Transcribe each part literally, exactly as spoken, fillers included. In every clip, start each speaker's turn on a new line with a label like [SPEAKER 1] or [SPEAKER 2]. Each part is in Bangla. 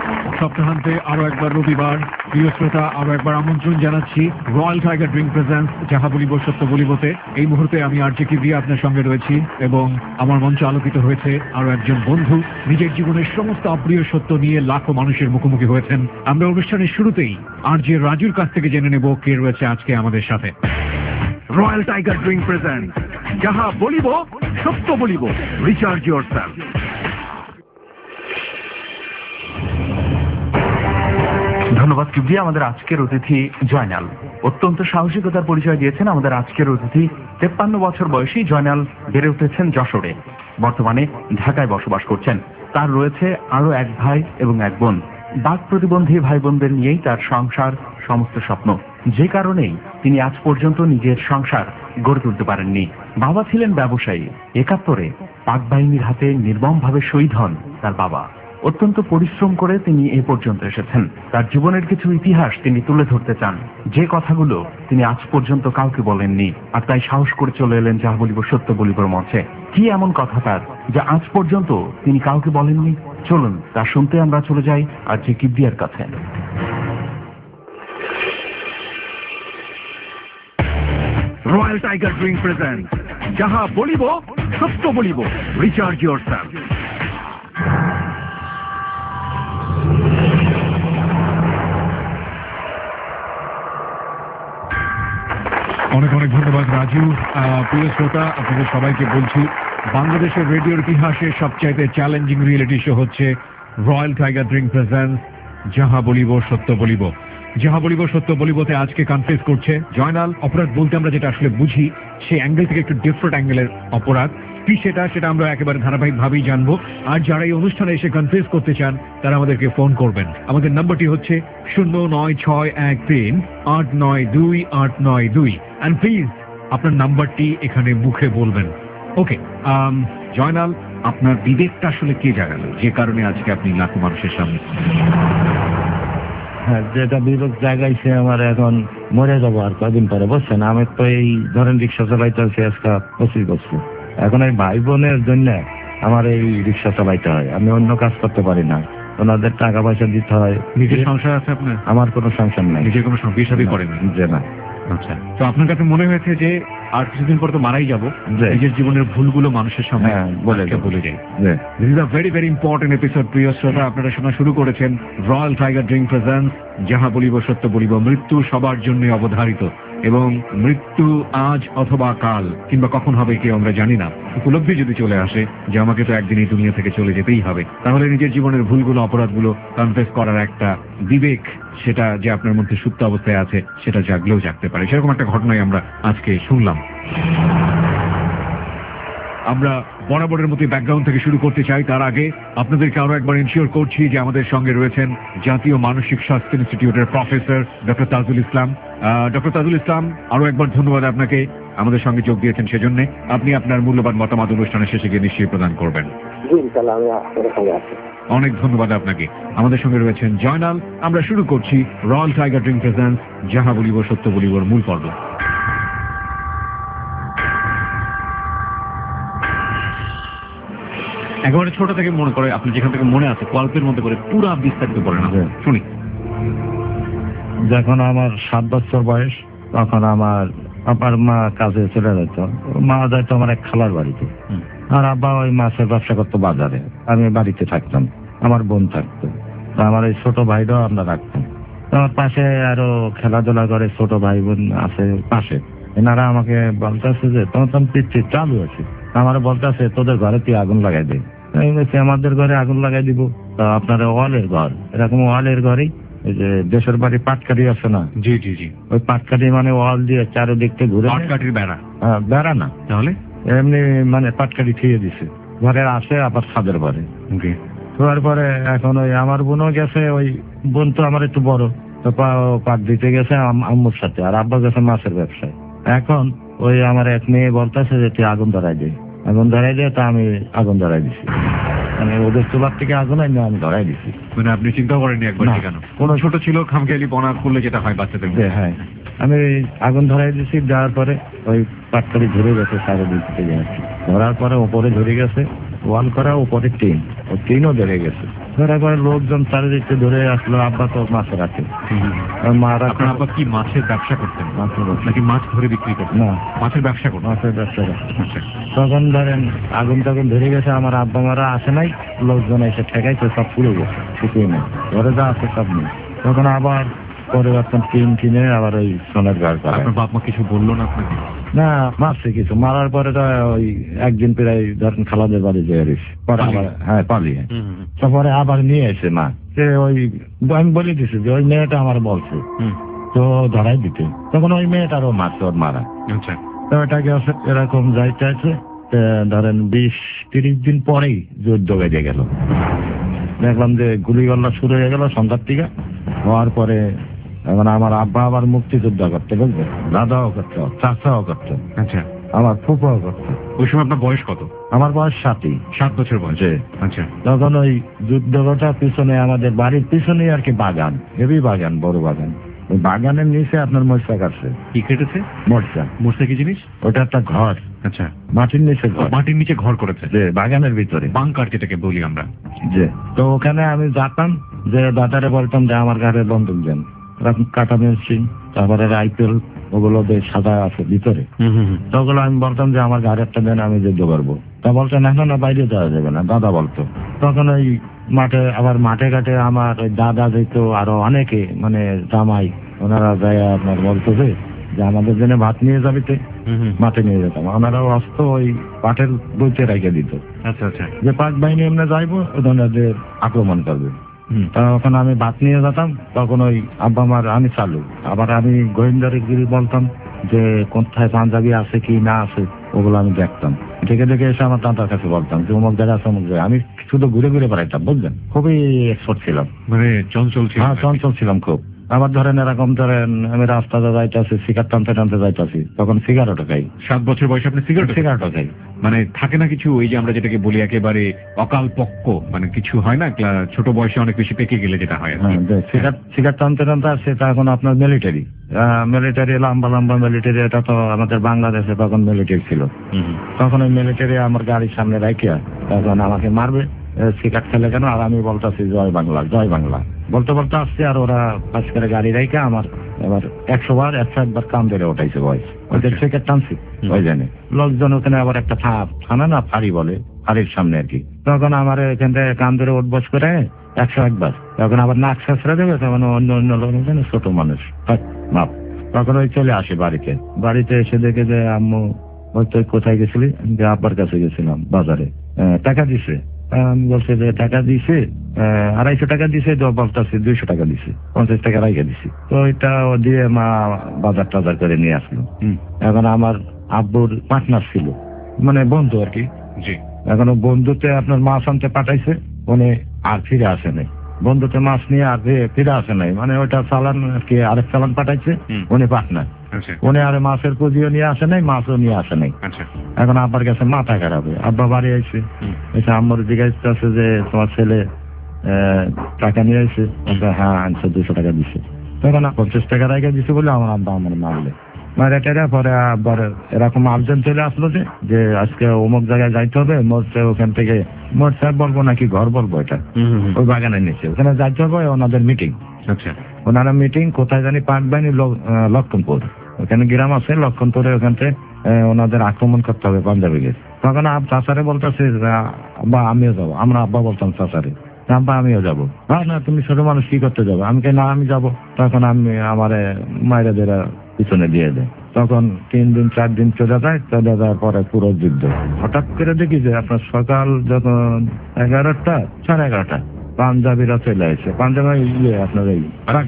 [SPEAKER 1] সপ্তাহান্তে আরো একবার রবিবার প্রিয় শ্রোতা আরো একবার আমন্ত্রণ জানাচ্ছি রয়্যাল টাইগার ড্রিঙ্ক প্রেজেন্স যাহা বলিব সত্য বলিবতে। এই মুহূর্তে আমি আরজে কিবরিয়া আপনার সঙ্গে রয়েছি এবং আমার মঞ্চ আলোকিত হয়েছে আরো একজন বন্ধু নিজের জীবনের সমস্ত অপ্রিয় সত্য নিয়ে লাখো মানুষের মুখোমুখি হয়েছেন। আমরা অনুষ্ঠানের শুরুতেই আরজে রাজুর কাছ থেকে জেনে নেব কে রয়েছে আজকে আমাদের সাথে। রয়্যাল টাইগার ড্রিঙ্ক প্রেজেন্স যাহা বলিব সত্য বলিব, রিচার্জ ইয়োরসেলফ।
[SPEAKER 2] ধন্যবাদ কিবরিয়া। আমাদের আজকের অতিথি জয়নাল অত্যন্ত সাহসিকতার পরিচয় দিয়েছেন। আমাদের আজকের অতিথি তেপ্পান্ন বছর বয়সী জয়নাল বেড়ে উঠেছেন যশোরে, বর্তমানে ঢাকায় বসবাস করছেন। তার রয়েছে আরো এক ভাই এবং এক বোন। বাক প্রতিবন্ধী ভাই বোনদের নিয়েই তার সংসার, সমস্ত স্বপ্ন, যে কারণেই তিনি আজ পর্যন্ত নিজের সংসার গড়ে তুলতে পারেননি। বাবা ছিলেন ব্যবসায়ী। একাত্তরে পাক বাহিনীর হাতে নির্মমভাবে শহীদ হন তার বাবা। অত্যন্ত পরিশ্রম করে তিনি এ পর্যন্ত এসেছেন। তার জীবনের কিছু ইতিহাস তিনি তুলে ধরতে চান, যে কথাগুলো তিনি আজ পর্যন্ত কাউকে বলেননি, আর তাই সাহস করে চলে এলেন যাহা বলিব সত্য বলিবর মঞ্চে। কি এমন কথা তার যা আজ পর্যন্ত তিনি কাউকে বলেননি? চলুন তা শুনতে আমরা চলে যাই আরজে কিবরিয়ার কাছে।
[SPEAKER 1] রয়্যাল টাইগার ড্রিঙ্ক প্রেজেন্স যাহা বলিব সত্য বলিব, রিচার্জ ইয়োরসেলফ। অনেক অনেক ধন্যবাদ রাজু। প্রিয় শ্রোতা, আপনাদের সবাইকে বলছি বাংলাদেশের রেডিওর ইতিহাসে সবচাইতে চ্যালেঞ্জিং রিয়েলিটি শো হচ্ছে রয়্যাল টাইগার ড্রিঙ্ক প্রেজেন্স যাহা বলিব সত্য বলিব। যাহা বলিব সত্য বলিবতে আজকে কনফেস করছে জয়নাল। অপরাধ বলতে আমরা যেটা আসলে বুঝি সেই অ্যাঙ্গেল থেকে একটু ডিফারেন্ট অ্যাঙ্গেলের অপরাধ কি সেটা সেটা আমরা একেবারে ধারাবাহিকভাবেই জানবো। আর যারা এই অনুষ্ঠানে এসে কনফেস করতে চান তারা আমাদেরকে ফোন করবেন। আমাদের নাম্বারটি হচ্ছে শূন্য নয় ছয় এক তিন আট নয় দুই আট নয় দুই। অ্যান্ড প্লিজ আপনার নাম্বারটি এখানে মুখে বলবেন। ওকে, জয়নাল, আপনার বিবেকটা আসলে কে জাগালো যে কারণে আজকে আপনি লাখো মানুষের সামনে?
[SPEAKER 3] হ্যাঁ, যেটা বিবেক জায়গাইছে আমার এখন মরে যাবো আর কদিন পরে, বুঝছেন? আমি তো এই ধরেন রিক্সা চালাইতে হচ্ছে আজকে পঁচিশ বছর। এখন এই ভাই বোনের জন্য আমার এই রিক্সা চালাইতে হয়, আমি অন্য কাজ করতে পারি না। ওনাদের টাকা পয়সা দিতে হয়।
[SPEAKER 1] নিজের সংসার আছে আপনার?
[SPEAKER 3] আমার কোনো সংসার নাই।
[SPEAKER 1] নিজের কোনো বিয়ে শাদী করেন?
[SPEAKER 3] যে না।
[SPEAKER 1] আচ্ছা, তো আপনার কাছে মনে হয়েছে যে আর কিছুদিন পর তো মারাই যাবো, নিজের জীবনের ভুলগুলো মানুষের সামনে বলে বলে যাই। This is a very very important episode. প্রিয় শ্রোতা, আপনারা শোনা শুরু করেছেন রয়্যাল টাইগার ড্রিঙ্ক প্রেজেন্স যাহা বলিব সত্য বলিব। মৃত্যু সবার জন্য অবধারিত এবং মৃত্যু আজ অথবা কাল কিংবা কখন হবে কেউ আমরা জানি না। উপলব্ধি যদি চলে আসে যে আমাকে তো একদিন এই দুনিয়া থেকে চলে যেতেই হবে, তাহলে নিজের জীবনের ভুলগুলো, অপরাধগুলো কনফেস করার একটা বিবেক, সেটা যে আপনার মধ্যে সুপ্ত অবস্থায় আছে, সেটা জাগলেও জাগতে পারে। সেরকম একটা ঘটনাই আমরা আজকে শুনলাম। আমরা বরাবরের মতো ব্যাকগ্রাউন্ড থেকে শুরু করতে চাই। তার আগে আপনাদেরকে আরো একবার ইনশিওর করছি যে আমাদের সঙ্গে রয়েছেন জাতীয় মানসিক স্বাস্থ্য ইনস্টিটিউটের professor doctor Tajul Islam. Doctor Tajul Islam, আরো একবার ধন্যবাদ আপনাকে আমাদের সঙ্গে যোগ দিয়েছেন সেজন্য। আপনি আপনার মূল্যবান মতামত অনুষ্ঠানের শেষে গিয়ে নিশ্চয়ই প্রদান করবেন। অনেক ধন্যবাদ আপনাকে। আমাদের সঙ্গে রয়েছেন জয়নাল। আমরা শুরু করছি রয়্যাল টাইগার ড্রিঙ্ক প্রেজেন্স যাহা বলিব সত্য বলিবর মূল পর্ব। একেবারে ছোট থেকে মনে করে, আপনি যেখান থেকে মনে আছে গল্পের মধ্যে করে পুরা বিস্তারিত বলেন, শুনি।
[SPEAKER 3] যখন আমার সাত বছর বয়স, তখন আমার আমার মা কাজে চলে যেত। মা যাইতো আমার এক খালার বাড়িতে, আর আব্বা ওই মাছের ব্যবসা করতো বাজারে। আমি বাড়িতে থাকতাম, আমার বোন থাকতো, আমার এই ছোট ভাইটাও আমরা রাখতাম। আমার পাশে আরো খেলাধুলা করে ছোট ভাই বোন আছে পাশে। এনারা আমাকে বলতেছে যে তোমার তো পিচ্ছি চালু আছে, আমার বলতেছে তোদের ঘরে তুই আগুন লাগাই দে। আমাদের ঘরে আগুন লাগাই দিব। তো আপনার ওয়ালের ঘর, এরকম ওয়ালের ঘরেই এই যে দেশের বাড়ি পাটকাঠি আছে না?
[SPEAKER 1] জি জি জি।
[SPEAKER 3] ওই পাটকাঠি মানে ওয়াল দিয়ে চারিদিকতে ঘুরে।
[SPEAKER 1] পাটকাঠির বেড়া?
[SPEAKER 3] হ্যাঁ, বেড়া না,
[SPEAKER 1] তাহলে
[SPEAKER 3] এমনি মানে পাটকাঠি ঠিয়ে দিছে। ঘরে আসে আবার ছাদের ঘরে। শোয়ার পরে এখন ওই আমার বোনও গেছে, ওই বোন তো আমার একটু বড়, তো পাট দিতে গেছে আম্মুর সাথে, আর আব্বা গেছে মাছের ব্যবসায়। এখন ওই আমার এক মেয়ে বলতেছে যে তুই আগুন ধরাই দে, আগুন ধরাই দিয়ে। তা আমি আগুন ধরাই দিছি, মানে ওদের চুলার থেকে আগুন আইনি আমি ধরাই দিছি।
[SPEAKER 1] মানে আপনি চিন্তা করেননি একবার? কেন? কোনো ছোট ছিল খামখেয়ালি পনা করলে যেটা হয় বাচ্চাদের।
[SPEAKER 3] হ্যাঁ, আমি আগুন ধরাই দিছি। দেওয়ার পরে ওই পাটকারি ধরে গেছে চারিদিক থেকে, ধরার পরে ওপরে ধরে গেছে। ওয়াল করা উপরে টিন, ও টিনও ধরে গেছে। ধরে পরে লোকজন চারিদিকে ধরে আসলো, আব্বা তো মাছে রাখে। আর মারা
[SPEAKER 1] আপনার আব্বা কি মাছের ব্যবসা করতেন
[SPEAKER 3] মাছের ব্যবসা।
[SPEAKER 1] নাকি মাছ ধরে বিক্রি করতেন?
[SPEAKER 3] না,
[SPEAKER 1] মাছের ব্যবসা করতেন।
[SPEAKER 3] মাছের ব্যবসা করে।
[SPEAKER 1] আচ্ছা।
[SPEAKER 3] তখন ধরেন আগুন টাগুন ধরে গেছে, আমার আব্বা মারা আসে নাই, লোকজন এসে ঠেকাইছে, সব পুড়ে গেছে, কিছুই নেই, ঘরে যা আছে সব নেই। তখন আবার পরিবর্তন টিন কিনে আবার ওই সোনার ঘর করে।
[SPEAKER 1] আপনার বাপ মা কিছু বললো না আপনাকে?
[SPEAKER 3] না, মারছে কিছু, মারার পরে তো ওই একদিন প্রায় ধরেন খালাদের বাড়ি যেয়ে রয়েছে, পরে আবার হ্যাঁ পালিয়ে, তারপরে আবার নিয়ে এসে মা, সে ওই আমি বলে দিছি যে ওই মেয়েটা আমার বলছে তো ধরাই দিতে, তখন ওই মেয়েটারও মারছে, ওর মারা।
[SPEAKER 1] আচ্ছা।
[SPEAKER 3] তো এটাকে এরকম যাইতে আছে, ধরেন বিশ তিরিশ দিন পরেই যুদ্ধ বেজে গেল। দেখলাম যে গুলিগোল্লা শুরু হয়ে গেল সন্ধ্যার থেকে, হওয়ার পরে এখন আমার আব্বা আবার মুক্তিযুদ্ধ করতে, বুঝবে, দাদাও করতো, চাচাও করতো,
[SPEAKER 1] আচ্ছা,
[SPEAKER 3] আমার ফুফাও করতো।
[SPEAKER 1] ওই সময় আপনার বয়স কত?
[SPEAKER 3] আমার বয়স সাতই,
[SPEAKER 1] সাত বছর বয়স। আচ্ছা।
[SPEAKER 3] তখন ওই যুদ্ধটা পিছনে, আমাদের বাড়ির পিছনে আর কি বাগান, হেভি বাগান, বড় বাগান, ওই বাগানের নিচে আপনার মরচা কাটছে।
[SPEAKER 1] কি কেটেছে?
[SPEAKER 3] মরচা।
[SPEAKER 1] মরচা কি জিনিস?
[SPEAKER 3] ওটা একটা ঘর।
[SPEAKER 1] আচ্ছা।
[SPEAKER 3] মাটির নিচে ঘর।
[SPEAKER 1] মাটির নিচে ঘর করেছে,
[SPEAKER 3] যে বাগানের ভিতরে,
[SPEAKER 1] বাংকার যেটাকে বলি আমরা।
[SPEAKER 3] যে তো ওখানে আমি যেতাম, যে দাদারে বলতাম যে আমার ঘরে বন্দুক দেন, কাটা মেশিন, তারপরে রাইফেল, ওগুলো বেশ সাদা আছে ভিতরে, তো ওগুলো আমি বলতাম যে আমার ঘরে একটা দেন, আমি যুদ্ধ করবো। তা বলতেন এখন না, বাইরে যাওয়া যাবে না, দাদা বলতো। তখন ওই মাঠে, আবার মাঠে ঘাটে আমার ওই দাদা যেত, আরো অনেকে মানে জামাই, ওনারা যায় আপনার বলতো যে যে আমাদের জন্য ভাত নিয়ে যাবি, মাঠে নিয়ে যেতাম, ওনারাও আসতো, ওই পাটের বইতে রেখে দিত।
[SPEAKER 1] আচ্ছা আচ্ছা।
[SPEAKER 3] যে পাক বাহিনী এমনি যাইবো, ওদের আক্রমণ করবে। তখন আমি ভাত নিয়ে যেতাম, তখন ওই আব্বা মার আমি চালু, আবার আমি গোয়েন্দারে গিরি বলতাম যে কোথায় পাঞ্জাবি আছে কি না আছে, ওগুলো আমি দেখতাম। দেখে দেখে এসে আমার দাদার কাছে বলতাম যে অমুক জায়গা আছে, অমুক জায়গায়। আমি শুধু ঘুরে ঘুরে বেড়াইতাম, বুঝলেন, খুবই এক্সপার্ট ছিলাম,
[SPEAKER 1] মানে চঞ্চল ছিল।
[SPEAKER 3] হ্যাঁ, চঞ্চল ছিলাম খুব। আবার ধরেন এরকম ধরেন আমি রাস্তাতে যাইতেছি, সিগারেট টানতে টানতে যাইতেছি, তখন সিগারেটও খাই।
[SPEAKER 1] সাত বছর বয়সে আপনি সিগারেট?
[SPEAKER 3] সিগারেটও খাই।
[SPEAKER 1] মানে থাকে না কিছু, ওই যে আমরা যেটাকে বলি একেবারে অকাল পক্ক, মানে কিছু হয় না, ছোট বয়সে অনেক বেশি পেকে গেলে যেটা হয়।
[SPEAKER 3] সিগারেট সিগারেট টানতে টানতে আসছে, তখন আপনার মিলিটারি মিলিটারি লম্বা লম্বা মিলিটারি, এটা তো আমাদের বাংলাদেশে তখন মিলিটারি ছিল। তখন ওই মিলিটারি আমার গাড়ির সামনে রাখিয়া তখন আমাকে মারবে, সিগারেট খেলে কেন, আর আমি বলতেছি জয় বাংলা জয় বাংলা বলতে বলতে আসছে, আর ওরা পাশ করে গাড়ি রেখে আমার এবার একশো বার একশো একবার কান ধরে ওঠাইছে বয়স, ওদের সিগারেট টানছি ওই জানে। লোকজন ওখানে আবার একটা থানা না ফাঁড়ি বলে, ফাঁড়ির সামনে আর কি, তখন আমার এখান থেকে কান ধরে উঠবস করে একশো একবার, তখন আবার নাক ছেঁচড়ে দেবে, তখন অন্য অন্য লোক ছোট মানুষ মাপ, তখন ওই চলে আসে বাড়িতে। বাড়িতে এসে দেখে যে আম্মু হয়তো কোথায় গেছিলি, যে আব্বার কাছে গেছিলাম বাজারে, টাকা দিছে। আমি বলছি যে টাকা দিছে, আড়াইশো টাকা দিছে, বলতেছি দুইশো টাকা দিছে, পঞ্চাশ টাকা রাইখা দিছি। তো ওইটা দিয়ে মা বাজার টাজার করে নিয়ে আসলো। এখন আমার আব্বুর পার্টনার ছিল, মানে বন্ধু আর কি। এখন বন্ধুতে আপনার মাছ আনতে পাঠাইছে, উনি আর ফিরে আসে নাই, বন্ধুতে মাছ নিয়ে আর ফিরে আসে নাই, মানে ওইটা চালান আর কি, আরেক চালান পাঠাইছে, উনি পার্টনার, উনি আর মাছের পুঁজিও নিয়ে আসে নাই, মাছও নিয়ে আসে নাই। এখন আব্বার কাছে মাথা খারাপ, আব্বা বাড়ি আইছে, এসে আম্মুর জিজ্ঞাসা আছে যে তোমার ছেলে টাকা নিয়ে আসছে, হ্যাঁ আনছে, দুশো টাকা দিছে। তখন পঞ্চাশ টাকা রেখে দিছে বলে আমার আব্বা আমার মারলে, মারে টেরা পরে আবার এরকম আর্জেন্ট চলে আসলো যে যে আজকে অমুক জায়গায় যাইতে হবে, মোর্চা ওখান থেকে মোর্চা বলবো নাকি ঘর বলবো, এটা ওই বাগানের নিচে, ওখানে যাইতে হবে, ওনাদের মিটিং। আচ্ছা, ওনারা মিটিং কোথায় জানি, পাক বাহিনী লক্ষণপুর, ওখানে গ্রাম আছে লক্ষণপুরে, ওখান থেকে ওনাদের আক্রমণ করতে হবে পাঞ্জাবিকে। তখন চাচারে বলতেছে বা আমিও যাবো, আমরা আব্বা বলতাম চাচারে, আব্বা আমিও যাবো। হ্যাঁ না, তুমি ছোট মানুষ কি করতে যাবো? আমি কে না আমি যাবো। তখন আমি আমার মায়েরা দেরা পিছনে দিয়ে দেয়। তখন তিন দিন চার দিন চলে যায়, চলে যাওয়ার পরে পুরো যুদ্ধ। হঠাৎ করে দেখি যে আপনার সকাল যখন এগারোটা সাড়ে এগারোটা পাঞ্জাবিরা চলে আসে, পাঞ্জাবি ইয়ে আপনার এই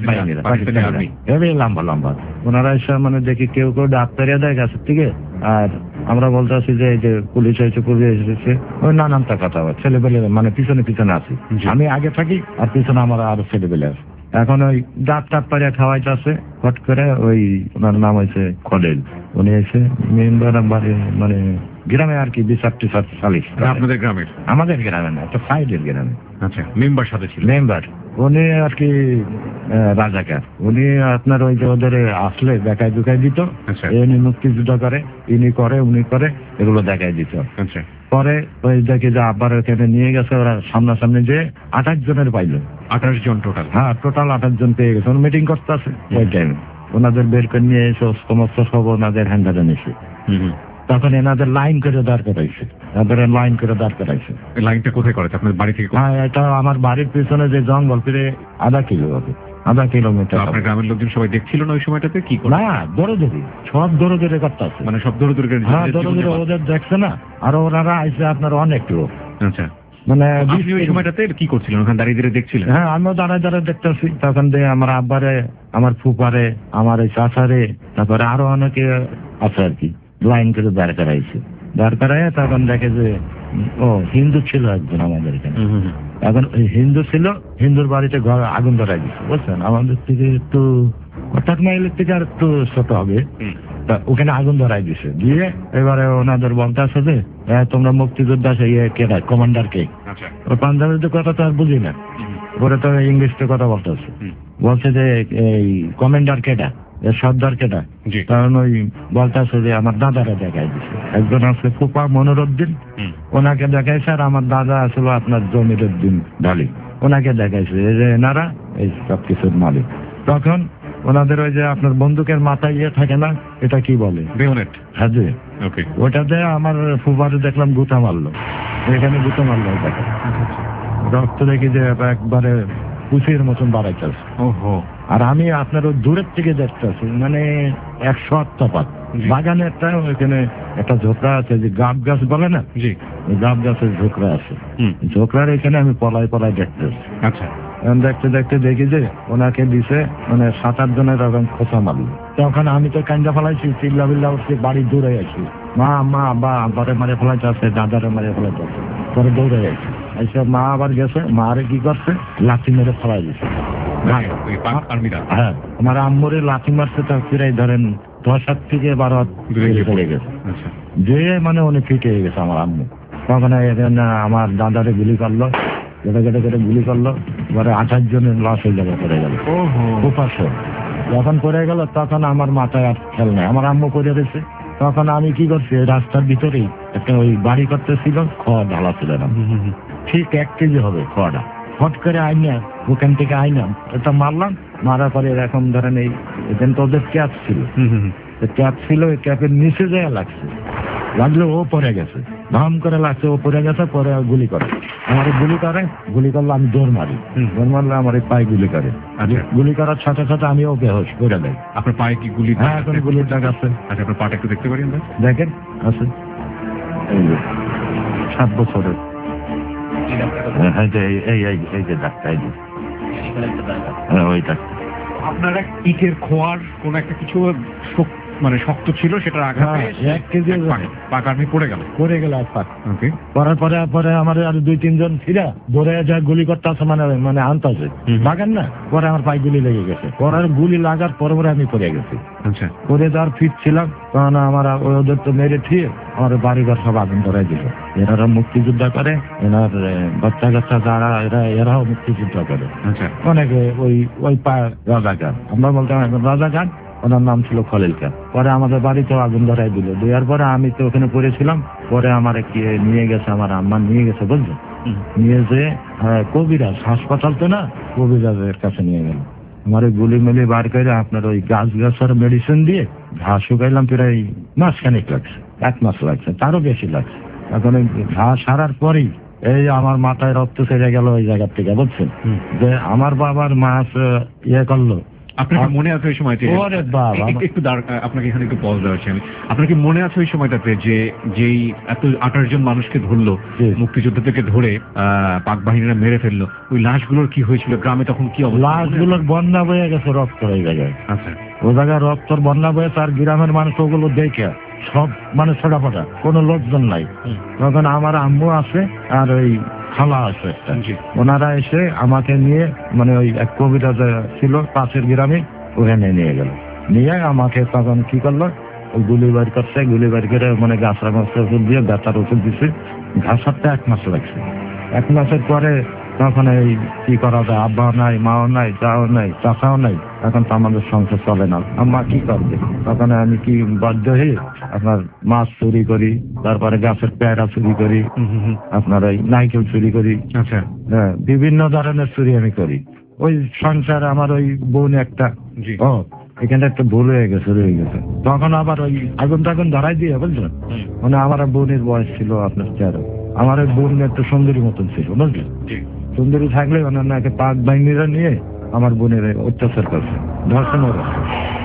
[SPEAKER 3] হেবি লম্বা লম্বা, ওনারা এসে মানে দেখি কেউ কেউ ডাক পেরিয়ে দেয় গাছের থেকে, আর আমরা বলতে আছি যে যে পুলিশ হয়েছে পুলিশ এসেছে, ওই নানানটা কথা হয়, ছেলেপেলে মানে পিছনে পিছনে আছি, আমি আগে থাকি আর পিছনে আমার আরো ছেলেপেলে আছে। এখন ওই ডাক টাক পাড়িয়া খাওয়াইতে আছে, হট করে ওই ওনার নাম হয়েছে খলিল, উনি এসে মেম্বার বাড়ি মানে গ্রামে আর কি বিচার টিচার চালিশ।
[SPEAKER 1] আপনাদের গ্রামের? আমাদের গ্রামে না, একটা সাইডের গ্রামে। আচ্ছা, মেম্বার সাথে ছিল? মেম্বার, উনি আর কি
[SPEAKER 3] রাজাকার। উনি আপনার ওই যে ওদের আসলে দেখায় দুখায় দিত,
[SPEAKER 1] আচ্ছা
[SPEAKER 3] ইনি মুক্তিযুদ্ধ করে, ইনি করে, উনি করে, এগুলো দেখায় দিত।
[SPEAKER 1] আচ্ছা
[SPEAKER 3] পরে ওই দেখি যে আবার ওখানে নিয়ে গেছে, ওরা সামনাসামনি যে আঠাশ জনের পাইলো।
[SPEAKER 1] আঠাশ জন টোটাল?
[SPEAKER 3] হ্যাঁ, টোটাল আঠাশ জন পেয়ে গেছে। মিটিং করতে আছে ওই টাইমে, ওনাদের বের করে নিয়ে এসে সমস্ত সব ওনাদের হ্যান্ডারে নিয়েছে। তখন এনাদের লাইন করে দাঁড় করাইছে, এনাদের লাইন করে দাঁড় করাইছে।
[SPEAKER 1] লাইনটা কোথায় করেছে আপনার বাড়ি থেকে?
[SPEAKER 3] হ্যাঁ, এটা আমার বাড়ির পিছনে যে জঙ্গল, ফিরে আধা কিলো হবে, আধা কিলোমিটার।
[SPEAKER 1] আপনার গ্রামের লোকজন সবাই দেখছিল না ওই সময়টাতে? কি করে?
[SPEAKER 3] না, দৌড়ে দৌড়ি, সব দৌড়ে দৌড়ে করতে আছে।
[SPEAKER 1] মানে সব দৌড়ে দৌড়ে?
[SPEAKER 3] হ্যাঁ, দৌড়ে দৌড়ে ওদের দেখছে না, আর ওনারা আইসে আপনার অনেক লোক।
[SPEAKER 1] আচ্ছা,
[SPEAKER 3] মানে
[SPEAKER 1] আপনি ওই সময়টাতে কি করছিলেন? ওখানে দাঁড়িয়ে দাঁড়িয়ে দেখছিলেন?
[SPEAKER 3] হ্যাঁ, আমিও দাঁড়ায় দাঁড়ায় দেখতেছি। তখন দিয়ে আমার আব্বারে, আমার ফুপারে, আমার এই চাচারে, তারপরে আরো অনেকে আছে আর কি, লাইন করে দাঁড় করাইছে। দাঁড় করাই তখন দেখে যে ও হিন্দু ছিল একজন আমাদের এখানে। এখন ওই হিন্দু ছিল, হিন্দুর বাড়িতে ঘর আগুন ধরাই দিচ্ছে, বুঝছেন? আমাদের থেকে একটু কটাক মাইলের থেকে আর একটু ছোট হবে, তা ওখানে আগুন ধরাই দিছে। দিয়ে এবারে ওনাদের বলতে আছে যে তোমরা মুক্তিযোদ্ধা, সে ইয়ে কে, কমান্ডার কে? ওর পাঞ্জাবিতে কথা তো আর বুঝি না, ওরা তো ইংলিশে কথা বলতেছে। বলছে যে এই কমান্ডার কেটা, এর সর্দার কেটা? কারণ ওই বলতে আছে যে আমার দাদারা দেখাই দিছে। একজন আছে ফুপা মনিরুদ্দিন, ওনাকে দেখাইছে। আর আমার দাদা আসলে আপনার জমিরুদ্দিন ঢালি, ওনাকে দেখাইছে যে এনারা এই সব কিছুর মালিক। তখন ওনাদের ওই যে আপনার বন্দুকের মাথায় ইয়ে থাকে না, এটা কি বলে? বেয়োনেট। হ্যাঁ জি, ওটাতে আমার ফুপারে দেখলাম গুতা মারলো, এখানে গুতা মারলো, দেখে রক্ত দেখি যে একবারে পুষির মতন বাড়াইতেছে। ওহো। আর আমি আপনার ওই দূরের থেকে দেখতেছি, মানে একশো আত্মাপাত বাগানে একটা, ওইখানে একটা ঝোকরা আছে, যে গাব গাছ বলে না, জি, গাব গাছের ঝোকরা আছে, ঝোকরার এখানে আমি পলাই পলাই দেখতেছি। আচ্ছা, দেখতে দেখতে দেখি যে ওনাকে দিছে মানে সাত আট জনের এরকম খোঁচা মারলো। তখন আমি তো কান্দা ফেলাইছি, চিল্লা বিল্লা উঠছি, বাড়ি দৌড়ে আছি, মা মা বা বারে মারে ফেলাইতে আছে, দাদারে মারে ফেলাইতে আছে, পরে দৌড়ে আছি। আচ্ছা, মা আবার গেছে, মা আরে কি করছে, লাঠি মেরে ফেলাই দিছে। হ্যাঁ, আমার আম্মুরে লাঠি মারছে, তো ফিরাই ধরেন দশ হাত থেকে বারো হাত চলে গেছে, যে মানে উনি ফিটে গেছে আমার আম্মু। তখন আমার দাদারে গুলি করলো, কেটে কেটে কেটে গুলি করলো, এবারে আঠাশ জনের লাশ ওই জায়গায় পড়ে গেল। উপাসে যখন পড়ে গেল, তখন আমার মাথায় আর খেল নাই, আমার আম্মু পড়ে গেছে। তখন আমি কি করছি, রাস্তার ভিতরেই একটা ওই বাড়ি করতেছিল, খড় ঢালা ছিল না, ঠিক এক কেজি হবে খড়া, হট করে আইনা ওখান থেকে আইনাম, এটা মারলাম। মারার পরে এরকম ধরেন এই এখানে তো ওদের ক্যাপ ছিল, ক্যাপ ছিল, ওই ক্যাপের নিচে যায় লাগছে, লাগলে ও পড়ে গেছে, ধাম করে লাগছে, ও পড়ে গেছে। পরে গুলি করে, আমার গুলি করে, গুলি করলে আমি দৌড় মারি, দৌড় মারলে আমার এই পায়ে গুলি করে, গুলি করার সাথে সাথে আমি ওকে হোস করে দেয়। আপনার পায়ে কি গুলি? হ্যাঁ, এখন গুলির দাগ আছে। আচ্ছা, আপনার পাটা একটু দেখতে পারি? দেখেন, আছে, এই যে সাত বছরের। হ্যাঁ, এই এই যে ডাক্তার, এই যে ওই ডাক্তার।
[SPEAKER 1] আপনার এক ইটের খোয়ার কোন একটা কিছু মানে শক্ত ছিল, সেটার আঘাতে
[SPEAKER 3] এক কেজি
[SPEAKER 1] পাক আর্মি পড়ে গেল, পড়ে গেল এক পাক।
[SPEAKER 3] পড়ার পরে পরে আমার আর দুই তিনজন ফিরা ধরে যায়, গুলি করতে আছে, মানে মানে আনতেছে বাগান না, পরে আমার পায়ে গুলি লেগে গেছে। পরে গুলি লাগার পরে পরে আমি পড়ে গেছি। আচ্ছা, পরে যার ফিট ছিলাম, তখন আমার ওদের তো মেরে ঠিক আমার বাড়ি ঘর সব আগুন ধরাই দিল। এনারা মুক্তিযুদ্ধ করে, এনার বাচ্চা কাচ্চা যারা এরা এরাও মুক্তিযুদ্ধ করে। আচ্ছা, অনেকে ওই ওই পা রাজাকার, আমরা বলতাম রাজাকার, ওনার নাম ছিল খলিল খান। পরে আমাদের বাড়িতেও আগুন ধরাই দিল। দেওয়ার পরে আমি তো ওখানে পড়েছিলাম, পরে আমার কি নিয়ে গেছে, আমার আম্মা নিয়ে গেছে, বুঝলো, নিয়ে যে কবিরাজ হাসপাতাল তো না, কবিরাজের কাছে নিয়ে গেল। আমার ওই গুলি মিলি বার করে আপনার ওই গাছ গাছের মেডিসিন দিয়ে ঘা শুকাইলাম, প্রায় মাস খানিক লাগছে, এক মাস লাগছে, তারও বেশি লাগছে। এখন ওই ঘা সারার পরেই এই আমার মাথায় রক্ত ছেড়ে গেল ওই জায়গার থেকে, বুঝছেন, যে আমার বাবার মাছ ইয়ে করলো।
[SPEAKER 1] আপনার মনে আছে ওই সময়টা? একটু আপনাকে এখানে একটু পজ দেওয়া হচ্ছে। আমি আপনার কি মনে আছে ওই সময়টাতে যে যেই এত আঠাশ জন মানুষকে ধরলো, মুক্তিযুদ্ধ থেকে ধরে পাক বাহিনীরা মেরে ফেললো, ওই লাশগুলোর কি হয়েছিল গ্রামে তখন? কি অবস্থা?
[SPEAKER 3] লাশগুলোর বন্যা বয়ে গেছে, রক্ত ওই জায়গায়। আচ্ছা, ও জায়গায় রক্তর বন্যা বয়ে, তার গ্রামের মানুষ ওগুলো দেখে সব মানে ছোটা ফোটা, কোনো লোকজন নাই। তখন আমার আম্মু আছে আর ওই খালা আছে একটা, ওনারা এসে আমাকে নিয়ে মানে ওই এক কবিতা ছিল পাশের গ্রামে, ওখানে নিয়ে গেল। নিয়ে আমাকে তখন কি করলো, ওই গুলি বার করছে, গুলি বার করে মানে গাছরা মাছের ওষুধ দিয়ে ব্যথার ওষুধ দিচ্ছে। ঘাসারটা এক মাস লাগছে। এক মাসের পরে তখন এই কি করা যায়, আব্বাও নাই, মাও নাই, যাও নাই, চাচাও নাই, এখন তো আমাদের সংসার চলে না, আম্মা কি করবে? তখন আমি কি বাধ্য হয়ে আপনার মাছ চুরি করি, তারপরে গাছের পেয়ারা চুরি করি, আপনার ওই নাইকেল চুরি করি,
[SPEAKER 1] আচ্ছা,
[SPEAKER 3] হ্যাঁ বিভিন্ন ধরনের চুরি আমি করি। ওই সংসার আমার ওই বোন একটা,
[SPEAKER 1] জি,
[SPEAKER 3] ও এখানে একটা ভুল হয়ে গেছে, রয়ে গেছে, তখন আবার ওই আগুন টাগুন ধরাই দিয়ে বুঝলেন, মানে আমার বোনের বয়স ছিল আপনার তেরো, আমার ওই বোন একটু সুন্দরী মতন ছিল বুঝলেন,
[SPEAKER 1] জি,
[SPEAKER 3] সুন্দরী থাকলে ওনাকে পাক বাহিনীরা নিয়ে আমার বোনের অত্যাচার করছে, ধর্ষণ করছে।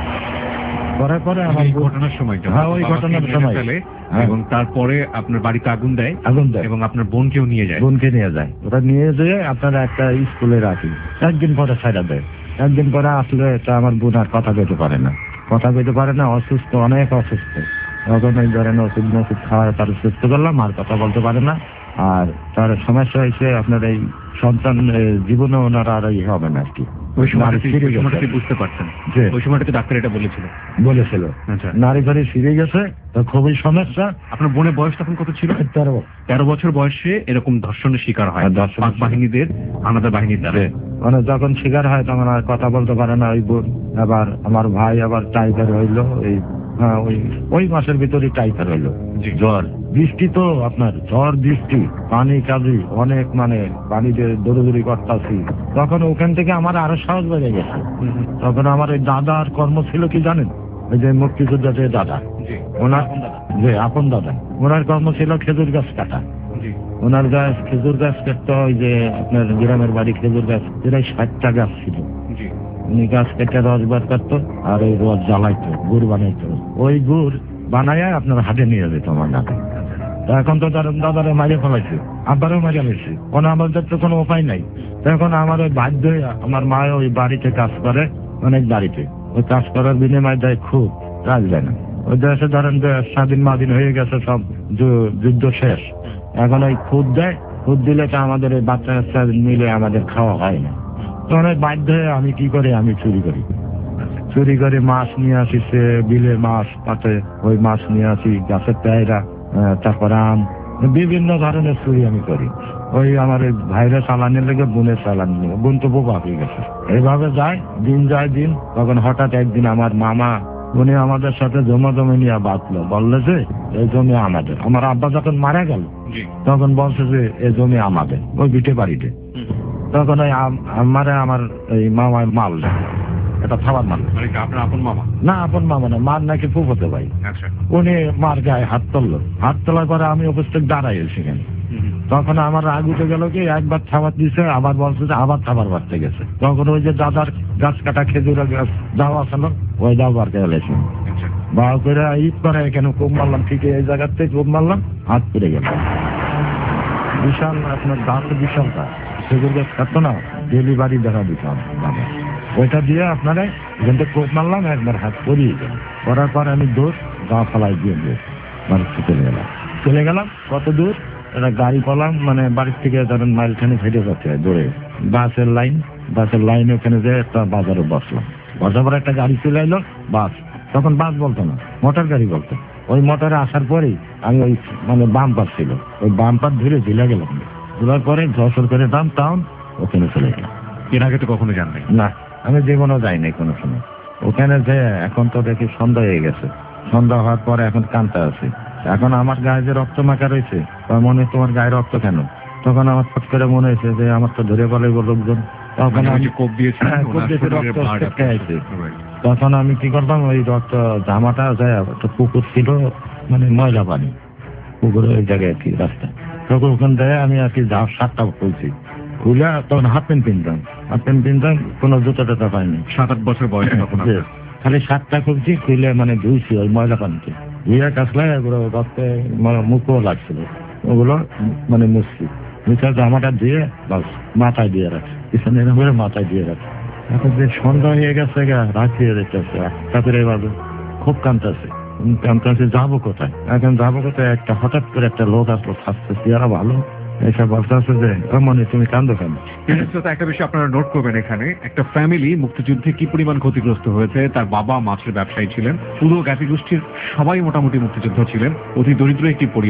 [SPEAKER 3] পরে পরে আমার
[SPEAKER 1] এই
[SPEAKER 3] বোন-
[SPEAKER 1] ঘটনার সময়
[SPEAKER 3] হ্যাঁ ওই ঘটনার সময় হ্যাঁ,
[SPEAKER 1] এবং তারপরে আপনার বাড়িতে আগুন দেয়
[SPEAKER 3] আগুন দেয়,
[SPEAKER 1] এবং আপনার বোনকেও নিয়ে যায়।
[SPEAKER 3] বোনকে নিয়ে যায়, ওরা নিয়ে যেয়ে আপনারা একটা স্কুলে রাখি, একদিন পরে ছাড়া দেয়, একদিন পরে আসলে এটা আমার বোন আর কথা কইতে পারে না, কথা কইতে পারে না, অসুস্থ, অনেক অসুস্থ, তখন এই ধরেন ওষুধ মসুধ খাওয়া তার সুস্থ করলাম, আর কথা বলতে পারে না, আর তার সমস্যা হয়েছে আপনার এই সন্তান এ, জীবনে ওনার আর এই হবে না আর কি,
[SPEAKER 1] ওই সময়টাতে
[SPEAKER 3] নারী ফিরে
[SPEAKER 1] ওই
[SPEAKER 3] গেছে।
[SPEAKER 1] সময়টাতে বুঝতে পারছেন,
[SPEAKER 3] জি,
[SPEAKER 1] ওই সময়টাতে ডাক্তার এটা বলেছিল।
[SPEAKER 3] বলেছিল
[SPEAKER 1] আচ্ছা,
[SPEAKER 3] নারী ঘরে ফিরে গেছে, তো খুবই সমস্যা।
[SPEAKER 1] আপনার বোনের বয়স তখন কত ছিল?
[SPEAKER 3] তেরো
[SPEAKER 1] তেরো বছর বয়সে এরকম ধর্ষণের শিকার হয়
[SPEAKER 3] আর ধর্ষণের
[SPEAKER 1] পাক বাহিনীদের, আলাদা বাহিনীর দ্বারা।
[SPEAKER 3] মানে যখন শিকার হয় তখন আর কথা বলতে পারে না ওই বোন, আবার আমার ভাই আবার টাইফার হইলো, এই হ্যাঁ, ওই ওই মাসের ভিতরে টাইফার হইলো,
[SPEAKER 1] জি,
[SPEAKER 3] জ্বর বৃষ্টি তো আপনার ঝড় বৃষ্টি পানি কাজি অনেক, মানে পানিতে দৌড়দৌড়ি করতেছি, তখন ওখান থেকে আমার আরো সাহস বেড়ে গেছে। তখন আমার ওই দাদার কর্ম ছিল কি জানেন, ওই যে মুক্তিযোদ্ধা যে দাদা,
[SPEAKER 1] জি,
[SPEAKER 3] ওনার যে আপন দাদা, ওনার কর্ম ছিল খেজুর গাছ কাটা,
[SPEAKER 1] জি,
[SPEAKER 3] ওনার গাছ খেজুর গাছ কাটতো, ওই যে আপনার গ্রামের বাড়ি খেজুর গাছ, প্রায় ষাটটা গাছ ছিল,
[SPEAKER 1] জি,
[SPEAKER 3] উনি গাছ কেটে রস বার করতো আর ওই রস জ্বালাইতো, গুড় বানাইতো, ওই গুড় বানায় আপনার হাটে নিয়ে যেত আমার দাদা। তা এখন তো তার দাদারে মাঝে ফেলাইছে, আব্বারও মাঝে ফেলেছে, কোনো আমাদের তো কোনো উপায় নাই, তখন আমার ওই বাধ্য হয়ে আমার মা ওই বাড়িতে কাজ করে, অনেক বাড়িতে ওই কাজ করার বিনিময় দেয় খুব, কাজ দেয় না, ওই দেশে ধরেন যে স্বাধীন মাধীন হয়ে গেছে সব, যু- যুদ্ধ শেষ, এখন ওই খুদ দেয়, খুদ দিলে তো আমাদের এই বাচ্চা কাচ্চা মিলে আমাদের খাওয়া হয় না, তখন ওই বাধ্য হয়ে আমি কি করি, আমি চুরি করি, চুরি করে মাছ নিয়ে আসি, সে বিলে মাছ পাতে, ওই মাছ নিয়ে আসি, গাছের পেয়ারা, আহ, তারপর আম, বিভিন্ন ধরনের চুরি আমি করি, ওই আমার ওই ভাইরা চালানের লেগে বোনের চালান নিয়ে, বোন তো বোবা হয়ে গেছে, এইভাবে যায়, দিন যায় দিন, তখন হঠাৎ একদিন আমার মামা উনি আমাদের সাথে জমা জমি নিয়ে বাঁধলো, বললো যে এই জমি আমাদের, আমার আব্বা যখন মারা গেল
[SPEAKER 1] জি,
[SPEAKER 3] তখন বলছে যে এই জমি আমাদের, ওই বিটে বাড়িতে, তখন ওই আম- আমারে আমার এই মামায় মাল দেয়, এটা খাবার মাল,
[SPEAKER 1] মানে কি আপনার আপন মামা?
[SPEAKER 3] না আপন মামা না, মার নাকি ফুফতে ভাই,
[SPEAKER 1] আচ্ছা,
[SPEAKER 3] উনি মার গায়ে হাত তুললো, হাত তোলার পরে আমি উপস্থিত দাঁড়াই সেখানে, তখন আমার রাগ উঠে গেল কি, একবার খাবার দিছে, আবার বলছে যে আবার খাবার বাড়তে গেছে, তখন ওই যে দাদার গাছ কাটা খেজুরের গাছ দাওয়া ছিল, ওই দাও বাড়তে গেলেছে,
[SPEAKER 1] আচ্ছা,
[SPEAKER 3] বা করে ঈদ করে এখানে কোপ মারলাম, ঠিক এই জায়গার থেকে কোপ মারলাম, হাত পড়ে গেল, বিশাল আপনার দাঁত বিশাল গাছ, খেজুর গাছ কাটতো না, ডেলিভারি দেখা দিতাম দাদা, ওইটা দিয়ে আপনারা এখান থেকে কোপ মারলাম, একবার হাত পরিয়ে গেল, করার পর আমি দূর গা ফেলাই দিয়ে দিয়ে বাড়িতে চলে গেলাম, চলে গেলাম কত দূর, একটা গাড়ি পেলাম, মানে বাড়ির থেকে ধরেন মাইলখানি ফেটে যাচ্ছে দূরে, বাসের লাইন, বাসের লাইনে ওখানে যেয়ে একটা বাজারে বসলাম, বসার পর একটা গাড়ি চলে এলো, বাস, তখন বাস বলতো না, মোটর গাড়ি বলতো, ওই মোটরে আসার পরেই আমি ওই মানে বাম্পার ছিল, ওই বাম্পার ধরে ঝুলে গেলাম, ঝুলার পরে ধসর করে দাম টাউন, ওখানে চলে গেলাম।
[SPEAKER 1] এর আগে তো কখনো জান নাই?
[SPEAKER 3] না, আমি জীবনও যাইনি কোনো সময় ওখানে, যে এখন তো দেখি সন্ধ্যা হয়ে গেছে, সন্ধ্যা হওয়ার পরে এখন কান্তা আছে, এখন আমার গায়ে যে রক্ত মাখা রয়েছে, তার মনে হয় তোমার গায়ে রক্ত কেন, তখন আমার ফট করে মনে হয়েছে যে আমার তো ধরে বলে লোকজন, তখন
[SPEAKER 1] মানে ওই
[SPEAKER 3] আমি
[SPEAKER 1] যে কোপ দিয়েছে,
[SPEAKER 3] হ্যাঁ, কোপ
[SPEAKER 1] ওনার
[SPEAKER 3] দিয়েছে,
[SPEAKER 1] শরীরের
[SPEAKER 3] রক্ত
[SPEAKER 1] blood
[SPEAKER 3] ছিটকে
[SPEAKER 1] আপনার-
[SPEAKER 3] আছে।
[SPEAKER 1] Right.
[SPEAKER 3] তখন আমি কি করতাম, ওই রক্ত জামাটা যায় একটা পুকুর ছিল, মানে ময়লা পানি, পুকুরের ওই জায়গায় আর কি রাস্তা, তখন ওখান থেকে আমি আর কি যা সাতটা খুলছি, খুলে তখন হাফ প্যান্ট কিনতাম, হাফ প্যান্ট কিনতাম, কোনো জুতো টুতো পাইনি,
[SPEAKER 1] সাত আট বছর বয়স তখন
[SPEAKER 3] যে,
[SPEAKER 1] আপনার।
[SPEAKER 3] খালি সাতটা খুলছি, খুলে মানে ধুইছি ওই ময়লা পানিতে, ধুয়ে কাছলায় ওগুলো রক্তে ম- মুখও লাগছিল, ওগুলো মানে মুছছি, মুছার জামাটা দিয়ে বাস মাথায় দিয়ে রাখছি, পিছনে এরকম করে মাথায় দিয়ে রাখছি, এখন যে সন্ধ্যা হয়ে গেছে গা, রাত হয়ে যেতেছে, তাদের এভাবে খুব কাঁদতেছে, কাঁদতেছে, যাবো কোথায়, এখন যাবো কোথায়, একটা হঠাৎ করে একটা লোক আসলো, স্বাস্থ্য চেহারা ভালো, এসব বলতে আছে যে মনে তুমি কান্দো কেন,
[SPEAKER 1] তো একটা বিষয় আপনারা নোট করবেন, এখানে একটা ফ্যামিলি মুক্তিযুদ্ধে কি পরিমাণ ক্ষতিগ্রস্ত হয়েছে। তার বাবা মাছের ব্যবসায়ী ছিলেন, পুরো জ্ঞাতি গোষ্ঠীর সবাই মোটামুটি মুক্তিযুদ্ধ ছিলেন, অতি দরিদ্র একটি পরিবার,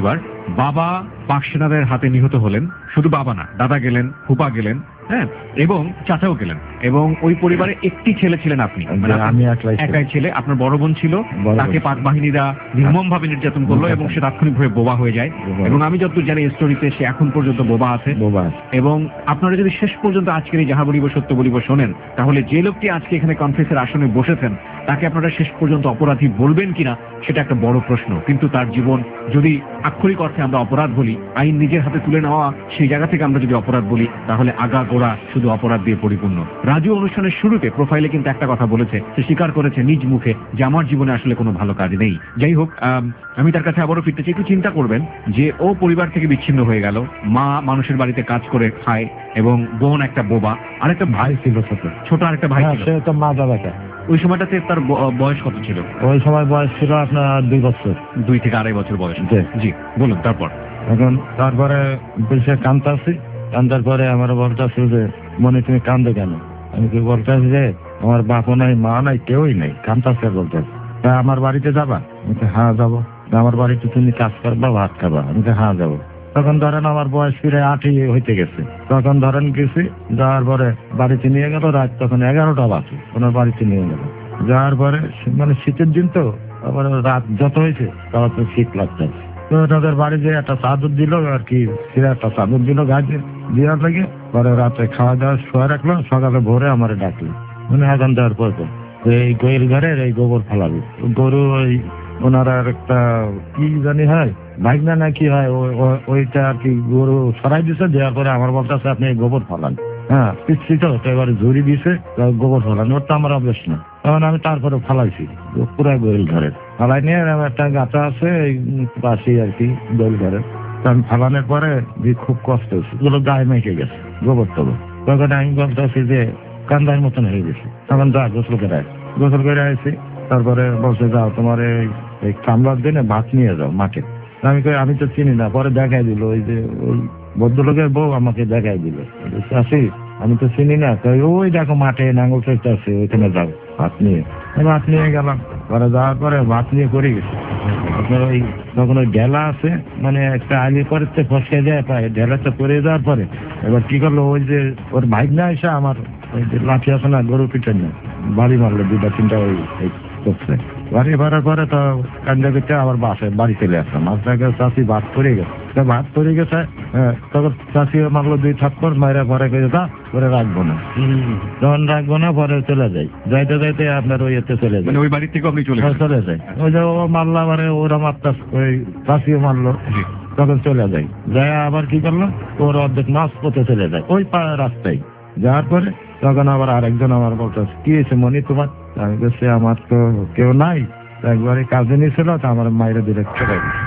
[SPEAKER 1] বাবা পাক সেনাদের হাতে নিহত হলেন, শুধু বাবা না, দাদা গেলেন, ফুপা গেলেন, হ্যাঁ, এবং চাচাও গেলেন, এবং ওই পরিবারে একটি ছেলে ছিলেন আপনি, মানে
[SPEAKER 3] আমি একলাই ছিলাম।
[SPEAKER 1] একাই ছেলে। আপনার বড় বোন ছিল,
[SPEAKER 3] বড় বোন।
[SPEAKER 1] তাকে পাক বাহিনীরা নির্মম ভাবে নির্যাতন করলো এবং সে তাৎক্ষণিকভাবে বোবা হয়ে যায়,
[SPEAKER 3] বোবা।
[SPEAKER 1] এবং আমি যতদূর জানি স্টোরিতে সে এখন পর্যন্ত বোবা আছে।
[SPEAKER 3] বোবা।
[SPEAKER 1] এবং আপনারা যদি শেষ পর্যন্ত আজকের এই যাহা বলিব সত্য বলিব শোনেন, তাহলে যে লোকটি আজকে এখানে কনফারেন্সের আসনে বসেছেন তাকে আপনারা শেষ পর্যন্ত অপরাধী বলবেন কিনা সেটা একটা বড় প্রশ্ন। কিন্তু তার জীবন যদি আক্ষরিক অর্থে আমরা অপরাধ বলি, আইন নিজের হাতে তুলে নেওয়া, সেই জায়গা থেকে আমরা যদি অপরাধ বলি, তাহলে আগা গোড়া শুধু অপরাধ দিয়ে পরিপূর্ণ। রাজু অনুষ্ঠানের শুরুতে প্রোফাইলে কিন্তু একটা কথা বলেছে, সে স্বীকার করেছে নিজ মুখে যে আমার জীবনে আসলে কোনো ভালো কাজ নেই। যাই হোক, আম, আমি তার কাছে আবারও ফিরতে চাই। একটু চিন্তা করবেন যে ও পরিবার থেকে বিচ্ছিন্ন হয়ে গেল, মা মানুষের বাড়িতে কাজ করে খায়, এবং বোন একটা বোবা, আরেকটা ভাই
[SPEAKER 3] ভাই ছিল ছোট।
[SPEAKER 1] ছোট আরেকটা ভাই
[SPEAKER 3] হ্যাঁ,
[SPEAKER 1] ছিল।
[SPEAKER 3] সে তো মা বাবাকে।
[SPEAKER 1] ওই সময়টাতে তার ব- বয়স কত ছিল?
[SPEAKER 3] ওই সময় বয়স ছিল আপনার দুই বছর।
[SPEAKER 1] দুই থেকে আড়াই বছর বয়স।
[SPEAKER 3] জি।
[SPEAKER 1] জি, বলুন তারপর।
[SPEAKER 3] এখন তারপরে সে কান্দতেছি, কান্দার পরে আমার বলতেছে যে মনে তুমি কান্দো কেন? আমি কি বলতেছি যে আমার বাপও নাই, মা নাই, কেউই নেই, কান্দাছে বলতেছে। তা আমার বাড়িতে যাবা? আমি তো হ্যাঁ যাবো। আমার বাড়িতে তুমি কাজ করবা, ভাত খাবা? আমি তো হ্যাঁ যাবো। তখন ধরেন আমার বয়স ফিরে আটই হইতে গেছে। তখন ধরেন গেছি, যাওয়ার পরে বাড়িতে নিয়ে গেল, রাত তখন এগারোটা বাজে, ওনার বাড়িতে নিয়ে গেল। যাওয়ার পরে মানে শীতের দিন তো, আবার রাত যত হয়েছে তত তো শীত লাগছে। তো ওনাদের বাড়ি যে একটা চাদর দিল আর কি, সে একটা চাদর দিল গাছে দেওয়ার লাগে। পরে রাতে খাওয়া দাওয়া শোয়া রাখলো, সকালে ভোরে আমার ডাকলো, মানে আগান দেওয়ার পর তো এই গোয়েল ঘরের এই গোবর ফেলাবি। গরু ওই ওনার আর একটা কি জানি হয় ভাগনা না কি হয়, ও- ও- ওইটা আর কি গরু সরাই দিছে, দেওয়ার পরে আমার বলতেছে আপনি এই গোবর ফেলান। হ্যাঁ, পিচ্ছি তো, তো এবারে ঝুড়ি দিছে, তো গোবর ফেলান, ওর তো আমার অভ্যেস না। তখন আমি তারপরে ফালাইছি পুরা গোয়েল ঘরের। ফালাই নিয়ে আমার একটা গাছা আছে এই পাশে আর কি গোয়েল ঘরের। তো আমি ফালানোর পরে যে খুব কষ্ট হয়েছে, ওগুলো গায়ে মেখে গেছে গোবর টোবর। তখন আমি বলতেছি যে কান্দার মতন হয়ে গেছে। তখন যা গোসল করে আয়। গোসল করে আসছি, তারপরে বলছে যাও তোমার এই- এই কামলার দিনে ভাত নিয়ে যাও মাঠে। আমি কই আমি তো চিনি না। পরে দেখাই দিল ওই যে ওই ভদ্রলোকের বউ আমাকে দেখাই দিল, আসি আমি তো চিনি না। কই ওই দেখো মাঠে নাঙ্গল চড়তে আছে, ওইখানে যাও ভাত নিয়ে। আমি ভাত নিয়ে গেলাম। পরে যাওয়ার পরে ভাত নিয়ে করে গেছি। আপনার ওই তখন ওই ঢেলা আছে, মানে একটা আগে পরে তো ফসকে যায় পায়, ঢেলাটা পরে যাওয়ার পরে এবার কি করলো, ওই যে ওর ভাই না এসে আমার ওই যে লাঠি আছে না, গরু পিঠের না, বাড়ি মারলো দুটা তিনটা ওই এই করছে। বাড়ি মারার পরে তো কান্দা করতে আবার বাসে বাড়ি চলে আসলাম। আপনাকে চাষি ভাত পড়ে গেছে, তা ভাত পড়ে গেছে। হ্যাঁ, তখন চাষি মারলো দুই থাপ্পড়, মায়েরা পরে গেছে তা পরে রাখবো না। যখন রাখবো না পরে চলে যাই, যাইতে যাইতে আপনার ওই এতে চলে যায়,
[SPEAKER 1] মানে ওই বাড়ি থেকে আপনি চলে
[SPEAKER 3] হ্যাঁ,
[SPEAKER 1] গেছেন?
[SPEAKER 3] চলে যায়। ওই যে ও মারলো, মানে ওরা মারতা ওই চাষিও মারলো,
[SPEAKER 1] জি।
[SPEAKER 3] তখন চলে যায়। যায় আবার কি করলো, ওর অর্ধেক মাছ পথে চলে যায় ওই পা- রাস্তায়। যাওয়ার পরে তখন আবার আরেকজন আমার বলতে কি হয়েছে মনি তোমার? আমি বলছি আমার তো কেউ নাই, একবারে কাজে নিয়েছিল, তো আমার মায়ের দিলে চলে গেছে।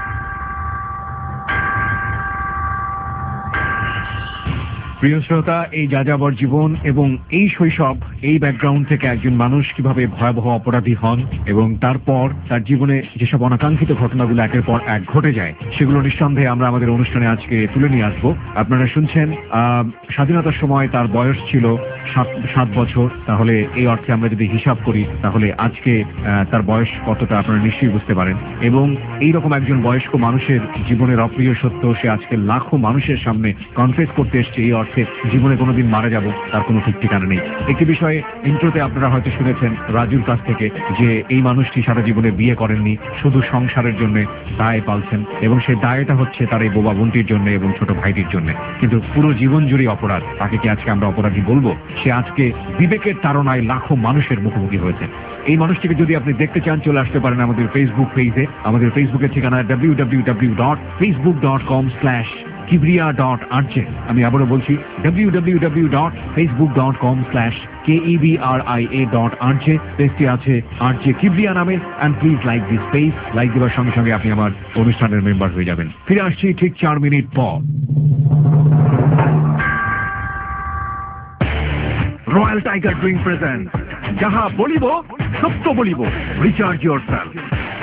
[SPEAKER 1] প্রিয় শ্রোতা, এই যাযাবর জীবন এবং এই শৈশব, এই ব্যাকগ্রাউন্ড থেকে একজন মানুষ কিভাবে ভয়াবহ অপরাধী হন এবং তারপর তার জীবনে যেসব অনাকাঙ্ক্ষিত ঘটনাগুলো একের পর এক ঘটে যায়, সেগুলো নিঃসন্দেহে আমরা আমাদের অনুষ্ঠানে আজকে তুলে নিয়ে আসবো। আপনারা শুনছেন আহ, স্বাধীনতার সময় তার বয়স ছিল সাত সাত বছর। তাহলে এই অর্থে আমরা যদি হিসাব করি, তাহলে আজকে আহ, তার বয়স কতটা আপনারা নিশ্চয়ই বুঝতে পারেন। এবং এইরকম একজন বয়স্ক মানুষের জীবনের অপ্রিয় সত্য সে আজকে লাখো মানুষের সামনে কনফেস করতে এসছে, এই অর্থে জীবনে কোনোদিন মারা যাব তার কোনো ঠিক ঠিকানা নেই। একটি বিষয়ে ইন্ট্রোতে আপনারা হয়তো শুনেছেন রাজুর কাছ থেকে যে এই মানুষটি সারা জীবনে বিয়ে করেননি, শুধু সংসারের জন্য দায় পালছেন, এবং সেই দায়টা হচ্ছে তার এই বোবা বোনটির জন্য এবং ছোট ভাইটির জন্য। কিন্তু পুরো জীবন জুড়ে অপরাধ, তাকে কি আজকে আমরা অপরাধী বলবো? সে আজকে বিবেকের তাড়নায় লাখো মানুষের মুখোমুখি হয়েছে। এই মানুষটিকে যদি আপনি দেখতে চান, চলে আসতে পারেন আমাদের ফেসবুক পেজে। আমাদের ফেসবুকের ঠিকানা W W W dot Facebook dot com slash Kibria dot RJ. আমি আবারও বলছি W W W dot Facebook dot com slash K E B R I A dot RJ. পেজটি আছে আরজে কিবরিয়া নামে। And please like this page. Like দেওয়ার সঙ্গে সঙ্গে আপনি আমার অনুষ্ঠানের মেম্বার হয়ে যাবেন। ফিরে আসছি ঠিক চার মিনিট পর। রয়্যাল টাইগার ড্রিঙ্ক প্রেজেন্ট যাহা বলিব সত্য বলিব, রিচার্জ ইয়োরসেলফ।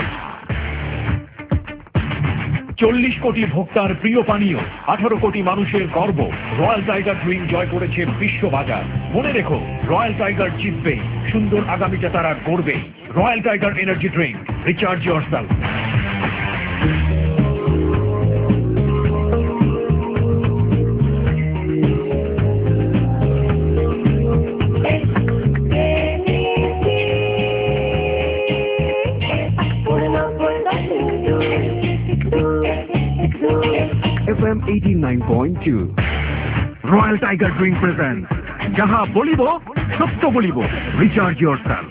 [SPEAKER 1] চল্লিশ কোটি ভোক্তার প্রিয় পানীয়, আঠারো কোটি মানুষের গর্ব, রয়্যাল টাইগার ড্রিঙ্ক জয় করেছে বিশ্ববাজার। মনে রেখো, রয়্যাল টাইগার জিতবে, সুন্দর আগামীটা তারা গড়বে। Royal tiger energy drink, recharge yourself.
[SPEAKER 4] M eighty nine point two.
[SPEAKER 1] Royal tiger drink present যাহা বলিব সত্য বলিব, রিচার্জ ইয়োর সেলফ।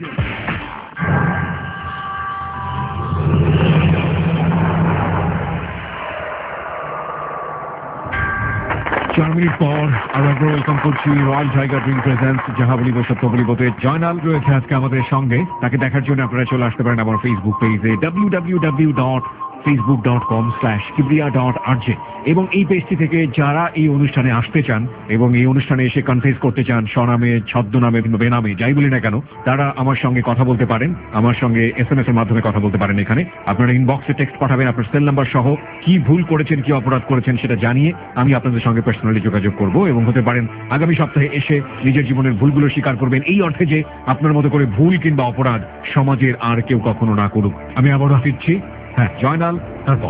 [SPEAKER 1] চার মিনিট পর আরো একবার ওয়েলকাম করছি রয়্যাল টাইগার ড্রিঙ্ক প্রেজেন্স যাহা বলিব সত্য বলিবতে। জয়নাল রয়েছে আজকে আমাদের সঙ্গে, তাকে দেখার জন্য আপনারা চলে আসতে পারেন আমার ফেসবুক পেজে W W W dot Facebook dot com slash Kibria dot RJ, এবং এই পেজটি থেকে যারা এই অনুষ্ঠানে আসতে চান এবং এই অনুষ্ঠানে এসে কনফেস করতে চান স্বনামে, ছদ্মনামে, বেনামে, যাই বলি না কেন, তারা আমার সঙ্গে কথা বলতে পারেন, আমার সঙ্গে এস এম এস এর মাধ্যমে কথা বলতে পারেন। এখানে আপনারা ইনবক্সে টেক্সট পাঠাবেন আপনার সেল নাম্বার সহ, কি ভুল করেছেন, কি অপরাধ করেছেন সেটা জানিয়ে আমি আপনাদের সঙ্গে পার্সোনালি যোগাযোগ করব, এবং হতে পারেন আগামী সপ্তাহে এসে নিজের জীবনের ভুলগুলো স্বীকার করবেন, এই অর্থে যে আপনার মতো করে ভুল কিংবা অপরাধ সমাজের আর কেউ কখনো না করুক। আমি আবারও ফিরছি। হ্যাঁ, জয়নাল, তারপর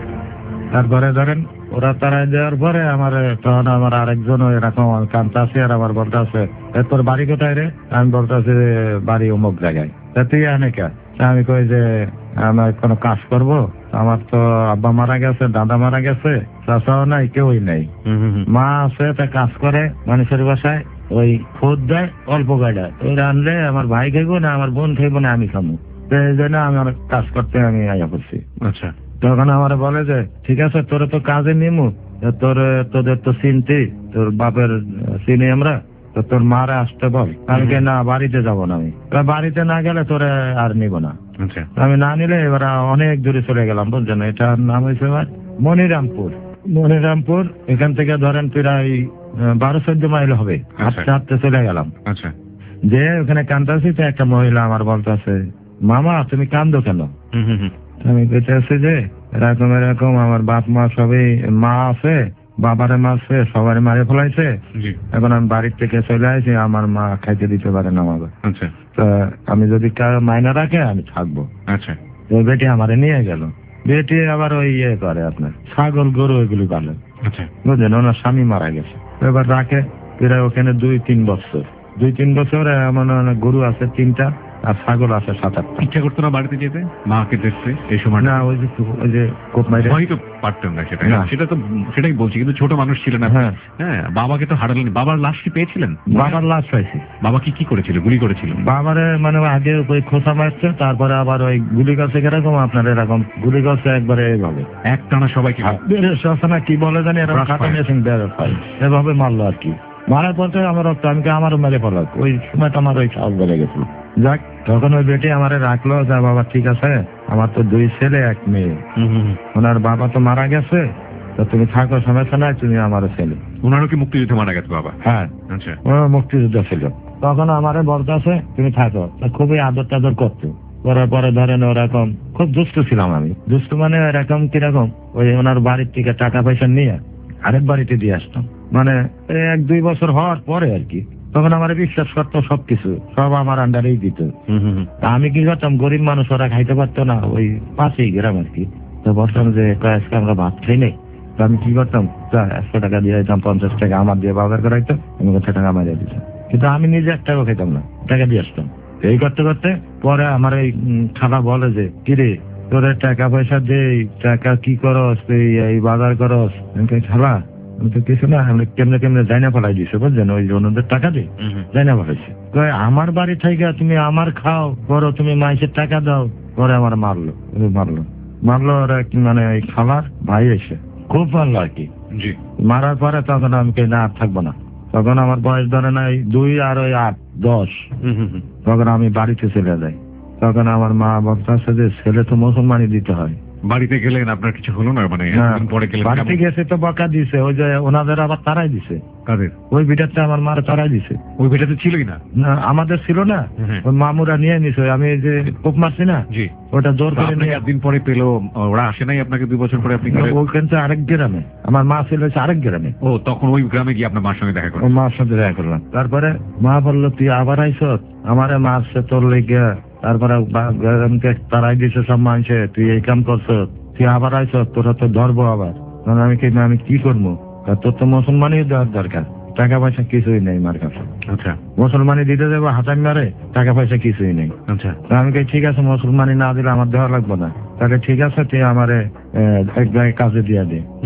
[SPEAKER 3] তারপরে ধরেন ওরা তারাই দেওয়ার পরে আমার তখন আমার আরেকজন এরকম কান্তা আছে, আর আমার বলতে আছে তোর বাড়ি কোথায় রে? আমি বলতে আছি বাড়ি অমুক জায়গায়। তুই অনেকা আমি কই যে আমার কোনো কাজ করব, আমার তো আব্বা মারা গেছে, দাদা মারা গেছে, চাচাও নাই, কেউই নেই, মা আছে, তা কাজ করে মানুষের বাসায়, ওই খুদ দেয় অল্প গাড়া, ওই রানলে আমার ভাই খাইবো না, আমার বোন খাইবো না, আমি খাবো, এই জন্য আমি অনেক কাজ করতে আমি আয়া করছি।
[SPEAKER 1] আচ্ছা, তখন
[SPEAKER 3] আমার বলে যে ঠিক আছে তোরে তো কাজে নিমু, তোর তোদের তো চিনতি, তোর বাপের চিনি আমরা, তো তোর মারা আসতে বল। আমি কে না, বাড়িতে যাবো না, আমি বাড়িতে না গেলে তোরে আর নিব না। আমি না নিলে এবার অনেক দূরে চলে গেলাম, বুঝছেন, এটার নাম হয়েছে মনিরামপুর। মনিরামপুর এখান থেকে ধরেন প্রায় বারো চোদ্দ মাইল হবে, হাঁটতে হাঁটতে চলে গেলাম।
[SPEAKER 1] আচ্ছা,
[SPEAKER 3] যে ওখানে কান্দাছি, তো একটা মহিলা আমার বলতেছে, মামা তুমি কান্দো কেন? আমি বেঁচে আছি যে এরকম এরকম আমার বাপ মা সবই, মা আছে, বাবারে মারছে, সবারই মারে ফেলাইছে, এখন আমি বাড়ির থেকে চলে আসি, আমার মা খাইতে দিতে পারে না আমাকে।
[SPEAKER 1] আচ্ছা,
[SPEAKER 3] তো আমি যদি মাইনা রাখে আমি থাকবো।
[SPEAKER 1] আচ্ছা,
[SPEAKER 3] তো বেটি আমারে নিয়ে গেল। বেটি আবার ওই ইয়ে করে আপনার ছাগল গরু এগুলি পালে,
[SPEAKER 1] আচ্ছা,
[SPEAKER 3] বুঝলেন, ওনার স্বামী মারা গেছে, এবার রাখে প্রায় ওখানে দুই তিন বছর দুই তিন বছর এমন গরু আছে তিনটা, আর ছাগল আছে সাত আটটা।
[SPEAKER 1] ইচ্ছা করতো না বাড়িতে যেতে, মাকে দেখতে এই সময়?
[SPEAKER 3] না, ওই যে ওই যে কোপ মাইরে
[SPEAKER 1] তো পারতেন না, সেটা সেটা তো সেটাই বলছি, কিন্তু ছোট মানুষ ছিলেন। হ্যাঁ, হ্যাঁ, বাবাকে তো হারালেন। বাবার লাশ কি পেয়েছিলেন?
[SPEAKER 3] বাবার লাশ পাইছি।
[SPEAKER 1] বাবা কি কি করেছিল? গুলি করেছিল?
[SPEAKER 3] বাবারে মানে আগে ওই খোসা মারছে, তারপরে আবার ওই গুলি করছে, কিরকম আপনার এরকম গুলি করছে একবারে এইভাবে এক
[SPEAKER 1] টানা সবাইকে
[SPEAKER 3] না কি বলে জানি এরকম খাতা মেশিন বেরোয়, এভাবে মারলো আর কি। মারার পর আমার রক্ত আমি আমারও মেরে পড়াক, ওই সময়টা আমার ওই সাহস বেড়ে গেছিল। যাক, তখন ওই বেটি আমারে রাখলো, যা বাবা ঠিক আছে, আমার তো দুই ছেলে এক মেয়ে, ওনার বাবা তো মারা গেছে, তো তুমি থাকো, সমস্যা নাই, তুমি আমার ছেলে।
[SPEAKER 1] ওনারও কি মুক্তিযুদ্ধে মারা গেছে বাবা?
[SPEAKER 3] হ্যাঁ,
[SPEAKER 1] আচ্ছা,
[SPEAKER 3] ওনার মুক্তিযুদ্ধ ছিল। তখন আমারে বলতে আছে তুমি থাকো, খুবই আদর টাদর করতো। করার পরে ধরেন ওরকম খুব দুষ্ট ছিলাম আমি। দুষ্ট মানে এরকম কিরকম, ওই ওনার বাড়ির থেকে টাকা পয়সা নিয়ে আরেক বাড়িতে দিয়ে আসতাম, মানে এক দুই বছর হওয়ার পরে আর কি। তখন আমার বিশ্বাস করতো, সবকিছু সব আমার আন্ডারেই দিত। আমি কি করতাম, গরিব মানুষ, ওরা খাইতে পারতো না, ওই পাশেই গ্রাম আর কি। তো বলতাম যে আজকে আমরা ভাত খাই নাই, তো আমি কি করতাম, একশো টাকা দিয়ে দিতাম, পঞ্চাশ টাকা আমার দিয়ে বাজার করাইতো, আমি কত টাকা মারিয়ে দিতাম, কিন্তু আমি নিজে এক টাকা খাইতাম না, টাকা দিয়ে আসতাম। এই করতে করতে পরে আমার এই খালা বলে যে কিরে তোর টাকা পয়সা দে, টাকা কি করস, এই বাজার করস। খালা আমি তো কিছু না, আমি কেমনে কেমনে জাইনা ফেলাই দিছে, বুঝছেন, ওই অন্যদের টাকা দিয়ে জাইনা ফেলাইছে। আমার বাড়ি থেকে তুমি আমার খাও করো, তুমি মাইসের টাকা দাও। পরে আমার মারলো, মারলো মারলো ওরা, মানে ওই খালার ভাই এসে খুব মারলো আর কি। মারার পরে তখন আমি না আর থাকবো না, তখন আমার বয়স ধরে নাই দুই আর ওই আট দশ, তখন আমি বাড়িতে চলে যাই। তখন আমার মা বলতেছে যে ছেলে তো মুসলমানই দিতে হয়।
[SPEAKER 1] বাড়িতে গেলেন, আপনার কিছু হলো না? মানে পরে গেলেন?
[SPEAKER 3] বাড়িতে গেছে তো বকা দিছে, ওই যে ওনাদের আবার তারাই দিছে।
[SPEAKER 1] কাদের? ওই
[SPEAKER 3] ভিটারটা আমার মার তারাই দিছে।
[SPEAKER 1] ওই ভিটাতে ছিলই না,
[SPEAKER 3] আমাদের ছিল না, ওই মামুরা নিয়ে নিছে। আমি যে কোপ মারছি না, ওটা জোর করে নিয়ে
[SPEAKER 1] একদিন পরে পেলো। ওরা আসে নাই আপনাকে দুই বছর পরে? আপনি
[SPEAKER 3] ওইখান থেকে আরেক গ্রামে, আমার মা ছিল আরেক গ্রামে।
[SPEAKER 1] ও, তখন ওই গ্রামে গিয়ে আপনার মার সঙ্গে দেখা করলেন?
[SPEAKER 3] মার সাথে দেখা করলাম। তারপরে মা বললো তুই আবার আইস, আমারে মারছে তোর লেগে, তারপরে তারাই দিছে সব মানুষে, তুই এই কাম করছ, তুই আবার আইস, তোরা তো ধরবো আবার। আমি কি আমি কি করবো, তোর তো মুসলমানই দেওয়ার দরকার, টাকা পয়সা কিছুই নেই মার কাছে। আচ্ছা, মুসলমানি দিতে যাবো হাতাম মারে, টাকা পয়সা কিছুই নেই। আচ্ছা, আমি কি ঠিক আছে, মুসলমানি না দিলে আমার দেওয়া লাগবো না, তাহলে ঠিক আছে তুই আমারে এক জায়গায় কাজে দিয়ে দে।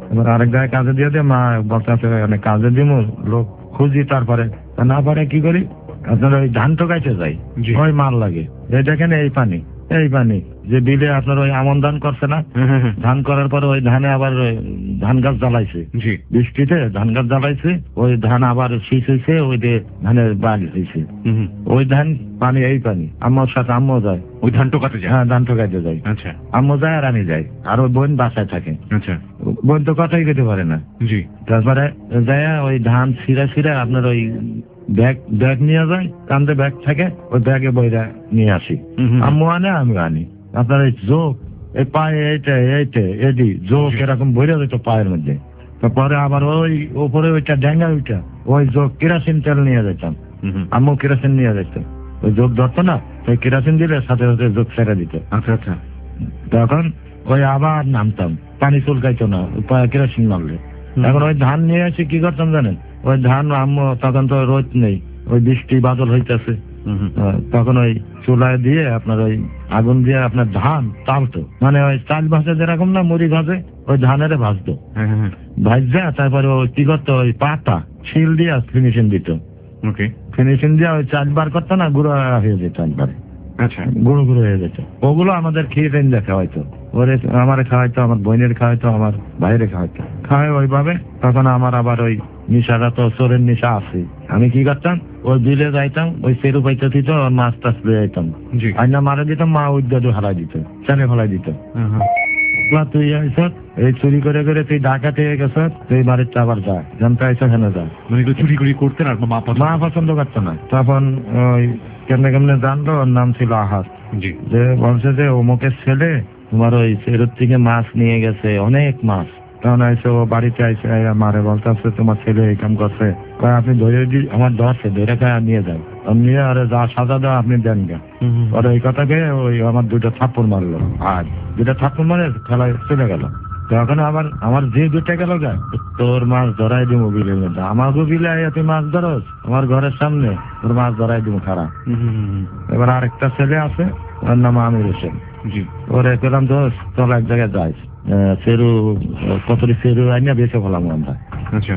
[SPEAKER 3] এবার আরেক জায়গায় কাজে দিয়ে দিয়ে মা বলতে আছে অনেক কাজে দিব লোক খুঁজি, তারপরে না পারে কি করি আপনার ওই ধান টোকাইতে যাই,
[SPEAKER 1] জি।
[SPEAKER 3] ওই মাল লাগে এই দেখেন এই পানি এই পানি যে বিলে আপনার ওই আমন ধান করছে না, ধান করার পরে ওই ধানে আবার ওই ধান গাছ জ্বালাইছে,
[SPEAKER 1] জি
[SPEAKER 3] বৃষ্টিতে ধান গাছ জ্বালাইছে, ওই ধান আবার শীষ হয়েছে, ওই যে ধানের বাড়ি হয়েছে, ওই ধান পানি এই পানি আম্মার সাথে আম্মু যায়,
[SPEAKER 1] ওই ধান টোকাতে যায়।
[SPEAKER 3] হ্যাঁ ধান টোকাইতে যায়,
[SPEAKER 1] আচ্ছা
[SPEAKER 3] আম্মু যায় আর আমি যাই, আর ওই বোন বাসায় থাকে,
[SPEAKER 1] আচ্ছা
[SPEAKER 3] বোন তো কথাই কেটে পারে না।
[SPEAKER 1] জি
[SPEAKER 3] তারপরে যায় ওই ধান ছিঁড়া ছিঁড়া আপনার ওই ব্যাগ ব্যাগ নিয়ে যায়, কান্দে ব্যাগ থাকে, ওই ব্যাগে বইরা নিয়ে আসি, আম্মু আনে আমি আনি। আপনার এই যোগ এই পায়ে এইটা এইটা এডি যোগ এরকম বইরা যেত পায়ের মধ্যে, তারপরে আবার ওই উপরে ওইটা ড্যাঙ্গা ওইটা ওই যোগ কেরাসিন তেল নিয়ে যেতাম, আম্মু কেরাসিন নিয়ে যেত, ওই যোগ ধরতো না, ওই কেরাসিন দিলে সাথে সাথে যোগ ছেড়ে দিত।
[SPEAKER 1] আচ্ছা আচ্ছা
[SPEAKER 3] তখন ওই আবার নামতাম, পানি চুলকাইতো না পায়ে কেরাসিন মারলে। এখন ওই ধান নিয়ে এসে কি করতাম জানেন, ওই ধান আম্মু তখন তো রোদ নেই, ওই বৃষ্টি বাদল হইতেছে, তখন ওই চুলায় দিয়ে আপনার ওই আগুন দিয়ে আপনার ধান চালতো, মানে ওই চাল ভাজে যেরকম না মুড়ি ভাজে, ওই ধানের ভাজতো, ভাজা তারপরে ওই কি করতো ওই পাতা শিল দিয়ে ফিনিশিং দিত,
[SPEAKER 1] ওকে
[SPEAKER 3] ফিনিশিং দিয়ে ওই চাল বার করতো না, গুঁড়ো হয়ে যেত একবারে,
[SPEAKER 1] আচ্ছা
[SPEAKER 3] গুঁড়ো গুঁড়ো হয়ে যেত, ওগুলো আমাদের খেয়ে টেন দেখা হয়তো, ওরে আমার খাওয়াইতো, আমার বোনের খাওয়াইতো, আমার ভাইরে খাওয়াইতো, খাওয়াই ওইভাবে। তখন আমার আবার ওই নিশাটা তো চোরের নিশা আছে, আমি কি করতাম ওই বিলে যাইতাম, ওই সেরু পাইতে দিত, মাছ টাছ পেয়ে যাইতাম,
[SPEAKER 1] জি
[SPEAKER 3] আইনা মারা দিতাম, মা উদ্যাদু হারাই দিত, ছেলে ফেলাই দিত, তুই আইস এই চুরি করে করে তুই ডাকাতে গেছ, তুই বাড়িতে আবার যা, জানতে আইস হেনে যা,
[SPEAKER 1] মানে এগুলো চুরি করি করতেন আর মা পছন্দ-
[SPEAKER 3] মা পছন্দ করতো না। তখন ওই কেমনে কেমনে জানলো, ওর নাম ছিল আহাস,
[SPEAKER 1] জি
[SPEAKER 3] যে বলছে যে অমুকের ছেলে তোমার ওই ফেরত থেকে মাছ নিয়ে গেছে, অনেক মাছ। তখন আইসে ও বাড়িতে আইসে মারে বলতেছে তোমার ছেলে এই কাম করছে, আপনি ধরে দি আমার ধরছে ধরে খায় নিয়ে যান, নিয়ে আরে যা সাজা দেওয়া আপনি দেন গা। আর এই কথাকে ওই আমার দুটো থাপ্পড় মারলো, আর দুটা থাপ্পড় মারে খেলায় চলে গেল। তখন আবার আমার যে দুটা গেল গা, তোর মাছ ধরাই দিব বিলের মধ্যে, আমার বিলে আইয়া তুই মাছ ধরস আমার ঘরের সামনে, তোর মাছ ধরাই দিব খারাপ। এবার আরেকটা ছেলে আছে, ওর নাম আমির হোসেন,
[SPEAKER 1] জি
[SPEAKER 3] ওরে পেলাম দোষ চল এক জায়গায় যাই, ফেরু কতটি ফেরু আইনা বেঁচে ফেলাম আমরা,
[SPEAKER 1] আচ্ছা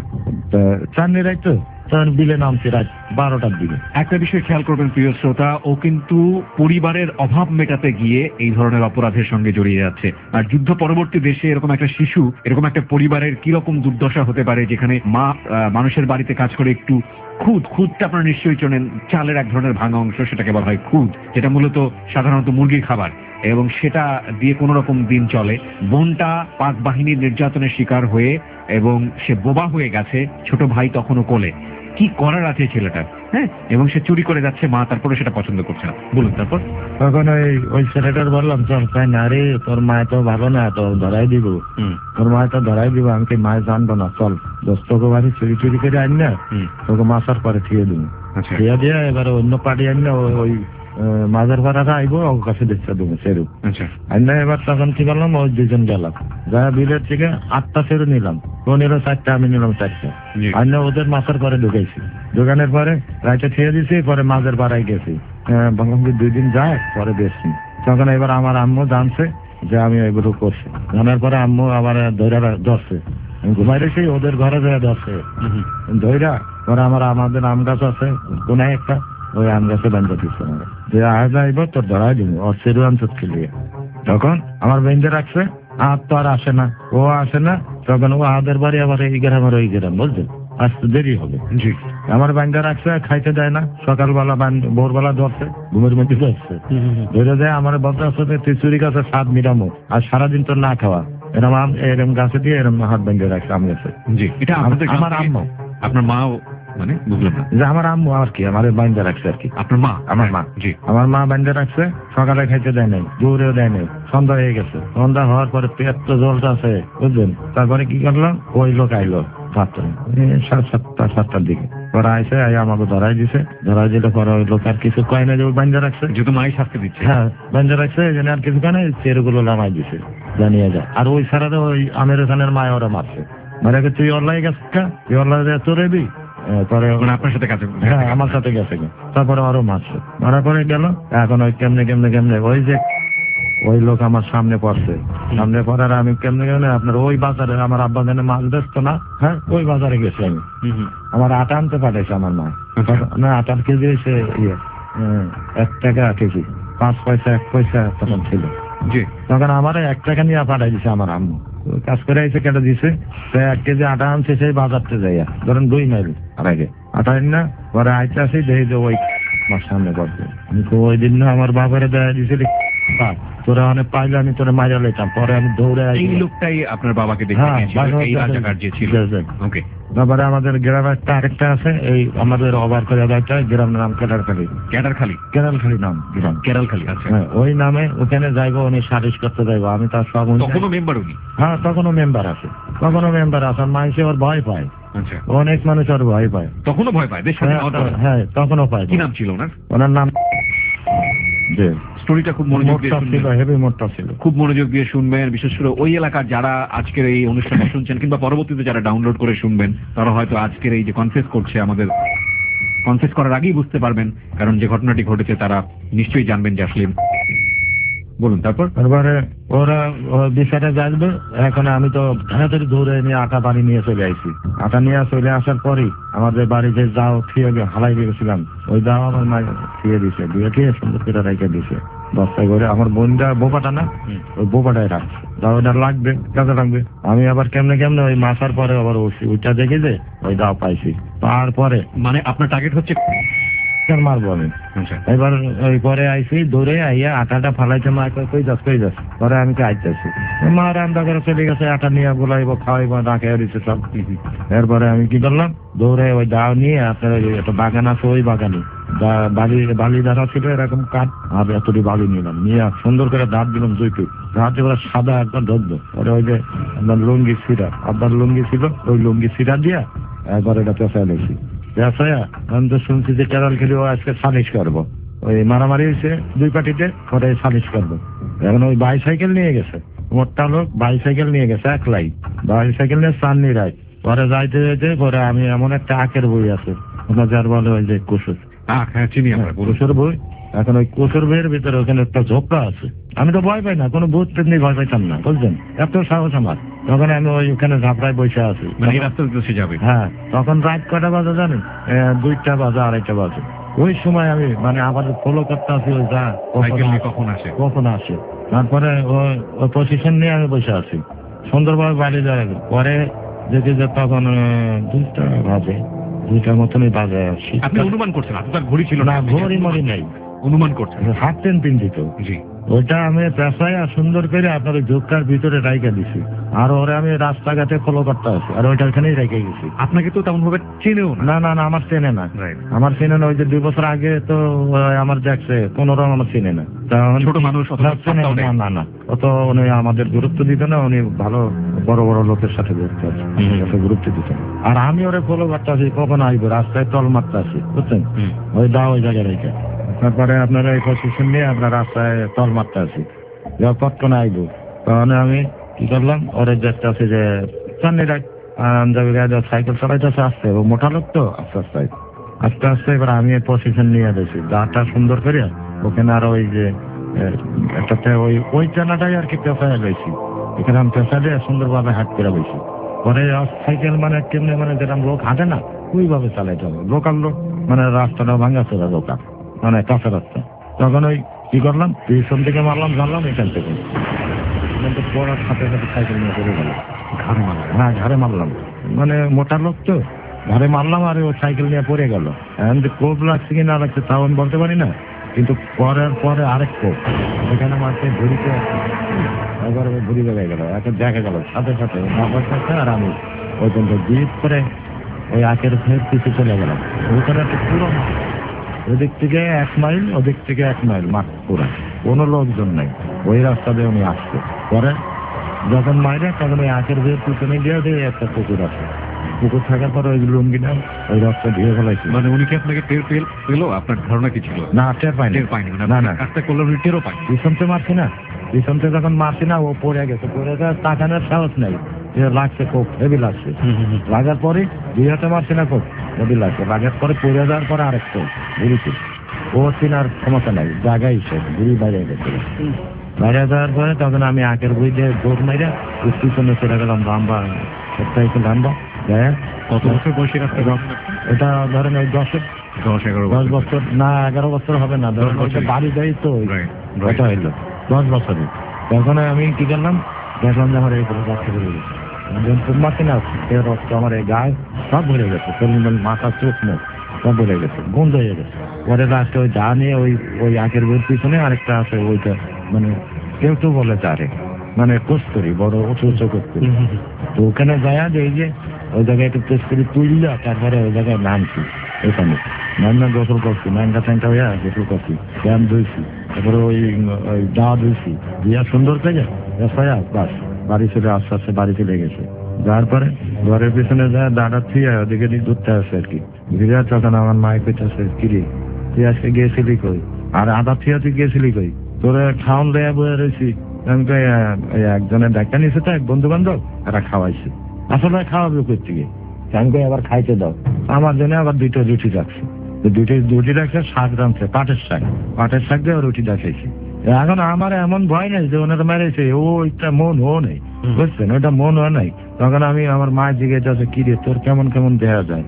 [SPEAKER 3] চাননি রাত তো তখন বিলে নামছে রাত বারোটার দিকে।
[SPEAKER 1] একটা বিষয় খেয়াল করবেন প্রিয় শ্রোতা, ও কিন্তু পরিবারের অভাব মেটাতে গিয়ে এই ধরনের অপরাধের সঙ্গে জড়িয়ে যাচ্ছে। আর যুদ্ধ পরবর্তী দেশে এরকম একটা শিশু, এরকম একটা পরিবারের কিরকম দুর্দশা হতে পারে, যেখানে মা আহ, মানুষের বাড়িতে কাজ করে একটু খুদ, খুদটা আপনারা নিশ্চয়ই চেনেন, চালের এক ধরনের ভাঙা অংশ, সেটাকে বলা হয় খুদ, যেটা মূলত সাধারণত মুরগির খাবার, এবং সেটা দিয়ে কোন রকম দিন চলে। বোনটা পাক বাহিনীর নির্যাতনের শিকার হয়ে এবং সে বোবা হয়ে গেছে, ছোট ভাই তখনও কোলে, কি করার আছে ছেলেটার, হ্যাঁ, এবং সে চুরি করে যাচ্ছে, মা তারপরে সেটা পছন্দ করছে না। বলুন তারপর।
[SPEAKER 3] তখন ওই ওই ছেলেটার বললাম চল, তাই না রে তোর মায় তো ভালো না, তো ধরাই দিব, তোর মায় তো ধরাই দিব, আমি কি মায় জানবো না, চল দোষ তোকে বাড়ি চুরি চুরি করে আন না, তোকে মাসার পরে থিয়ে দিব,
[SPEAKER 1] আচ্ছা
[SPEAKER 3] থিয়ে দিয়ে এবার অন্য পার্টি আন না, ওই মাঝের ভাড়াটা আইবো ওর কাছে দেখতে দেবো সেরু,
[SPEAKER 1] আচ্ছা
[SPEAKER 3] আন না। এবার তখন কি করলাম, ওই দুজন গেলাম, যা বিলের থেকে আটটা সেরু নিলাম, ও নিল চারটা, আমি নিলাম চারটা,
[SPEAKER 1] জি
[SPEAKER 3] আর না ওদের মাছের পরে ঢুকেছি, দোকানের পরে রাইতে খেয়ে দিছি, পরে মাছের পাড়ায় গেছি, ভাবলাম কি দুই দিন যায় পরে বেশি। তখন এবার আমার আম্মু জানছে যে আমি এগুলো করছি, জানার পরে আম্মু আবার ধৈরা ধরছে, আমি ঘুমাই রেখেছি, ওদের ঘরে যায় ধরছে ধৈরা, পরে আমার আমাদের আম গাছ আছে কোনায় একটা, ওই আম গাছে বান্ধা দিচ্ছে আমার, যে আজ আইব তোর ধরাই দিব, ওর সেরু আম চুটকে লিয়ে। তখন আমার বেঁধে রাখছে, আর তো আর আসে না, ও আসে না, তখন ও আদের বাড়ি আবার এই গ্রামের ওই গ্রাম, বুঝলেন, আসতে দেরি হবে।
[SPEAKER 1] জি
[SPEAKER 3] আমার বান্ধা রাখছে, খাইতে দেয় না, সকালবেলা ভোরবেলা ধরছে, ঘুমের মধ্যে ধরছে, ধরে দেয় আমার বলতে আসছে তুই চুরি গাছে স্বাদ মিটামো, আর সারাদিন তোর না খাওয়া, এরম আম এরম গাছে দিয়ে এরম হাত বেঁধে রাখছে আম গাছে।
[SPEAKER 1] জি এটা আপনাদের
[SPEAKER 3] আমার আম্মু,
[SPEAKER 1] আপনার মাও, মানে বুঝলাম না,
[SPEAKER 3] যে আমার আম্মু আর কি আমার বান্ধা রাখছে আর কি,
[SPEAKER 1] আপনার মা,
[SPEAKER 3] আমার মা,
[SPEAKER 1] জি
[SPEAKER 3] আমার মা বান্ধা রাখছে, সকালে খাইতে দেয় নাই, দুপুরেও দেয় নাই, সন্ধ্যা হয়ে গেছে, সন্ধ্যা হওয়ার পরে পেট তো জলটা আছে বুঝলেন, তারপরে কি করলাম, ওই লোক আইলো সাতটা সাড়ে সাতটা সাতটার দিকে, পরে আইসে আই আমাকে ধরাই দিছে, ধরাই দিলে পরে ওই লোক আর কিছু কয় না, যে ওই বান্ধা রাখছে,
[SPEAKER 1] যেহেতু মাই শাস্তি দিচ্ছে,
[SPEAKER 3] হ্যাঁ বান্ধা রাখছে, এই জন্য আর কিছু কয় না, চেরগুলো নামাই দিছে জানিয়ে যা। আর ওই সারারে ওই আমের ওখানের মায় ওরা মারছে, মানে তুই অল্লাই গেছে কা, তুই অল্লাই তোরে দি, পরে
[SPEAKER 1] মানে আপনার সাথে কাছে,
[SPEAKER 3] হ্যাঁ আমার সাথে গেছে, তারপরে আরো মারছে, মারার পরে গেল, এখন ওই কেমনে কেমনে কেমনে ওই যে ওই লোক আমার সামনে পড়ছে, সামনে পড়ার আমি কেমনে কেমনে আপনার ওই বাজারে আমার আব্বা জানে মাছ বেচতো না, হ্যাঁ ওই বাজারে গেছি আমি, আমার আটা আনতে পাঠাইছে আমার মা, না আটার কেজি হয়েছে ইয়ে আহ, এক টাকা কেজি, পাঁচ পয়সা এক পয়সা তখন ছিল,
[SPEAKER 1] জি
[SPEAKER 3] তখন আমার এক টাকা নিয়ে পাঠাই দিছে আমার আম্মু, কাজ করে আইসে কেটে দিছে, তো এক কেজি আটা আনছে সেই বাজারতে যাইয়া ধরেন দুই মাইল আর আগে আটা না পরে আইতে আসি দেখি যে ওই আমার সামনে পড়ছে, আমি তো ওই দিন না আমার বাবারে দেয়া দিয়েছিল তোরা অনেক পাইলে আমি তোরা মাইরা লেতাম, পরে আমি দৌড়ে
[SPEAKER 1] এই লোকটাই আপনার বাবাকে দেখতে
[SPEAKER 3] হ্যাঁ,
[SPEAKER 1] গিয়েছিল,
[SPEAKER 3] বাসায়
[SPEAKER 1] এই
[SPEAKER 3] দেখে-
[SPEAKER 1] রাজাকার যে ছিল।
[SPEAKER 3] জি, জি।
[SPEAKER 1] ওকে,
[SPEAKER 3] তারপরে আমাদের গ্রামের একটা আরেকটা আছে, এই আমাদের অবার করে একটা গ্রামের নাম কেটারখালি,
[SPEAKER 1] ক্যাডারখালী,
[SPEAKER 3] কেরালখালি নাম গ্রাম,
[SPEAKER 1] কেরালখালী। আচ্ছা,
[SPEAKER 3] হ্যাঁ ওই নামে ওখানে যাইবো, উনি সালিশ করতে যাইবো, আমি তার সব উনি-
[SPEAKER 1] তখনও মেম্বার উনি?
[SPEAKER 3] হ্যাঁ তখনও মেম্বার আছে, তখনও মেম্বার আছে, মানুষে ওর ভয় পায়,
[SPEAKER 1] আচ্ছা,
[SPEAKER 3] অনেক মানুষ ওর ভয় পায়,
[SPEAKER 1] তখনও ভয় পায় দেশ স্বাধীন হওয়ার পরে?
[SPEAKER 3] হ্যাঁ তখনও পায়।
[SPEAKER 1] কি নাম ছিল ওনার?
[SPEAKER 3] ওনার নাম যে
[SPEAKER 1] স্টোরিটা খুব মনোযোগ দিয়ে
[SPEAKER 3] মোটটা ছিল,
[SPEAKER 1] শুনবেন,
[SPEAKER 3] হেভি মোটটা ছিল।
[SPEAKER 1] খুব মনোযোগ দিয়ে শুনবেন, বিশেষ করে ওই এলাকার যারা আজকের এই অনুষ্ঠানটা শুনছেন কিংবা পরবর্তীতে যারা ডাউনলোড করে শুনবেন, তারা হয়তো আজকের এই যে কনফেস করছে আমাদের, কনফেস করার আগেই বুঝতে পারবেন, কারণ যে ঘটনাটি ঘটেছে তারা নিশ্চয়ই জানবেন যে আসলে। বলুন তারপর।
[SPEAKER 3] তারপরে ওরা বিচারে যাবে, এখন আমি তো তাড়াতাড়ি ধরে নিয়ে আটা বাড়ি নিয়ে চলে আইছি, আটা নিয়ে চলে আসার পরই আমাদের বাড়িতে যাও থিয়ে হালাই গেছিলাম, ওই দাও আমার মা থিয়ে দিছে, দিয়ে দিয়ে সুন্দর করে রেখে দিছে বস্তায় করে, আমার বোনটা বোপাটা না ওই বোপাটাই রাখছে, দাও ওটা লাগবে কাজে লাগবে, আমি আবার কেমনে কেমনে ওই মাসার পরে আবার ওইটা দেখে যে ওই দাও পাইছি, তারপরে
[SPEAKER 1] মানে আপনার টার্গেট হচ্ছে
[SPEAKER 3] মারবো আমি।
[SPEAKER 1] আচ্ছা,
[SPEAKER 3] এবার ওই পরে আইসি দৌড়ে আইয়া আটাটা ফালাইছে, মা কই কই যাস কই যাস, পরে আমি কে আইতেছি, মা রান্না করে চলে গেছে, আটা নিয়ে গোলাইবো খাওয়াইবো ডাকে দিচ্ছে সব। এরপরে আমি কি করলাম, দৌড়ে ওই দাও নিয়ে আপনার ওই একটা বাগান আছে, ওই বাগানে বালি বালি দ্বারা ছিল এরকম কাঠ, আর এতটি বালি নিলাম, নিয়ে সুন্দর করে দাঁত দিলাম দুই পিট, দাঁত এবার সাদা একবার ধরবো, পরে ওই যে আপনার লুঙ্গি সিরা, আব্বার লুঙ্গি ছিল ওই লুঙ্গি সিরা দিয়া একবার এটা পেঁচাই লেছি, পেঁচাইয়া আমি তো শুনছি যে কেরল খেলে ও আজকে সালিশ করবো, ওই মারামারি হয়েছে দুই পার্টিতে, পরে সালিশ করবো, এখন ওই বাইসাইকেল নিয়ে গেছে, মোটটা লোক বাইসাইকেল নিয়ে গেছে একলাই, বাইসাইকেল নিয়ে চাননি রায়, পরে যাইতে যাইতে পরে আমি এমন একটা আখের বই আছে ওটা যার বলে ওই যে কুসুর,
[SPEAKER 1] আখ, হ্যাঁ চিনি আমরা, বলুন।
[SPEAKER 3] কুসুর বই, এখন ওই কুসুর বইয়ের ভিতরে ওখানে একটা ঝোপড়া আছে, আমি তো ভয় পাই না, কোনো ভূত প্রেত নিয়ে ভয় পাইতাম না বুঝলেন, এত সাহস আমার, তখন আমি ওই ওখানে ঝাপড়ায় বসে আছি,
[SPEAKER 1] মানে এই রাস্তা দিয়ে সে যাবে?
[SPEAKER 3] হ্যাঁ তখন রাত কটা বাজে জানেন, আহ, দুইটা বাজে আড়াইটা বাজে, ওই সময় আমি মানে আবার ফলো করতে আছি ওই যা
[SPEAKER 1] সাইকেল নিয়ে কখন আসে?
[SPEAKER 3] কখন আসে, তারপরে ওই পজিশন নিয়ে আমি বসে আছি, সুন্দরভাবে বাড়ি যাওয়া পরে দেখি যে তখন আহ, দুইটা বাজে, দুইটার মতনই বাজে আসছি।
[SPEAKER 1] আপনি অনুমান করছেন, আপনার ঘড়ি ছিল
[SPEAKER 3] না
[SPEAKER 1] না?
[SPEAKER 3] ঘড়ি মরি নাই,
[SPEAKER 1] অনুমান করছেন?
[SPEAKER 3] হাফ পেন পিন্দিত,
[SPEAKER 1] জি,
[SPEAKER 3] ওইটা আমি পেশায় আর সুন্দর করে আপনার ওই ঝোঁকার ভিতরে রাইখা দিছি, আর ওরা আমি রাস্তাঘাটে ফলো করতে আছি, আর ওইটা ওখানেই রেখে গেছি।
[SPEAKER 1] আপনাকে তো তেমন ভাবে চেনেও না?
[SPEAKER 3] না না না আমার চেনে না,
[SPEAKER 1] Right.
[SPEAKER 3] আমার চেনে না, ওই যে দুই বছর আগে তো আহ, আমার দেখছে, কোনোরকম আমার চেনে না, তখন
[SPEAKER 1] ছোট মানুষ, অত
[SPEAKER 3] না, চেনে
[SPEAKER 1] পাত্তাও নেই।
[SPEAKER 3] না, না না অত উনি আমাদের গুরুত্ব দিত না, উনি ভালো বড় বড় লোকের সাথে ঘুরতে আছে,
[SPEAKER 1] হুম।
[SPEAKER 3] সাথে গুরুত্ব দিত না। আর আমি ওরে ফলো করতে আছি, কখন আসবো রাস্তায় তল মারতে আছি বুঝছেন,
[SPEAKER 1] হুম।
[SPEAKER 3] ওই দা ওই জায়গায় রেখে, তারপরে আপনারা এই পজিশন নিয়ে আপনার রাস্তায় তল মারতে আছি, যখন কতক্ষণ আইবো, তখন আমি কি করলাম, ওরে দেখতে আছে যে চান্নি রাখ সাইকেল চালাইতেছে আসতে, ও মোটা লোক তো আস্তে আস্তে আস্তে আস্তে এবার আমি পজিশন নিয়ে দিয়েছি, গাটা সুন্দর করে ওখানে, আর ওই যে একটা ওই ওই চানাটাই আর কি পেঁচায় লইছি, এখানে আমি পেঁচা দিয়ে সুন্দরভাবে হাট করে বইছি, পরে সাইকেল মানে কেমনি মানে যেরকম লোক হাঁটে না ওইভাবে চালাইতে হবে, লোকাল লোক মানে রাস্তাটা ভাঙা ছিল লোকাল, মানে কাঁচা রাস্তা, তখন ওই কি করলাম পিছন থেকে মারলাম, জানলাম এখান থেকে কিন্তু পড়ার সাথে সাথে সাইকেল নিয়ে পড়ে গেল,
[SPEAKER 1] ঘাড়ে মারলেন?
[SPEAKER 3] হ্যাঁ ঘাড়ে মারলাম, মানে মোটা লোক তো ঘাড়ে মারলাম, আর ও সাইকেল নিয়ে পড়ে গেল, এখন যে কোপ লাগছে কি না লাগছে তাও আমি বলতে পারি না, কিন্তু পরের পরে আরেক কোপ এখানে মারতে ঘুরিতে একবার ঘুরি বেড়ে গেল, একে দেখা গেল সাথে সাথে বাবার সাথে, আর আমি ওই পর্যন্ত জিপ করে ওই আখের ফের পিছু চলে গেলাম, ওখানে একটা পুরো মাঠ, ওদিক থেকে এক মাইল ওদিক থেকে এক মাইল মাঠ পুরো, কোনো লোকজন নেই, ওই রাস্তা দিয়ে উনি আসছে, পরে যখন মাইরে তখন ওই আখের ভের পিছনে গিয়ে দিয়ে একটা পুকুর আছে, পুকুর থাকার পর ওই লুঙ্গিটা ওই রাস্তা দিয়ে ফেলাইছি।
[SPEAKER 1] মানে উনি কি আপনাকে টের পেল পেলো? আপনার ধারণা কি ছিল?
[SPEAKER 3] না টের পাইনি,
[SPEAKER 1] টের পাইনি,
[SPEAKER 3] না না
[SPEAKER 1] কাজটা করলে উনি টেরও পাইনি?
[SPEAKER 3] পিছনতে মারছি না, পিছনতে যখন মারছি না ও পড়ে গেছে, পড়ে গেছে তাকানোর সাহস নেই, যে লাগছে খুব হেভি লাগছে, লাগার পরে দুই হাতে মারছি না খুব হেভি লাগছে, লাগার পরে পড়ে যাওয়ার পরে আরেকটা ঘুরিতে ও চিনার ক্ষমতা নাই, জায়গায় সে ঘুরি বাইরে গেছে, বাইরে যাওয়ার পরে তখন আমি আখের বই দিয়ে দৌড় মাইরা ওই পিছনে চলে গেলাম রামবা সপ্তাহে রামবা যায়।
[SPEAKER 1] কত বছর বয়সী রাখতে
[SPEAKER 3] এটা ধরেন ওই দশ
[SPEAKER 1] দশ এগারো
[SPEAKER 3] দশ বছর না এগারো বছর হবে না, ধরেন ওইটা বাড়ি দেয় তো ওটা হইলো দশ বছরে। তখন আমি কি করলাম, দেখলাম যে আমার এই করে রক্ত ভরে গেছে, যখন ফুটমারছি না সে রক্ত আমার এই গায়ে সব ভরে গেছে, শরীর মাথা চোখ মুখ সব ভরে গেছে, বন্ধ হয়ে গেছে। পরে লাস্টে ওই যা নিয়ে ওই ওই আখের বইয়ের পিছনে আরেকটা আছে, ওইটা মানে কেউ তো বলে চারে মানে কস্তুরি বড় উঁচু উঁচু কস্তুরি। তো ওখানে যায় যে এই যে ওই জায়গায় একটু কস্তুরি তুললা, তারপরে ওই জায়গায় নামছি, ওইখানে নামনা গোসল করছি, ন্যাংটা ট্যাংটা হইয়া গোসল করছি, ব্যায়াম ধুইছি, তারপরে ওই ওই দাওয়া ধুইছি, দিয়া সুন্দর থেকে রাস্তায় বাস বাড়ি চলে আস্তে আস্তে বাড়ি চলে গেছে। যার পরে ঘরের পিছনে যায় দাঁড়া থুইয়া ওদিকে দিক ঘুরতে আসে আর কি, ঘুরে তখন আমার মায়ের পেতেছে কিরে তুই আজকে গিয়েছিলি কই, আর আধা থুইয়া তুই গিয়েছিলি কই, তোরা খাওয়ান দেয়া বয়ে রয়েছি। আমি কই একজনের ডাক্তার নিয়েছে তো এক বন্ধু বান্ধব, এরা খাওয়াইছে, আসলে খাওয়াবে করতে গিয়ে আমি কই আবার খাইতে দাও, আমার জন্য আবার দুইটা রুটি রাখছে, দুইটা রুটি রাখছে, শাক রাখছে পাটের শাক, পাটের শাক দিয়ে রুটি রাখাইছে। এখন আমার এমন ভয় নেই যে ওনারা মেরেছে, ও ওইটা মন ও নেই, বুঝছেন, ওইটা মন ও নাই। তখন আমি আমার মা জিজ্ঞেস আছে কি রে তোর কেমন কেমন দেখা যায়,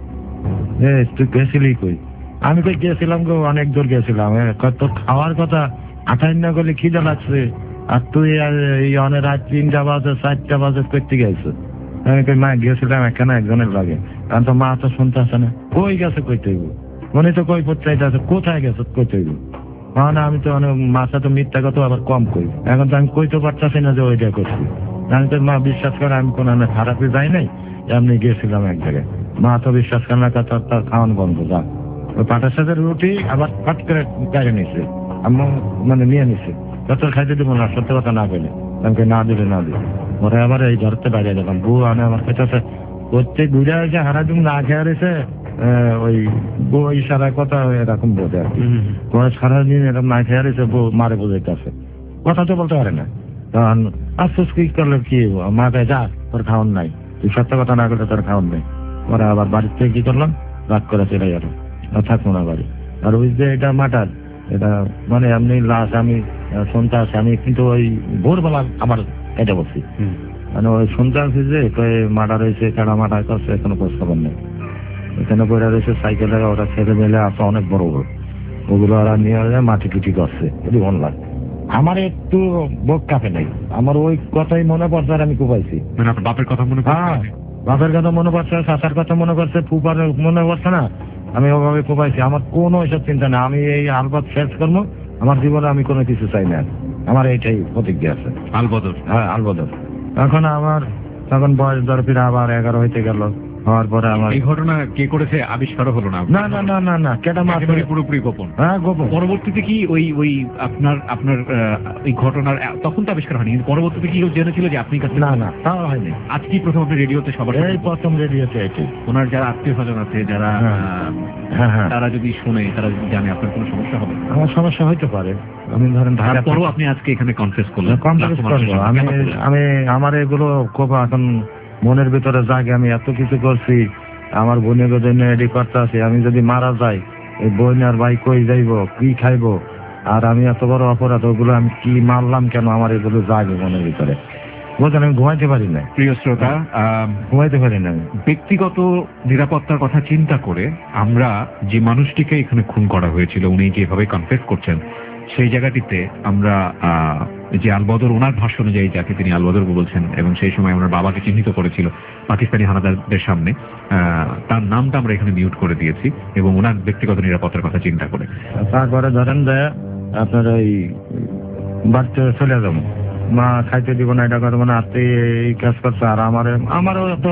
[SPEAKER 3] এ তুই গেছিলি কই, আমি কই গেছিলাম গো অনেক দূর গেছিলাম, তোর খাওয়ার কথা আঠাইন না করলে খিদে লাগছে, আর তুই এই অনেক রাত তিনটা বাজে চারটা বাজে করতে গেছো। আমি কই মা গিয়েছিলাম এখানে একজনের লাগে, কারণ তো মা তো শুনতে আসে না, কই গেছে কইতে হইব, মনে তো কই পড়তে আছে কোথায় গেছে কইতে হইব, না আমি তো অনেক মাথা তো মিথ্যা কথা আবার কম কই, এখন তো আমি কইতে পারতেছি না যে ওইটা করছি। আমি তো মা বিশ্বাস করে আমি কোনো খারাপে যাই নাই, এমনি গিয়েছিলাম এক জায়গায়, মা তো বিশ্বাস করে না, তার তার খাওয়ান বন্ধ যা। ওই পাটার সাথে রুটি আবার ফাট করে গাড়ি নিছে, আমি মানে নিয়ে নিছে, তত খাইতে দিব না সত্যি কথা না পেলে, আমাকে না দিলে না দিলে ওরা আবার এই ধরতে বাইরে গেলাম, বউ আনে আমার কাছে প্রত্যেক ঘুরে এসে হারা দিন না খেয়ে রয়েছে, ওই বউ ইশারায় কথা এরকম বোঝে আর কি, সারাদিন এরকম না খেয়ে রয়েছে, বউ মারে বোঝাইতেছে, কথা তো বলতে পারে না। তখন আফসোস কি করলে কি মা কে যা তোর খাওয়ান নাই, তুই সত্য কথা না করলে তোর খাওয়ান নেই। ওরা আবার বাড়ির থেকে কি করলাম রাগ করে চলে গেল, থাকবো না বাড়ি। আর ওই যে এটা মাটার এটা মানে এমনি লাশ আমি শুনতে আসি, আমি কিন্তু ওই ভোরবেলা আবার এটা বলছি, মানে ওই শুনতে আসি যে মাটা রয়েছে কেডা মাটা করছে কোনো খোঁজ খবর নেই, এখানে পড়ে রয়েছে সাইকেলে, ওরা ছেলে মেলে আছে অনেক বড় বড়, ওগুলো ওরা নিয়ে মাটি টুটি করছে, যদি অনলাইন আমার একটু বুক কাঁপে নাই, আমার ওই কথাই মনে পড়ছে আর আমি কুপাইছি,
[SPEAKER 1] মানে আপনার বাপের কথা মনে
[SPEAKER 3] হ্যাঁ বাপের কথা মনে পড়ছে, চাচার কথা মনে করছে, ফুপার মনে পড়ছে না, আমি ওভাবে কুপাইছি, আমার কোনো এসব চিন্তা নেই, আমি এই আলবাত শেষ করবো, আমার জীবনে আমি কোনো কিছু চাই না, আমার এইটাই প্রতিজ্ঞা আছে।
[SPEAKER 1] আলবদর,
[SPEAKER 3] হ্যাঁ আলবদর। এখন আমার তখন বয়স ধর ফিরে আবার এগারো হইতে গেল, হওয়ার পরে আমার
[SPEAKER 1] এই ঘটনা কে করেছে আবিষ্কার হলো না,
[SPEAKER 3] না না না না না কেটা মাছ
[SPEAKER 1] পুরোপুরি গোপন।
[SPEAKER 3] হ্যাঁ গোপন।
[SPEAKER 1] পরবর্তীতে কি ওই ওই আপনার আপনার ওই ঘটনার তখন তো আবিষ্কার হয়নি, কিন্তু পরবর্তীতে কি জেনেছিল যে আপনি কাছে?
[SPEAKER 3] না না তাও হয়নি,
[SPEAKER 1] আজকেই প্রথম আপনি রেডিওতে সবার
[SPEAKER 3] এই প্রথম রেডিওতে এটি।
[SPEAKER 1] ওনার যারা আত্মীয় স্বজন আছে যারা
[SPEAKER 3] হ্যাঁ হ্যাঁ
[SPEAKER 1] তারা যদি শুনে, তারা যদি জানে, আপনার কোনো সমস্যা হবে?
[SPEAKER 3] আমার সমস্যা হইতে পারে, আমি ধরেন
[SPEAKER 1] তারপরও আপনি আজকে এখানে কনফেস করলেন।
[SPEAKER 3] কনফেস করবো আমি, আমি আমার এগুলো খুব এখন মনের ভিতরে জাগে, আমি এত কিছু করছি, আমার বোনের জন্য রেডি করতে আছি, আমি যদি মারা যাই এই বোন আর ভাই কই যাইব, কি খাইব, আর আমি এত বড় অপরাধ, ওগুলো আমি কি মারলাম কেন, আমার এগুলো জাগে মনের ভিতরে, বুঝলেন, আমি ঘুমাইতে পারি না।
[SPEAKER 1] প্রিয় শ্রোতা,
[SPEAKER 3] ঘুমাইতে পারি না।
[SPEAKER 1] ব্যক্তিগত নিরাপত্তার কথা চিন্তা করে আমরা যে মানুষটিকে এখানে খুন করা হয়েছিল, উনি যেভাবে কনফেস করছেন, সেই জায়গাটিতে আমরা যে আলবদর, ওনার ভাষ্য অনুযায়ী যাকে তিনি আলবদর বলছেন, এবং সেই সময় ওনার বাবাকে চিহ্নিত করেছিল পাকিস্তানি হানাদারদের সামনে, তার নামটা আমরা এখানে মিউট করে দিয়েছি, এবং ওনার ব্যক্তিগত নিরাপত্তার কথা চিন্তা করে।
[SPEAKER 3] তারপরে ধরেন যে আপনার ওই বাড়িতে চলে যাবো, মা খাইতে দিব না, এটা করবো না, আত্মীয় এই কাজ করছে, আর আমার আমারও তো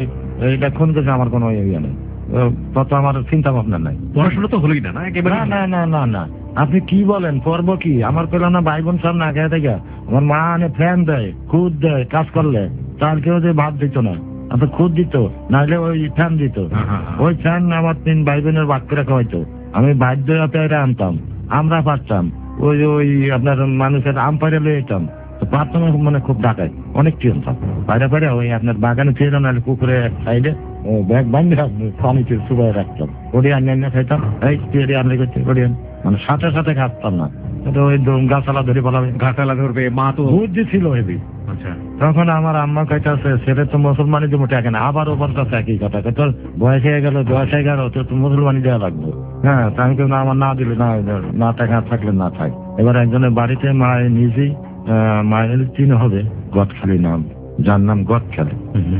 [SPEAKER 3] এইটা খুন করছে, আমার কোনো ইয়ে নেই, তত আমার চিন্তা ভাবনা নাই।
[SPEAKER 1] পড়াশোনা তো হলোই না, না একেবারে
[SPEAKER 3] না না না না। আপনি কি বলেন, পড়বো কি, আমার পেলাম না ভাই বোন সব না খেয়ে থেকে, আমার মা আনে ফ্যান দেয়, খুদ দেয়, কাজ করলে তার কেউ যে ভাত দিত না, আপনার খুদ দিত, নাহলে ওই ফ্যান দিত, ওই ফ্যান আমার তিন ভাই বোনের ভাগ করে খাওয়াইতো, আমি বাধ্য হতে আনতাম, আমরা পারতাম, ওই ওই আপনার মানুষের আম পাইরে লয়ে যেতাম, পারতাম মানে খুব ডাকায় অনেক কি হতাম, বাইরে বাইরে ওই আপনার বাগানে ছিল, নাহলে পুকুরে এক সাইডে ব্যাগ বান্ধে পানিতে সুবাই রাখতাম, ওড়ি আনিয়ে আনিয়ে খাইতাম, এই তুই আনলে করছি ওড়ি, মানে সাথে সাথে খাতাম না, তো ওই দম গাছালা ধরে পালাবে,
[SPEAKER 1] ঘাটালা ধরবে, মা তো
[SPEAKER 3] বুদ্ধি ছিল হেবি।
[SPEAKER 1] আচ্ছা,
[SPEAKER 3] তখন আমার আম্মা কইতাছে ছেলে তো মুসলমানি দেবো টাকা না, আবার ওপর কাছে একই কথা, তোর বয়স হয়ে গেল, বয়স হয়ে গেল, তোর তো মুসলমানি দেওয়া লাগবে। হ্যাঁ, তা আমি কেউ আমার না দিলে না, না টাকা থাকলে না থাক। এবার একজনের বাড়িতে মায়ের নিজেই মায়ের চিনে হবে গদখালি নাম, যার নাম গদখালি।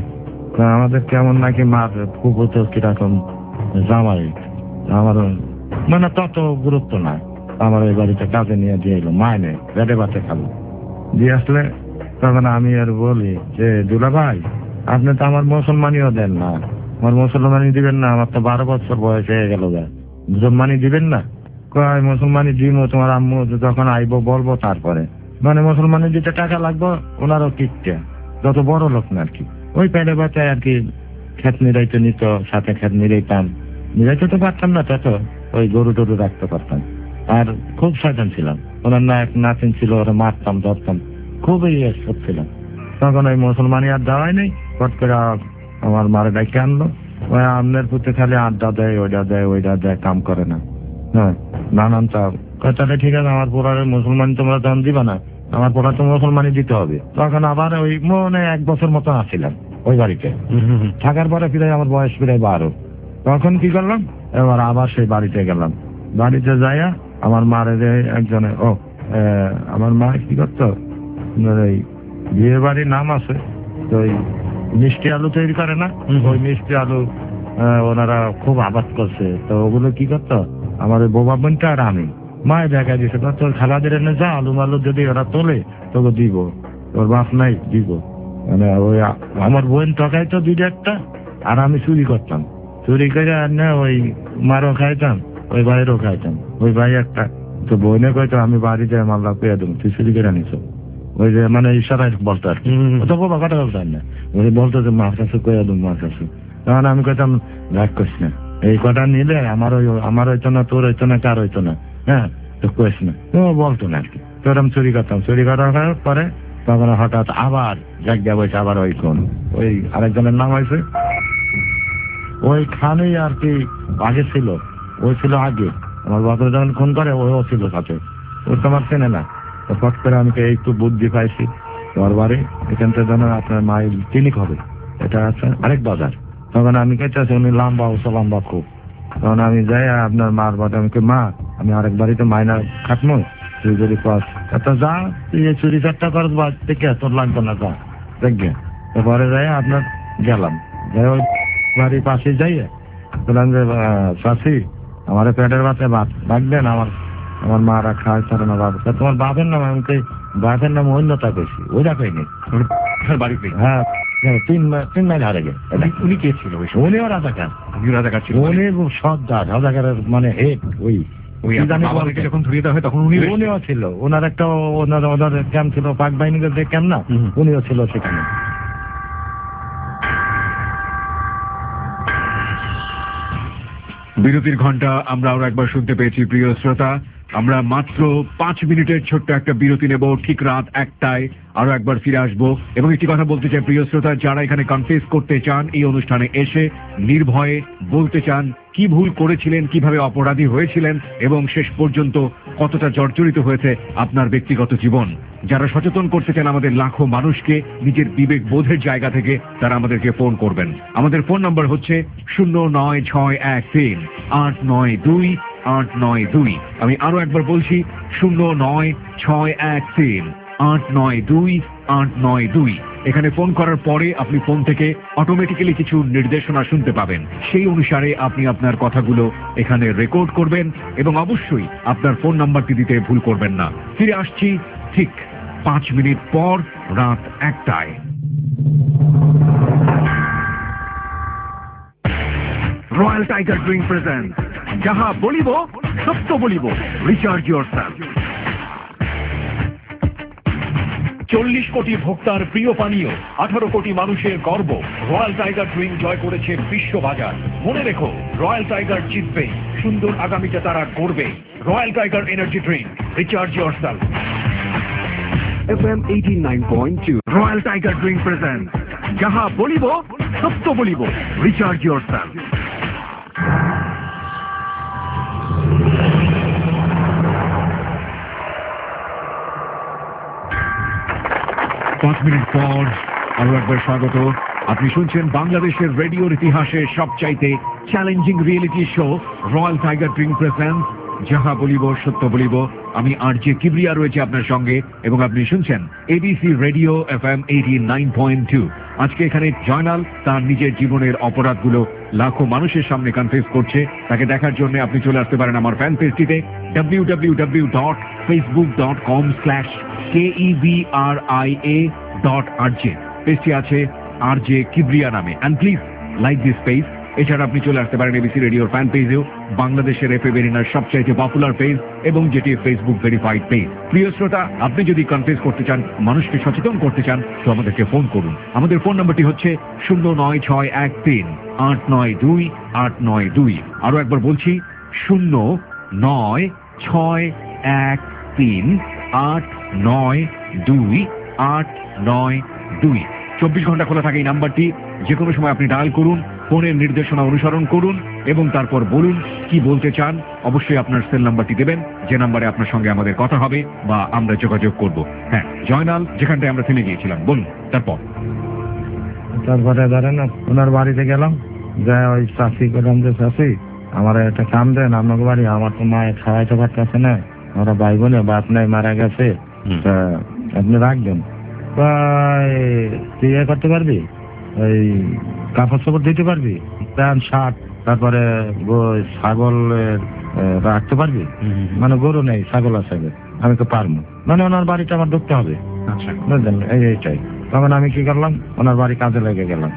[SPEAKER 3] আমাদের কেমন নাকি মার পুকুর তো কিরকম জামাই, আমার মানে তত গুরুত্ব না। আমার ওই বাড়িতে কাজে নিয়ে দিয়ে এলো, মায় নেই, বেড়ে বাতে খাবো দিয়ে আসলে তখন আমি আর বলি যে দুলা ভাই আপনি তো আমার মুসলমানিও দেন না, আমার মুসলমানি দিবেন না, আমার তো বারো বছর বয়স হয়ে গেল, মুসলমানি দিবেন না? কয় মুসলমানি দিব, তোমার আম্মু যখন আইবো বলবো তারপরে। মানে মুসলমানি দিতে টাকা লাগবো, ওনারও কিকটা যত বড় লোক না আর কি, ওই পেটে বাচ্চায় আর কি খেত নিরাইতে নিত, সাথে খেত নিরাইতাম, নিরাইতে তো পারতাম না, তত ওই গরু টরু রাখতে পারতাম। আর খুব শয়তান ছিলাম, ওনার না এক নাতিন ছিল, ওরা মারতাম ধরতাম, খুবই সব ছিলাম। তখন ওই মুসলমানি আর দেওয়াই নেই, পট করে আমার মারে ডাইকে আনলো, ওই আমনের পুঁতে খালি আড্ডা দেয়, ওইটা দেয়, ওইটা দেয়, কাম করে না। হ্যাঁ, নানান চাপ। তাহলে ঠিক আছে, আমার পোড়ারে মুসলমানি তোমরা তখন দিবা না, আমার পোড়া তো মুসলমানি দিতে হবে। তখন আবার ওই মনে এক বছর মতো আসছিলাম ওই বাড়িতে থাকার পরে, ফিরে আমার বয়স প্রায় বারো। তখন কি করলাম, এবার আবার সেই বাড়িতে গেলাম। বাড়িতে যাইয়া আমার মারে যে একজনে, ও আমার মা কি করতো, এই বিয়ে বাড়ির নাম আছে তো ওই মিষ্টি আলু তৈরি করে না, ওই মিষ্টি আলু ওনারা খুব আবাদ করছে, তো ওগুলো কি করতো আমার ওই বোবা বোনটা আর আমি, মায়ে দেখা দিছে তোর খালাদের এনে যা আলু মালু যদি ওরা তোলে তোকে দিব, তোর বাপ নাই দিব। মানে ওই আমার বোন টকাইতো দুইটা একটা, আর আমি চুরি করতাম, চুরি করে আর না ওই মারও খাইতাম, ওই ভাইয়েরও খাইতাম। ওই ভাই একটা তো বোনে কইতো আমি বাড়িতে মাল্লা পেয়ে দেবো, তুই চুরি করে নিছ, ওই যে মানে ইশারায় বলতো আর কি, তো বাবা কথা বলতেন না, ওই বলতো যে মার কাছে কয়ে দেবো, মার কাছে। তখন আমি কইতাম রাগ করিস না, এই কটা নিলে আমার ওই আমার হইতো না, তোর হইতো না, কার হইতো না, হ্যাঁ তো কইস না, তো বলতো না আর কি। তোর আমি চুরি করতাম, চুরি করার পরে তখন হঠাৎ আবার জায়গা বসে আবার ওই কোন ওই আরেকজনের নাম হয়েছে, ওইখানেই আর কি আগে ছিল, ওই ছিল আগে, আমার বাপরে যখন ফোন করে ওইও ছিল সাথে, ও তোমার চেনে না। তো ফট করে আমি একটু বুদ্ধি পাইছি, তোমার বাড়ি এখান থেকে যেন আপনার মাইল ক্লিনিক হবে, এটা আছে আরেক বাজার। তখন আমি কেছি উনি লম্বা, ওসব লম্বা খুব। তখন আমি যাই আপনার মার বাড়ি, আমি মা আমি আরেক বাড়িতে মাইনা খাটমো, তুই যদি পাস তা যা, তুই এই চুরি চারটা খরচ বাদ থেকে তোর লাগবে না, যা দেখবে। পরে যাই আপনার গেলাম, যাই ওই বাড়ির পাশে যাইয়ে বললাম যে চাষি আমার পেটের বাচ্চা ভাত রাখবেন, আমার আমার মারা খায় ছাড়ে না বাবু, তোমার বাপের নাম, আমাকে বাপের নাম অন্যতা পেয়েছি, ওইটা পেয়নি
[SPEAKER 1] বাড়িতে।
[SPEAKER 3] হ্যাঁ, তিন তিন মাইল হারে গে।
[SPEAKER 1] উনি কে ছিল?
[SPEAKER 3] উনিও রাজাকার,
[SPEAKER 1] রাজাকার ছিল,
[SPEAKER 3] উনি সর্দার, রাজাকারের মানে হেড। ওই
[SPEAKER 1] যখন ধরিয়ে দেওয়া হয় তখন উনি
[SPEAKER 3] উনিও ছিল, ওনার একটা ওনার ওনার ক্যাম্প ছিল, পাক বাহিনীদের যে ক্যাম্প না, উনিও ছিল সেখানে।
[SPEAKER 1] বিরতির ঘন্টা আমরা আরো একবার শুনতে পেয়েছি প্রিয় শ্রোতা। আমরা মাত্র পাঁচ মিনিটের ছোট্ট একটা বিরতি নেব, ঠিক রাত একটায় আরো একবার ফিরে আসবো। এবং একটি কথা বলতে চাই প্রিয় শ্রোতা, যারা এখানে কনফেস করতে চান এই অনুষ্ঠানে এসে, নির্ভয়ে বলতে চান কি ভুল করেছিলেন, কিভাবে অপরাধী হয়েছিলেন এবং শেষ পর্যন্ত কতটা জর্জরিত হয়েছে আপনার ব্যক্তিগত জীবন, যারা সচেতন করতে চান আমাদের লাখো মানুষকে নিজের বিবেক বোধের জায়গা থেকে, তারা আমাদেরকে ফোন করবেন। আমাদের ফোন নম্বর হচ্ছে শূন্য নয় ছয় এক তিন আট নয় দুই আট নয় দুই। আমি আরো একবার বলছি শূন্য নয় ছয় এক তিন আট নয় দুই আট নয় দুই। এখানে ফোন করার পরে আপনি ফোন থেকে অটোমেটিক্যালি কিছু নির্দেশনা শুনতে পাবেন, সেই অনুসারে আপনি আপনার কথাগুলো এখানে রেকর্ড করবেন এবং অবশ্যই আপনার ফোন নাম্বারটি দিতে ভুল করবেন না। ফিরে আসছি ঠিক পাঁচ মিনিট পর রাত একটায়। রয়্যাল টাইগার ড্রিঙ্ক প্রেজেন্ট যাহা বলিব সত্য বলিব, রিচার্জ ইয়োরসেলফ। চল্লিশ কোটি ভোক্তার প্রিয় পানীয়, আঠারো কোটি মানুষের গর্ব, রয়্যাল টাইগার ড্রিঙ্ক জয় করেছে বিশ্ববাজার। মনে রেখো, রয়্যাল টাইগার জিতবে, সুন্দর আগামীতে তারা গড়বে। Royal tiger energy drink, recharge yourself. F M eighty nine point two royal tiger drink present যাহা বলিব সত্য বলিব, রিচার্জ ইয়োরসেলফ। পাঁচ মিনিট পর আরো একবার স্বাগত। আপনি শুনছেন বাংলাদেশের রেডিওর ইতিহাসে সবচাইতে challenging reality show royal tiger drink presents যাহা বলিব সত্য বলিব। আমি আর জে কিবরিয়া রয়েছে আপনার সঙ্গে এবং আপনি শুনছেন ABC radio F M eighty nine point two. আজকে এখানে জয়নাল তার নিজের জীবনের অপরাধগুলো লাখো মানুষের সামনে কনফেস করছে। তাকে দেখার জন্য আপনি চলে আসতে পারেন আমার ফ্যান পেজটিতে W W W dot Facebook dot com slash K E V R I A dot R J. পেজটি আছে আর জে কিবরিয়া নামে। And please like this page. এছাড়া আপনি চলে আসতে পারেন এবিসি রেডিওর ফ্যান পেজেও, বাংলাদেশের এফএ বেরিনার সবচাইতে পপুলার পেজ এবং যেটি ফেসবুক ভেরিফাইড পেজ। প্রিয় শ্রোতা, আপনি যদি কনফেস করতে চান, মানুষকে সচেতন করতে চান, তো আমাদেরকে ফোন করুন। আমাদের ফোন নম্বরটি হচ্ছে শূন্য নয় ছয় এক তিন আট নয় দুই আট নয় দুই। আরো একবার বলছি, শূন্য নয় ছয় এক তিন আট নয় দুই আট নয় দুই। চব্বিশ ঘন্টা খোলা থাকে এই নাম্বারটি। যে কোনো সময় আপনি ডায়াল করুন, ফোনের নির্দেশনা অনুসরণ করুন এবং তারপর বলুন কি বলতে চান। অবশ্যই আপনার সেল নাম্বারটি দেবেন, যে নাম্বারে আপনার সঙ্গে আমাদের কথা হবে বা আমরা যোগাযোগ করব। হ্যাঁ জয়নাল, যেখানটায় আমরা থেমে গিয়েছিলাম, বলুন তারপর।
[SPEAKER 3] তারপরে ধরেন ওনার বাড়িতে গেলাম, যা ওই চাষি করলাম যে চাষি আমার একটা কাম দেন, আপনাকে বাড়ি আমার তো মায়ের খাওয়াইতে পারতেছে না, আমরা ভাই বোনে বাপ নাই মারা গেছে, তা আপনি রাখবেন। তুই ইয়ে করতে পারবি, ওই কাপড় চাপড় দিতে পারবি, প্যান্ট শার্ট, তারপরে ছাগল রাখতে পারবি, মানে গরু নেই ছাগল আছে, আমি তো পারবো, মানে ওনার বাড়িটা আমার ঢুকতে হবে, বুঝলেন, এই এইটাই। তখন আমি কি করলাম, ওনার বাড়ি কাজে লেগে গেলাম,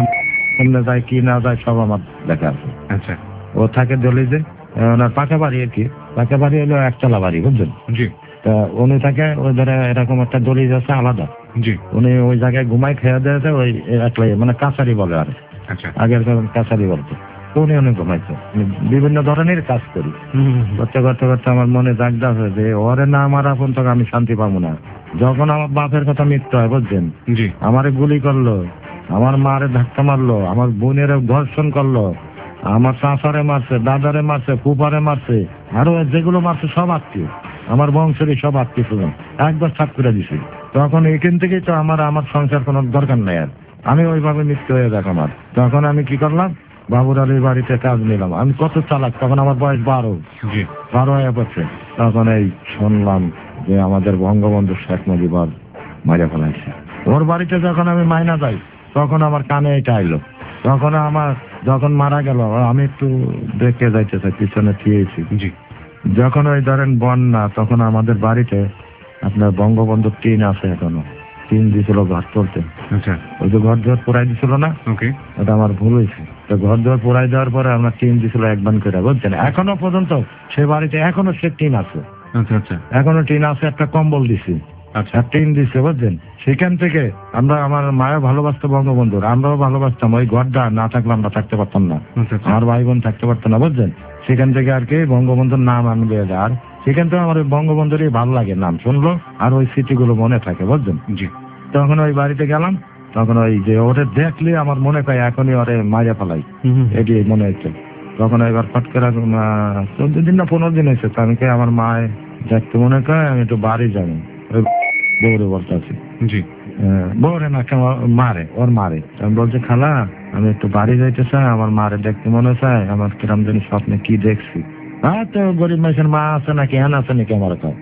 [SPEAKER 3] মানে যায় কি না যায় সব আমার দেখা আছে। আচ্ছা, ও থাকে দলিজে, ওনার পাকা বাড়ি আর কি, পাকা বাড়ি হলো একতলা বাড়ি, বুঝলেন। জি। তা উনি থাকে ওই ধরে এরকম একটা দলিজ আছে আলাদা। জি। উনি ওই জায়গায় ঘুমাই খেয়ে দিয়েছে, ওই একলাই মানে কাছারি বলে আর। আচ্ছা। আগের কাছারি বলতো, উনি উনি ঘুমাইছে, বিভিন্ন ধরনের কাজ করি করতে করতে করতে আমার মনে জাগদা আছে যে ওরে না আমার আপন তখন আমি শান্তি পাবো না। যখন আমার বাপের কথা মৃত্যু হয়, বুঝছেন, জি, আমারে গুলি করলো, আমার মারে ধাক্কা মারলো, আমার বোনের ধর্ষণ করলো, আমার চাচারে মারছে, দাদারে মারছে, ফুপারে মারছে, আরো যেগুলো মারছে সব আত্মীয়, আমার বংশেরই সব আত্মীয় স্বজন একবার ছাপ করে দিছি। তখন এখান থেকেই তো আমার আমার সংসার কোনো দরকার নেই আর, আমি ওইভাবে মৃত্যু হয়ে যাক আমার। তখন আমি কি করলাম, বাবুর আলীর বাড়িতে কাজ নিলাম। আমি কত চালাক, তখন আমার বয়স বারো বারো হয়ে পড়ছে। তখন এই শুনলাম যে আমাদের বঙ্গবন্ধু শেখ মুজিবুর মারা ফেলাইছে। ওর বাড়িতে যখন আমি মাইনা যাই, তখন আমার কানে এটা আইলো। তখন আমার যখন মারা গেল, আমি একটু দেখে যাইতে চাই, পিছনে থিয়েছি। জি। যখন ওই ধরেন বন্যা, তখন আমাদের বাড়িতে আপনার বঙ্গবন্ধুর টিন আছে, এখনো টিন দিয়েছিল ঘর তুলতে। আচ্ছা। ওই যে ঘর দুয়ার পোড়াই দিছিল না, ওকে, ওটা আমার ভুল হয়েছে। তো ঘর দুয়ার পোড়াই দেওয়ার পরে আমার টিন দিছিল একবার করে, বুঝছেন, এখনো পর্যন্ত সে বাড়িতে এখনো সে টিন আছে। আচ্ছা আচ্ছা, এখনো টিন আছে, একটা কম্বল দিছি, আচ্ছা, টিন দিছে, বুঝছেন। সেখান থেকে আমরা, আমার মায়ের ভালোবাসতো বঙ্গবন্ধুর, আমরাও ভালোবাসতাম। ওই ঘরটা না থাকলে আমরা থাকতে পারতাম না, আমার ভাই বোন থাকতে পারতো না, বুঝছেন। সেখান থেকে আর কি বঙ্গবন্ধুর নাম আমি দিয়ে দেয়, আর সেখান থেকে আমার ওই বঙ্গবন্ধুরই ভালো লাগে, নাম শুনলো আর ওই স্মৃতিগুলো মনে থাকে, বুঝছেন। জি। তখন ওই বাড়িতে গেলাম, তখন ওই যে ওরে দেখলে আমার মনে হয় এখনই ওরে মারা ফেলাই, এটি মনে হচ্ছে। তখন এবার ফট করে চোদ্দ দিন না পনেরো দিন হয়েছে, আমি কে আমার মায় দেখতে মনে করে আমি একটু বাড়ি যাবো, ওই বউরে বলতে আছি। জি। বউরে না, মারে, ওর মারে। আমি বলছি, খালা আমি একটু বাড়ি যাইতে চাই, আমার মারে দেখতে মনে চায়, আমার কিরম জানি স্বপ্নে কি দেখছি। হ্যাঁ, তো গরিব মানুষের মা আছে নাকি, হ্যাঁ আছে নাকি আমার কাছে,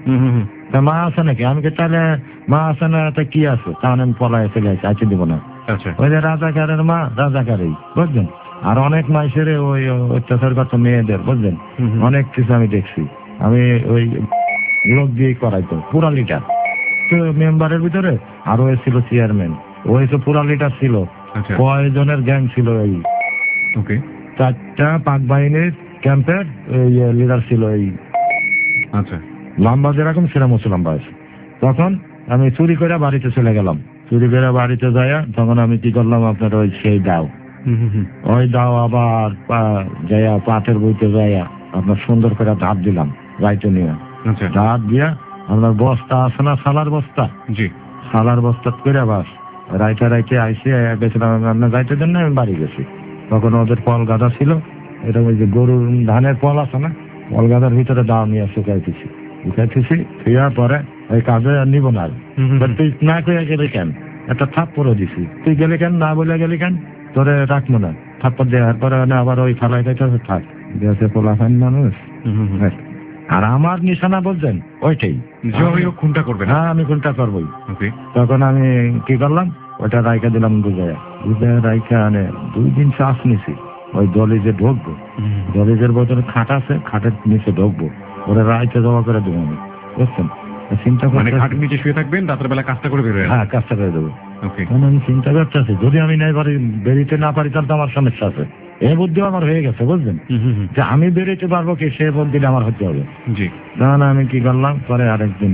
[SPEAKER 3] মা আছে নাকি? আমি কি তাহলে মা আছে না, তো কি আছে, তাহলে আমি পলাই চলে আসি, আইতে দিব না। ওই যে রাজাকারের মা, রাজাকারই, বুঝলেন। আর অনেক মানুষের ওই অত্যাচার করতো মেয়েদের, বুঝলেন, অনেক কিছু আমি দেখছি। আমি ওই লোক দিয়ে করাইতো পুরা লিটার মেম্বারের ভিতরে, আর ওই ছিল চেয়ারম্যান, ওই তো পুরা লিটার ছিল। কয়জনের গ্যাং ছিল, এই ওকে চারটা পাক বাহিনীর ক্যাম্পের লিডার ছিল এই। আচ্ছা, লম্বা যেরকম সেরকম ছিল লম্বা আছে। তখন আমি চুরি করে বাড়িতে চলে গেলাম। চুরি করে বাড়িতে যাইয়া তখন আমি কি করলাম, আপনার ওই সেই দাও, ওই দাও আবার যাইয়া পাটের বইতে যাইয়া আপনার সুন্দর করে ধাপ দিলাম রাইতে নিয়ে। ধাপ দিয়া আপনার বস্তা আছে না, সালার বস্তা, জি, সালার বস্তা করে বাস রাইতে রাইতে আইসে গেছিলাম। আপনার যাইতে দেন না, আমি বাড়ি গেছি। তখন ওদের পল গাদা ছিল, এটা ওই যে গরুর ধানের পল আছে না, পল গাদার ভিতরে দাও নিয়ে শুকাইতেছি শুকাইতেছি শুয়ার পরে ওই কাজে আর নিব না আর।
[SPEAKER 1] হুম, হুম,
[SPEAKER 3] বলে, তুই না কইয়া গেলি কেন? একটা থাপ্পড়ও দিছি, তুই গেলি কেন, না বলে গেলি কেন, তোরে রাখবো না। থাপ্পড় দেওয়ার পরে মানে আবার ওই ফালাই খাইতে থাক, দিয়েছে পোলাফাইন মানুষ।
[SPEAKER 1] হুম, হুম, হুম।
[SPEAKER 3] হ্যাঁ। আর আমার নিশানা বলছেন ওইটাই,
[SPEAKER 1] যে হয়ে হোক খুনটা করবে না।
[SPEAKER 3] হ্যাঁ আমি কোনটা করবোই।
[SPEAKER 1] ওকে।
[SPEAKER 3] তখন আমি কি করলাম, ওটা রাইখা দিলাম বুঝাইয়া, বুঝাইয়া রাইখা আনে দুই দিন শ্বাস নিছি। ওই দলিজে ঢুকবো,
[SPEAKER 1] হুম,
[SPEAKER 3] দলিজের ভেতরে খাট আছে, খাটের নিচে ঢুকবো, ওরা রাইতে জমা করে দেবো আমি, বুঝছেন? চিন্তা
[SPEAKER 1] মানে
[SPEAKER 3] করতে,
[SPEAKER 1] খাটের নিচে শুয়ে থাকবেন, রাতের বেলা কাজটা করে বেরোয়।
[SPEAKER 3] হ্যাঁ কাজটা করে দেবো।
[SPEAKER 1] ওকে।
[SPEAKER 3] তখন আমি চিন্তা করতেছি, যদি আমি নাই পারি, বেরিতে না পারি, তাহলে তো আমার সমস্যা আছে। এই বুদ্ধিও আমার হয়ে গেছে, বুঝলেন,
[SPEAKER 1] হুম, হুম, হুম।
[SPEAKER 3] যে আমি বেরোতে পারবো কি, সে বল দিলে আমার হতে হবে।
[SPEAKER 1] জি।
[SPEAKER 3] তখন আমি কি করলাম, পরে আরেকদিন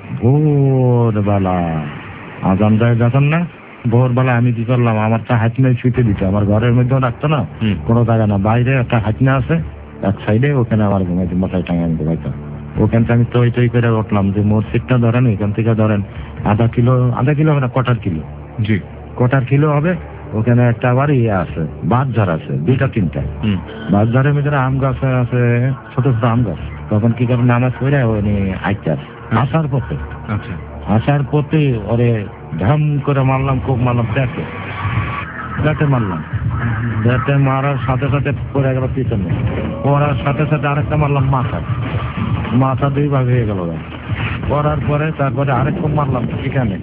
[SPEAKER 3] ভোরবেলা আজান দেয় যখন না, ভোরবেলা আমি কি করলাম, আমার একটা হাতনায় শুইতে দিত, আমার ঘরের মধ্যেও রাখতো না,
[SPEAKER 1] হুম।
[SPEAKER 3] কোনো জায়গা না, বাইরে একটা হাতনা আছে এক সাইডে, ওখানে আমার ঘুমাইতে মশাই টাঙা আমি ঘুমাইতাম। ওখান থেকে আমি তৈ তৈ করে উঠলাম, যে মোট সিটটা ধরেন, এখান থেকে ধরেন আধা কিলো, আধা কিলো হবে না, কটার কিলো,
[SPEAKER 1] জি।
[SPEAKER 3] কটার কিলো হবে। ওখানে একটা আবার ইয়ে আছে, বাঁশঝাড় আছে দুইটা তিনটা,
[SPEAKER 1] হুম।
[SPEAKER 3] বাঁশঝাড়ের ভিতরে আম গাছ আছে, ছোট ছোট আম গাছ। তখন কি করে নামাজ পড়ে উনি আইতার আসার পথে,
[SPEAKER 1] আচ্ছা।
[SPEAKER 3] আসার পথে ওরে ধাম করে মারলাম, খুব মারলাম, পেটে পেটে মারলাম। পেটে মারার সাথে সাথে পড়ে গেল পিছনে, পড়ার সাথে সাথে আরেকটা মারলাম মাথা, মাথা দুই ভাগ হয়ে গেল। পড়ার পরে তারপরে আরেকটা মারলাম এখানে,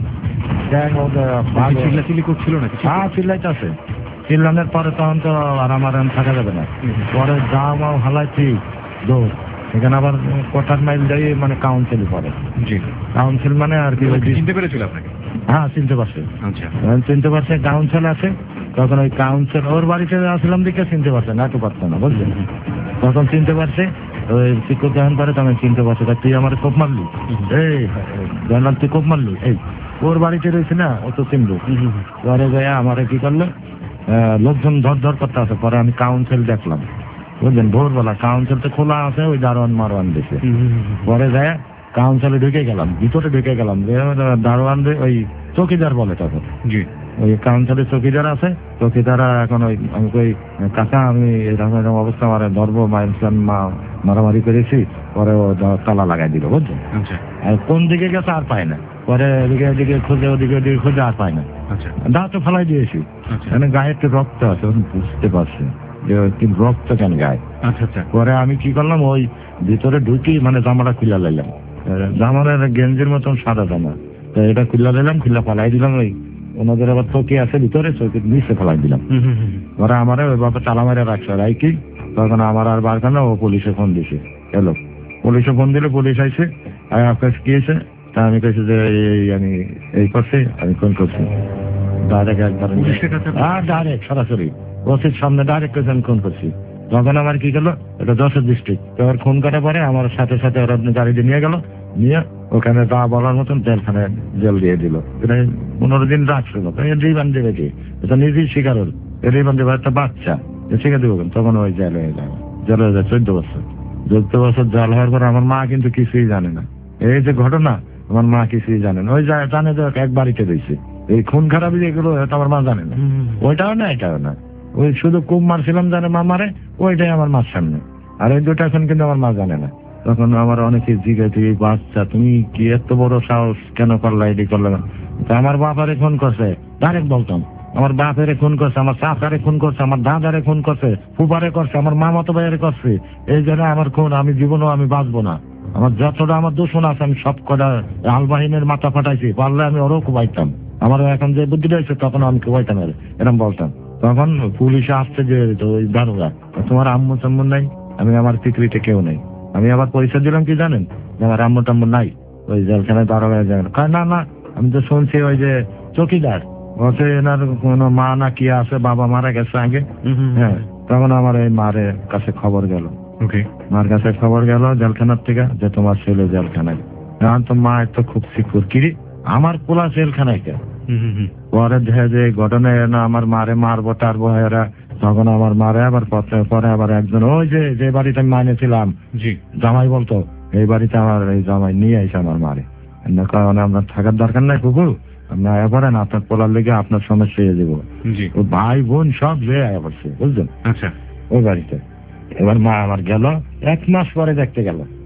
[SPEAKER 1] চিল্লাচিল্লি করছিল না কিছু?
[SPEAKER 3] হ্যাঁ চিল্লাইতেছে। চিল্লানোর পরে তখন তো আর আমার আর থাকা যাবে না, পরে যা মাও হালাইছি দৌড়। এখানে আবার কোটার মাইল যাই, মানে কাউন্সিল পরে।
[SPEAKER 1] জি।
[SPEAKER 3] কাউন্সিল মানে আর কি, ওই যে-
[SPEAKER 1] চিনতে পেরেছিল আপনাকে?
[SPEAKER 3] হ্যাঁ চিনতে পারছে,
[SPEAKER 1] আচ্ছা।
[SPEAKER 3] চিনতে পারছে, কাউন্সিল আছে। তখন ওই কাউন্সিল ওর বাড়িতে আসলাম দিকে চিনতে পারছে না, তো পারছে না, বুঝলেন। তখন চিনতে পারছে, ওই শিক্ষক যখন পারে তখন চিনতে পারছে, তা তুই আমার কোপ মারলি, এই জানলাম তুই কোপ মারলি, এই ওর বাড়িতে রয়েছে না, ও তো চিনবো। পরে যায় আমার কি করলো, আহ, লোকজন ধর ধর করতে আছে। পরে আমি কাউন্সিল দেখলাম, বুঝলেন, ভোরবেলা কাউন্সিল তো খোলা আছে, ওই দারোয়ান মারোয়ান দিছে। পরে যায় কাউন্সিলে ঢুকে গেলাম, ভিতরে ঢুকে গেলাম, যে দারোয়ান ওই চৌকিদার বলে তখন,
[SPEAKER 1] জি।
[SPEAKER 3] ওই কাউন্সিলের চৌকিদার আছে। চৌকিদারা এখন ওই আমি কই, কাকা আমি এরকম এরকম অবস্থা, আমার ধর্ম মাইলসান মা মারামারি করেছি। পরে ও তালা লাগাই দিল, বুঝছেন।
[SPEAKER 1] আচ্ছা।
[SPEAKER 3] আর কোন দিকে গেছে আর পায় না, পরে এদিকে এদিকে খুঁজে, ওদিকে ওদিকে খুঁজে আর পায় না।
[SPEAKER 1] আচ্ছা।
[SPEAKER 3] দা তো ফেলাই দিয়েছি,
[SPEAKER 1] আচ্ছা।
[SPEAKER 3] মানে গায়ে একটু রক্ত আছে, আমি বুঝতে পারছি যে কি রক্ত কেন গায়ে।
[SPEAKER 1] আচ্ছা। আচ্ছা।
[SPEAKER 3] পরে আমি কি করলাম, ওই ভিতরে ঢুকি, মানে জামাটা খুলে লাইলাম, জামার গেঞ্জির মতন সাদা জামা, তো এটা খুলে লাইলাম, খুলে ফেলাই দিলাম। ওই ওনাদের আবার চৌকি আছে ভিতরে, চৌকির নিচে ফেলাই দিলাম। ওরা আমার ওই বাবা তালা মেরে রাখছে রাইকি। তখন আমার আর বার না, ও পুলিশে ফোন দিছে, এলো পুলিশে ফোন দিলে, পুলিশ আইসে, আর আপনার কি হয়েছে, তা আমি কইছি যে এই আমি এই করছি, আমি ফোন করছি ডাইরেক্ট একবার, হ্যাঁ ডাইরেক্ট সরাসরি ওসির সামনে ডাইরেক্ট আমি ফোন করছি। তখন আমার কি গেল, এটা যশোর ডিস্ট্রিক্ট, তো ওর ফোন করার পরে আমার সাথে সাথে ওরা গাড়ি দিয়ে নিয়ে গেল, নিয়ে ওখানে যা বলার মতন জেলখানে জেল দিয়ে দিল। এটা পনেরো দিন রাখছিল, রিমান্ড দেবে কি, এটা নিজেই স্বীকার হল, রিমান্ড দেবে একটা বাচ্চা, শিখে দেবো। তখন ওই জেল হয়ে যায়, জেল হয়ে যায় চোদ্দ বছর। চোদ্দ বছর জেল হওয়ার পর আমার মা কিন্তু কিছুই জানে না, এই যে ঘটনা, আমার মা কিছুই জানে না। ওই যায় জানে যে এক বাড়িতে রয়েছে, এই খুন খারাপি যেগুলো এটা আমার মা জানে না, ওইটাও না এটাও না। ওই শুধু কুম মারছিলাম জানে মা মারে, ওইটাই আমার মার সামনে। আর ওই দুটো এখন কিন্তু আমার মা জানে না। তখন আমার অনেকে জিজ্ঞাসা, বাচ্চা তুমি কি এত বড় সাহস কেন করলা, এটি করলে না? আমার বাপারে ফোন করছে, ডাইরেক্ট বলতাম, আমার বাপেরে খুন করছে, আমার চাচারে খুন করছে, আমার দাদারে খুন করছে, ফুপারে করছে, আমার মামাতো ভাইয়ের করছে। এই জন্য আমার খুন, আমি জীবনও আমি বাঁচবো না। আমার যতটা আমার দূষণ আছে, আমি সব কটা আলবাহিনের মাথা ফাটাইছি, পারলে আমি ওরও কুবাইতাম। আমারও এখন যে বুদ্ধি রয়েছে, তখন আমি কুবাইতাম, এরকম বলতাম। তখন পুলিশে আসছে যে ওই দারোগা, তোমার আম্মু টাম্মু নাই? আমি আমার পৃথিবীতে কেউ নেই। আমি আবার পরিচয় দিলাম কি জানেন, যে আমার আম্মু টাম্মু নাই, ওই জেলখানায় দারোগা যাবেন। না না, আমি তো শুনছি ওই যে চৌকিদার বলছে এনার কোনো মা না কি আছে, বাবা মারা গেছে আগে। হ্যাঁ, তখন আমার এই মারের কাছে খবর গেল, মার কাছে খবর গেল জেলখানার থেকে, যে তোমার ছেলে জেলখানায়। এখন তো মা তো খুব সিকুর, কিরি আমার পোলা জেলখানায় কে। পরে দেখে যে ঘটনায় না আমার মারে মারবো টারবো এরা, তখন আমার মারে আবার পরে আবার একজন ওই যে যে বাড়িতে আমি মাইনেছিলাম জামাই বলতো, এই বাড়িতে আমার এই জামাই নিয়ে আইসে আমার মারে, কারণ আপনার থাকার দরকার নাই কুকুর, আপনি আয়া পড়েন, আপনার পোলার লেগে আপনার সমস্যা হয়ে যাবো। ভাই বোন সব যে আয়া পড়ছে, বুঝলেন। আচ্ছা, ওই বাড়িতে এবার মা আমার গেল, এক মাস পরে দেখতে গেল,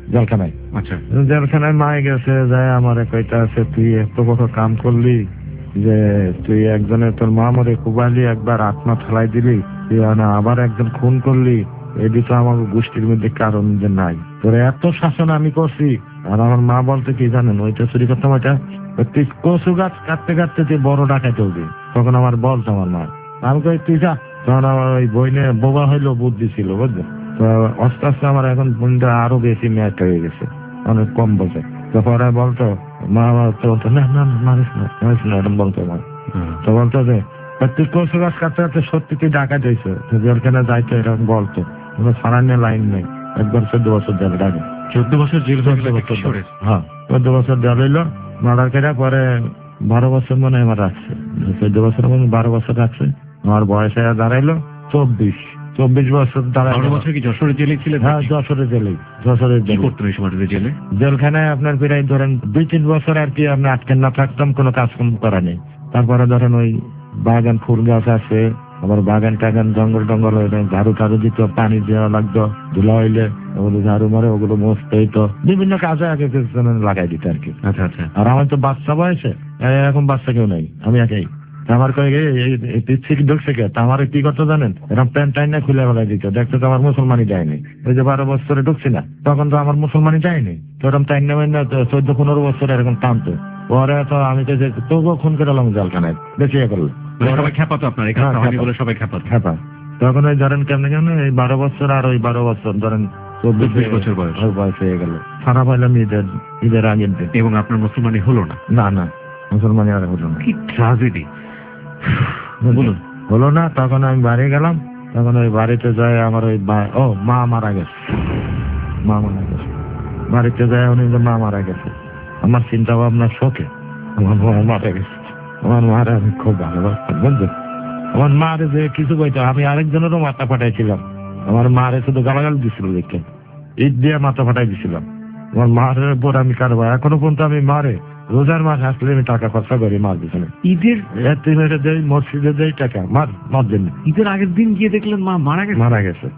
[SPEAKER 3] জেলখানায়।
[SPEAKER 1] আচ্ছা,
[SPEAKER 3] জেলখানায় মায়ে গেছে যায় আমার কইটা আছে, তুই এত বড় কাম করলি যে তুই একজনের তোর মা মরে কুবালি একবার আত্মা ফেলাই দিলি, তুই না আবার একজন খুন করলি, এটি তো আমার গোষ্ঠীর মধ্যে কারণ যে নাই, তোর এত শাসন আমি করছি। আর আমার মা বলতে কি জানেন, ওইটা চুরি করতাম, ওইটা তুই কচু গাছ কাটতে কাটতে তুই বড় ডাকাই চলবি। তখন আমার বলতো আমার মা, আমি কই তুই যা। তখন আমার ওই বইনে বোবা হইলো বুদ্ধি ছিল বুঝলেন। তো আস্তে আস্তে আমার এখন বোনটা আরো বেশি ম্যাচ হয়ে গেছে, অনেক কম বোঝে। তো পরে বলতো মা বলতো না না মারিস না মারিস না, এরকম বলতো মা। তো বলতো যে তুই কচু গাছ কাটতে কাটতে সত্যি তুই ডাকা যাইছো, জেলখানে যাইতো, এরকম বলতো। কোনো সারান্যে লাইন নেই, একবার চোদ্দ বছর জেল ডাকে।
[SPEAKER 1] চোদ্দ বছর জেল,
[SPEAKER 3] চোদ্দ বছর হ্যাঁ চোদ্দ বছর জেল হইলো মার্ডার করে। পরে বারো বছর মনে হয় আমার রাখছে, চোদ্দ বছর মনে বারো বছর রাখছে। আমার বয়স দাঁড়াইলো চব্বিশ চব্বিশ বছর দাঁড়াইলো।
[SPEAKER 1] বারো বছর কি যশোরে জেলে ছিলেন?
[SPEAKER 3] হ্যাঁ যশোরে জেলে। যশোরের
[SPEAKER 1] কি করতেন এই সময়টাতে জেলে?
[SPEAKER 3] জেলখানায় আপনার প্রায় ধরেন দুই তিন বছর আর কি আপনি আটকে না থাকতাম, কোনো কাজ করা নেই। তারপরে ধরেন ওই বাগান ফুল গাছ আছে, আবার বাগান টাগান জঙ্গল টঙ্গল হইলে ঝাড়ু টাড়ু দিত, পানি দেওয়া লাগতো, ধুলা হইলে ওগুলো ঝাড়ু মারে, ওগুলো মস্ত হইতো, বিভিন্ন কাজে আগে লাগাই দিত আর কি।
[SPEAKER 1] আচ্ছা আচ্ছা।
[SPEAKER 3] আর আমার তো বাচ্চা বয়সে, এখন বাচ্চা কেউ নাই, আমি একাই। আমার কয়ে ঢুকছে কে, আমার কি করতো জানেন, এরকম প্যান্ট টাইন না খুলে ফেলাই দিত, দেখতে তো আমার মুসলমানই যায়নি। ওই যে বারো বছরে ঢুকছি না, তখন তো আমার মুসলমানই যায়নি, তো এরকম টাইন নেবেন না, চোদ্দ পনেরো বছর এরকম টানতো। পরে তো আমি তো তবুও খুন করে এলাম জেলখানায়, বেশি এ করলো।
[SPEAKER 1] সবাই খেপাতো আপনার এখানে, সবাই খেপাতো।
[SPEAKER 3] খেপা তখন ওই ধরেন কেমনে কেমনে এই বারো বছর আর ওই বারো বছর ধরেন চব্বিশ বছর বয়স বয়স হয়ে গেল। খারাপ পাইলাম ঈদের ঈদের আগের দিন।
[SPEAKER 1] এবং আপনার মুসলমানি হলো না?
[SPEAKER 3] না না, মুসলমানি আর হলো না।
[SPEAKER 1] কি ট্র্যাজেডি বলুন।
[SPEAKER 3] হলো না। তখন আমি বাড়ি গেলাম, তখন ওই বাড়িতে যাই আমার ওই ও মা মারা গেছে, মা মারা গেছে। বাড়িতে যাই উনি যে মা মারা গেছে, আমার চিন্তা ভাবনা শোকে আমার মা মারা গেছে। আমার মারে আমি খুব ভালোবাসতাম বুঝলেন। আমার মারে যে কিছু কইতো, আমি আরেকজনেরও মাথা ফাটাইছিলাম। আমার মারে শুধু গালাগাল দিছিল, দেখে ঈদ দিয়ে মাথা ফাটাই দিছিলাম। আমার মারের উপর আমি কারবো এখনো পর্যন্ত। আমি মারে রোজার মাস আসলে আমি টাকা খরচা করি মার পিছনে।
[SPEAKER 1] ঈদের
[SPEAKER 3] এতিমেরে দেই, মসজিদে দেই টাকা মার মার জন্য।
[SPEAKER 1] ঈদের আগের দিন গিয়ে দেখলেন মা মারা গেছে? মারা গেছে,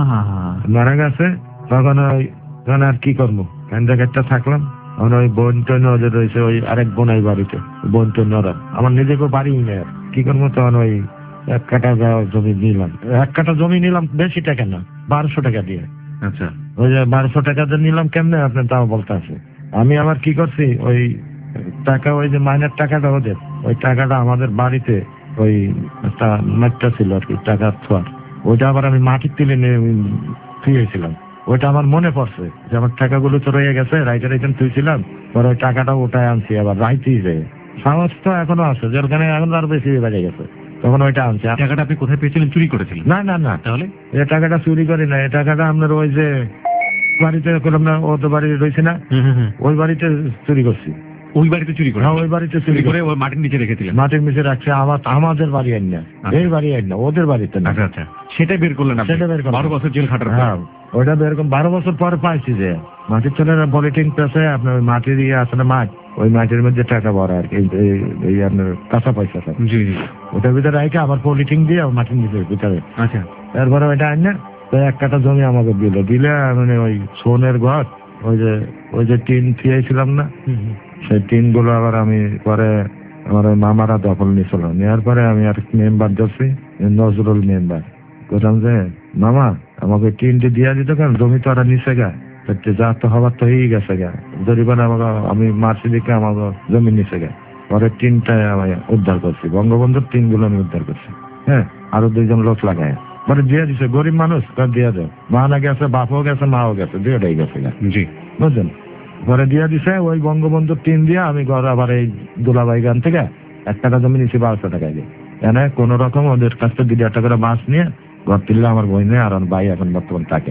[SPEAKER 3] মারা গেছে। তখন ওই তখন আর কি করবো, একটা থাকলাম। ওই বোন টোন ওদের রয়েছে, ওই আরেক বোন এই বাড়িতে বোন টোন ওরা, আমার নিজেকে বাড়ি নেই। কি করবো, তখন ওই এক কাটা জমি নিলাম। এক কাটা জমি নিলাম বেশি টাকা না, বারোশো টাকা দিয়ে।
[SPEAKER 1] আচ্ছা,
[SPEAKER 3] ওই যে বারোশো টাকা দিয়ে নিলাম কেমনে আপনার তাও বলতে আছে। আমি আবার কি করছি, ওই টাকা ওই যে মাইনের টাকাটা ওদের, ওই টাকাটা আমাদের বাড়িতে ওই একটা মাঠটা ছিল আর কি টাকার ছোঁয়ার, ওইটা আবার আমি মাটির তুলে নিয়ে থুয়েছিলাম। ওইটা আমার মনে পড়ছে যে আমার টাকাগুলো তো রয়ে গেছে, রাইটে রাইটেন থুয়েছিলাম। পরে ওই টাকাটা ওটাই আনছি আবার রাইতেই যায়। সাহস তো এখনো আছে, যেখানে এখন আরো বেশি বেড়ে গেছে। তখন ওইটা আনছি।
[SPEAKER 1] টাকাটা আপনি কোথায় পেয়েছিলেন? চুরি করেছিলেন?
[SPEAKER 3] না না না,
[SPEAKER 1] তাহলে
[SPEAKER 3] এই টাকাটা চুরি করি না। এই টাকাটা আপনার ওই যে বাড়িতে করলাম না, ও তো বাড়ি রয়েছে না, ওই বাড়িতে চুরি করছি।
[SPEAKER 1] ওই বাড়িতে চুরি করে?
[SPEAKER 3] ওই বাড়িতে চুরি করে
[SPEAKER 1] ওই মাটির নিচে রেখেছিলেন?
[SPEAKER 3] মাটির নিচে রাখছে। আমার আমাদের বাড়ি আইন না, এই বাড়ি আইন না, ওদের বাড়িতে না।
[SPEAKER 1] আচ্ছা আচ্ছা, সেটা বের করলেন? সেটা বের করলাম বারো বছর জেল খাটার পর।
[SPEAKER 3] হ্যাঁ, ওইটা বের করে বারো বছর পরে পাইছি যে মাটির চলে পলিটিং পেছে আপনার মাটির ইয়ে আছে না মাঠ, ওই মাটির মধ্যে টাকা ভরা আর কি, এই আপনার কাঁচা পয়সা। জি জি, ওটার ভিতরে রাখে আবার পলিটিং দিয়ে মাটির নিচে ভিতরে। আচ্ছা, তারপরে ওইটা আইন না, তো এক কাটা জমি আমাকে দিল। দিলে মানে ওই সোনের ঘর, ওই যে ওই যে টিন থিয়েছিলাম না, সেই টিন গুলো আবার আমি পরে আমার ওই মামারা দখল নিয়েছিল। নেওয়ার পরে আমি আর মেম্বার ধরছি, নজরুল মেম্বার, বললাম যে মামা আমাকে টিনটি দিয়ে দিত, কেন জমি তো ওরা নিচে গা, যা তো হবার তো হয়েই গেছে গা, জরিমানা আমাকে আমি মারছি দিকে আমাকে জমি নিচে গা। পরে টিনটা আমি উদ্ধার করছি, বঙ্গবন্ধুর টিন গুলো আমি উদ্ধার করছি। হ্যাঁ, আরো দুইজন লোক লাগায় পরে দিয়ে দিছে, গরিব মানুষ দিয়ে দেয়, মা না গেছে, বাপও গেছে, মাও গেছে, দুইটাই গেছে গা। জি, বুঝলেন। ঘরে দিয়ে দিছে ওই বঙ্গবন্ধুর টিন দিয়ে আমি ঘর আবার এই দুলাভাই গান থেকে এক টাকা জমি নিচ্ছি বারোশো টাকা দিয়ে। এনে কোন রকম ওদের কাছ থেকে দুই টাকা করে মাছ নিয়ে ঘর তুললে আমার বই নিয়ে, আর ভাই এখন বর্তমান থাকে।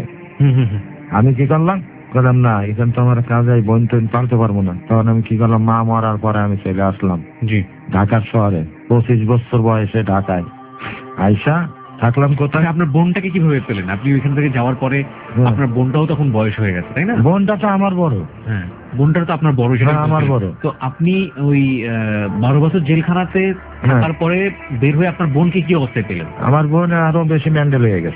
[SPEAKER 3] আমি কি করলাম, করলাম না এখানে তো আমার কাজে বোন টোন পালতে পারবো না। তখন আমি কি করলাম, মা মরার পরে আমি চলে আসলাম জি ঢাকার শহরে। পঁচিশ বছর বয়সে ঢাকায় আইসা থাকলাম। কোথায়? আপনার বোনটাকে কিভাবে পেলেন? আপনি ওইখান থেকে যাওয়ার পরে আপনার বোনটাও তখন বয়স হয়ে গেছে, তাই না? বোনটা তো আমার বড়। হ্যাঁ, বোনটা তো আপনার বড়, সেটা আমার বড়। তো আপনি ওই বারো বছর জেলখানাতে থাকার পরে বের হয়ে আপনার বোনকে কি অবস্থায় পেলেন? আমার বোন আরো বেশি ম্যান্ডেল হয়ে গেছে।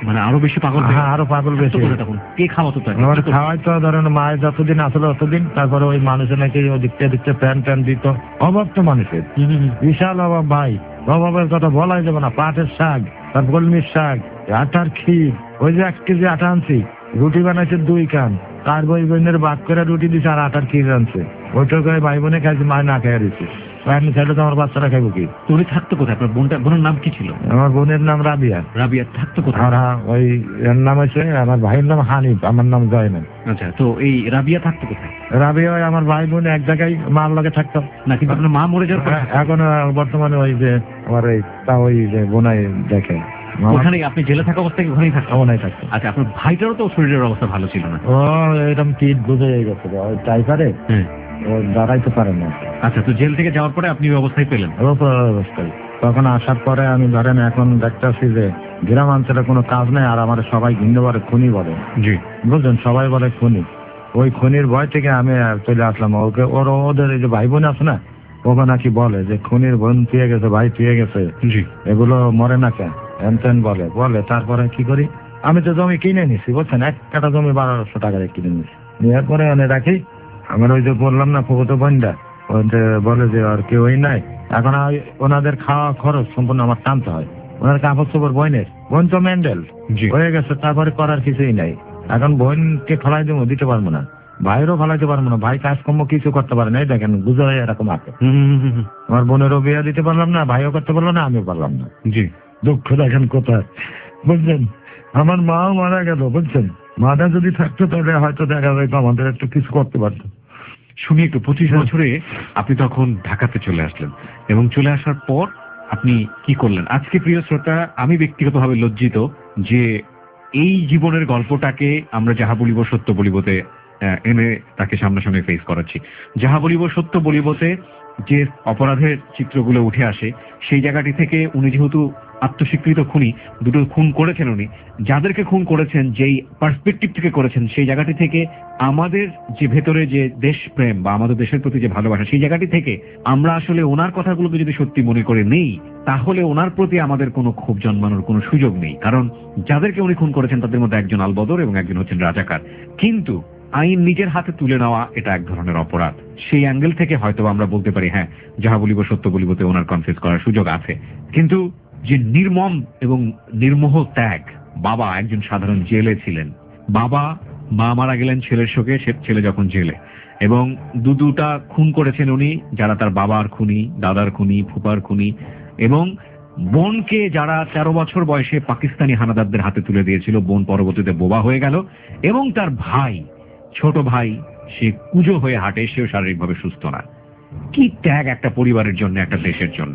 [SPEAKER 1] মানে আরো বেশি পাগল হয়ে-
[SPEAKER 3] হ্যাঁ আরো পাগল বেশি
[SPEAKER 1] থাকতো কোথায় তখন? কে খাওয়াতো তাকে?
[SPEAKER 3] আমার
[SPEAKER 1] কি করতো?
[SPEAKER 3] খাওয়াই তো ধরেন মায়ের যতদিন আসলো ততদিন, তারপরে ওই মানুষের নাকি দিকতে দিকতে প্যান ট্যান দিত। অভাব তো মানুষের
[SPEAKER 1] হুম, হুম, হুম।
[SPEAKER 3] বিশাল অভাব ভাই, অভাবের কথা বলাই যাবে না। পাটের শাক, তার কলমির শাক, আটার ক্ষীর, ওই যে এক কেজি আটা আনছি, রুটি বানাইছে দুই কান, তার বই বোনের বাদ করে রুটি দিছে আর আটার ক্ষীর আনছে, ওইটা করে ভাই বোনে খাইছে, মায় না খাই দিচ্ছে। আমি খাইলে তো আমার বাচ্চারা খাইবো কি?
[SPEAKER 1] তো উনি থাকতো কোথায়? আপনার বোনটা বোনের নাম কি ছিল?
[SPEAKER 3] আমার বোনের নাম রাবিয়া,
[SPEAKER 1] রাবিয়া থাকতো কোথায়?
[SPEAKER 3] আর হ্যাঁ, ওই এর নাম হচ্ছে, আমার ভাইয়ের নাম হানিফ, আমার নাম জয়নাল।
[SPEAKER 1] আচ্ছা, তো এই রাবিয়া থাকতো কোথায়?
[SPEAKER 3] রাবিয়া ওই আমার ভাই বোন এক জায়গায় মার লগে থাকতো।
[SPEAKER 1] না, কিন্তু আপনার মা মরে যাওয়ার পর
[SPEAKER 3] হ্যাঁ, এখন আহ, বর্তমানে ওই যে আমার এই তা ওই যে বোনাই দেখে
[SPEAKER 1] ওখানে আপনি জেলে থাকা অবস্থায় কি ওখানেই থাকতো?
[SPEAKER 3] বোনাই থাকতো।
[SPEAKER 1] আচ্ছা, আপনার ভাইটারও তো শরীরের অবস্থা ভালো ছিল না।
[SPEAKER 3] ও এরকম পিঠ বুঝে গেছে, ওই টাইফারে
[SPEAKER 1] হ্যাঁ।
[SPEAKER 3] ও দাঁড়াইতে পারে না,
[SPEAKER 1] আচ্ছা, তো জেল থেকে যাওয়ার পরে আপনি ওই অবস্থায় পেলেন?
[SPEAKER 3] ওপর অবস্থায়। তখন আসার পরে আমি ধরেন এখন দেখতেছি যে গ্রাম অঞ্চলে কোনো কাজ নেই, আর আমার সবাই ঘিন্দ বলে খুনি বলে,
[SPEAKER 1] জি।
[SPEAKER 3] বুঝলেন, সবাই বলে খুনি। ওই খুনির ভয় থেকে আমি আর চলে আসলাম। ওকে ওর ওদের এই যে ভাই বোন আছে না, ওকে নাকি বলে যে খুনির বোন পেয়ে গেছে, ভাই পেয়ে গেছে,
[SPEAKER 1] জি।
[SPEAKER 3] এগুলো মরে না কেন, এন তেন বলে বলে তারপরে কি করি, আমি তো জমি কিনে নিছি, বুঝছেন, এক কাটা জমি বারোশো টাকা দিয়ে কিনে নিছি। নেওয়ার পরে এনে রাখি, আমার ওই যে বললাম না ফুফুতো বোনটা, ওই যে বলে যে আর কেউই নাই, এখন আর ওনাদের খাওয়া খরচ সম্পূর্ণ আমার টানতে হয়। ওনার কাপড় চোপড় বোনের, বোন তো মেন্ডেল
[SPEAKER 1] জি।
[SPEAKER 3] হয়ে গেছে, তারপরে করার কিছুই নাই। এখন বোনকে ফেলাই দেবো, দিতে পারবো না, ভাইয়েরও ফেলাইতে পারবো না, ভাই কাজকর্ম কিছু করতে পারে না, এই দেখেন বুঝে এরকম আছে।
[SPEAKER 1] হুম, হুম, হুম, হুম।
[SPEAKER 3] আমার বোনেরও বিয়ে দিতে পারলাম না, ভাইও করতে পারলো না, আমিও পারলাম না।
[SPEAKER 1] জি।
[SPEAKER 3] দুঃখ দেখেন কোথায়, বুঝছেন, আমার মাও মারা গেল, বুঝছেন, মাটা যদি থাকতো তাহলে হয়তো দেখা যেত আমাদের একটু কিছু করতে পারতো।
[SPEAKER 1] শুনি একটু, পঁচিশ বছরে আপনি তখন ঢাকাতে চলে আসলেন, এবং চলে আসার পর আপনি কি করলেন? আজকে প্রিয় শ্রোতা, আমি ব্যক্তিগতভাবে লজ্জিত যে এই জীবনের গল্পটাকে আমরা যাহা বলিব সত্য বলিবতে আহ, এনে তাকে সামনাসামনি ফেস করাচ্ছি। যাহা বলিব সত্য বলিবতে যে অপরাধের চিত্রগুলো উঠে আসে, সেই জায়গাটি থেকে উনি যেহেতু আত্মস্বীকৃত খুনি, দুটো খুন করেছেন উনি, যাদেরকে খুন করেছেন যেই পার্সপেক্টিভ থেকে করেছেন, সেই জায়গাটি থেকে আমাদের যে ভেতরে যে দেশপ্রেম বা আমাদের দেশের প্রতি যে ভালোবাসা, সেই জায়গাটি থেকে আমরা আসলে ওনার কথাগুলোকে যদি সত্যি মনে করে নেই, তাহলে ওনার প্রতি আমাদের কোনো ক্ষোভ জন্মানোর কোনো সুযোগ নেই। কারণ যাদেরকে উনি খুন করেছেন তাদের মধ্যে একজন আলবদর এবং একজন হচ্ছেন রাজাকার। কিন্তু আইন নিজের হাতে তুলে নেওয়া এটা এক ধরনের অপরাধ। সেই অ্যাঙ্গেল থেকে হয়তো আমরা বলতে পারি হ্যাঁ, যাহা বলিব সত্য বলিবতে ওনার কনফেস করার সুযোগ আছে। কিন্তু যে নির্মম এবং নির্মোহ ত্যাগ, বাবা একজন সাধারণ জেলে ছিলেন, বাবা মা মারা গেলেন ছেলের শোকে, সে ছেলে যখন জেলে, এবং দু দুটা খুন করেছেন উনি, যারা তার বাবার খুনি, দাদার খুনি, ফুপার খুনি, এবং বোনকে যারা তেরো বছর বয়সে পাকিস্তানি হানাদারদের হাতে তুলে দিয়েছিল, বোন পরবর্তীতে বোবা হয়ে গেল, এবং তার ভাই, ছোট ভাই, সে কুজো হয়ে হাঁটে, সেও শারীরিকভাবে সুস্থ না। কি ত্যাগ একটা পরিবারের জন্য, একটা দেশের জন্য।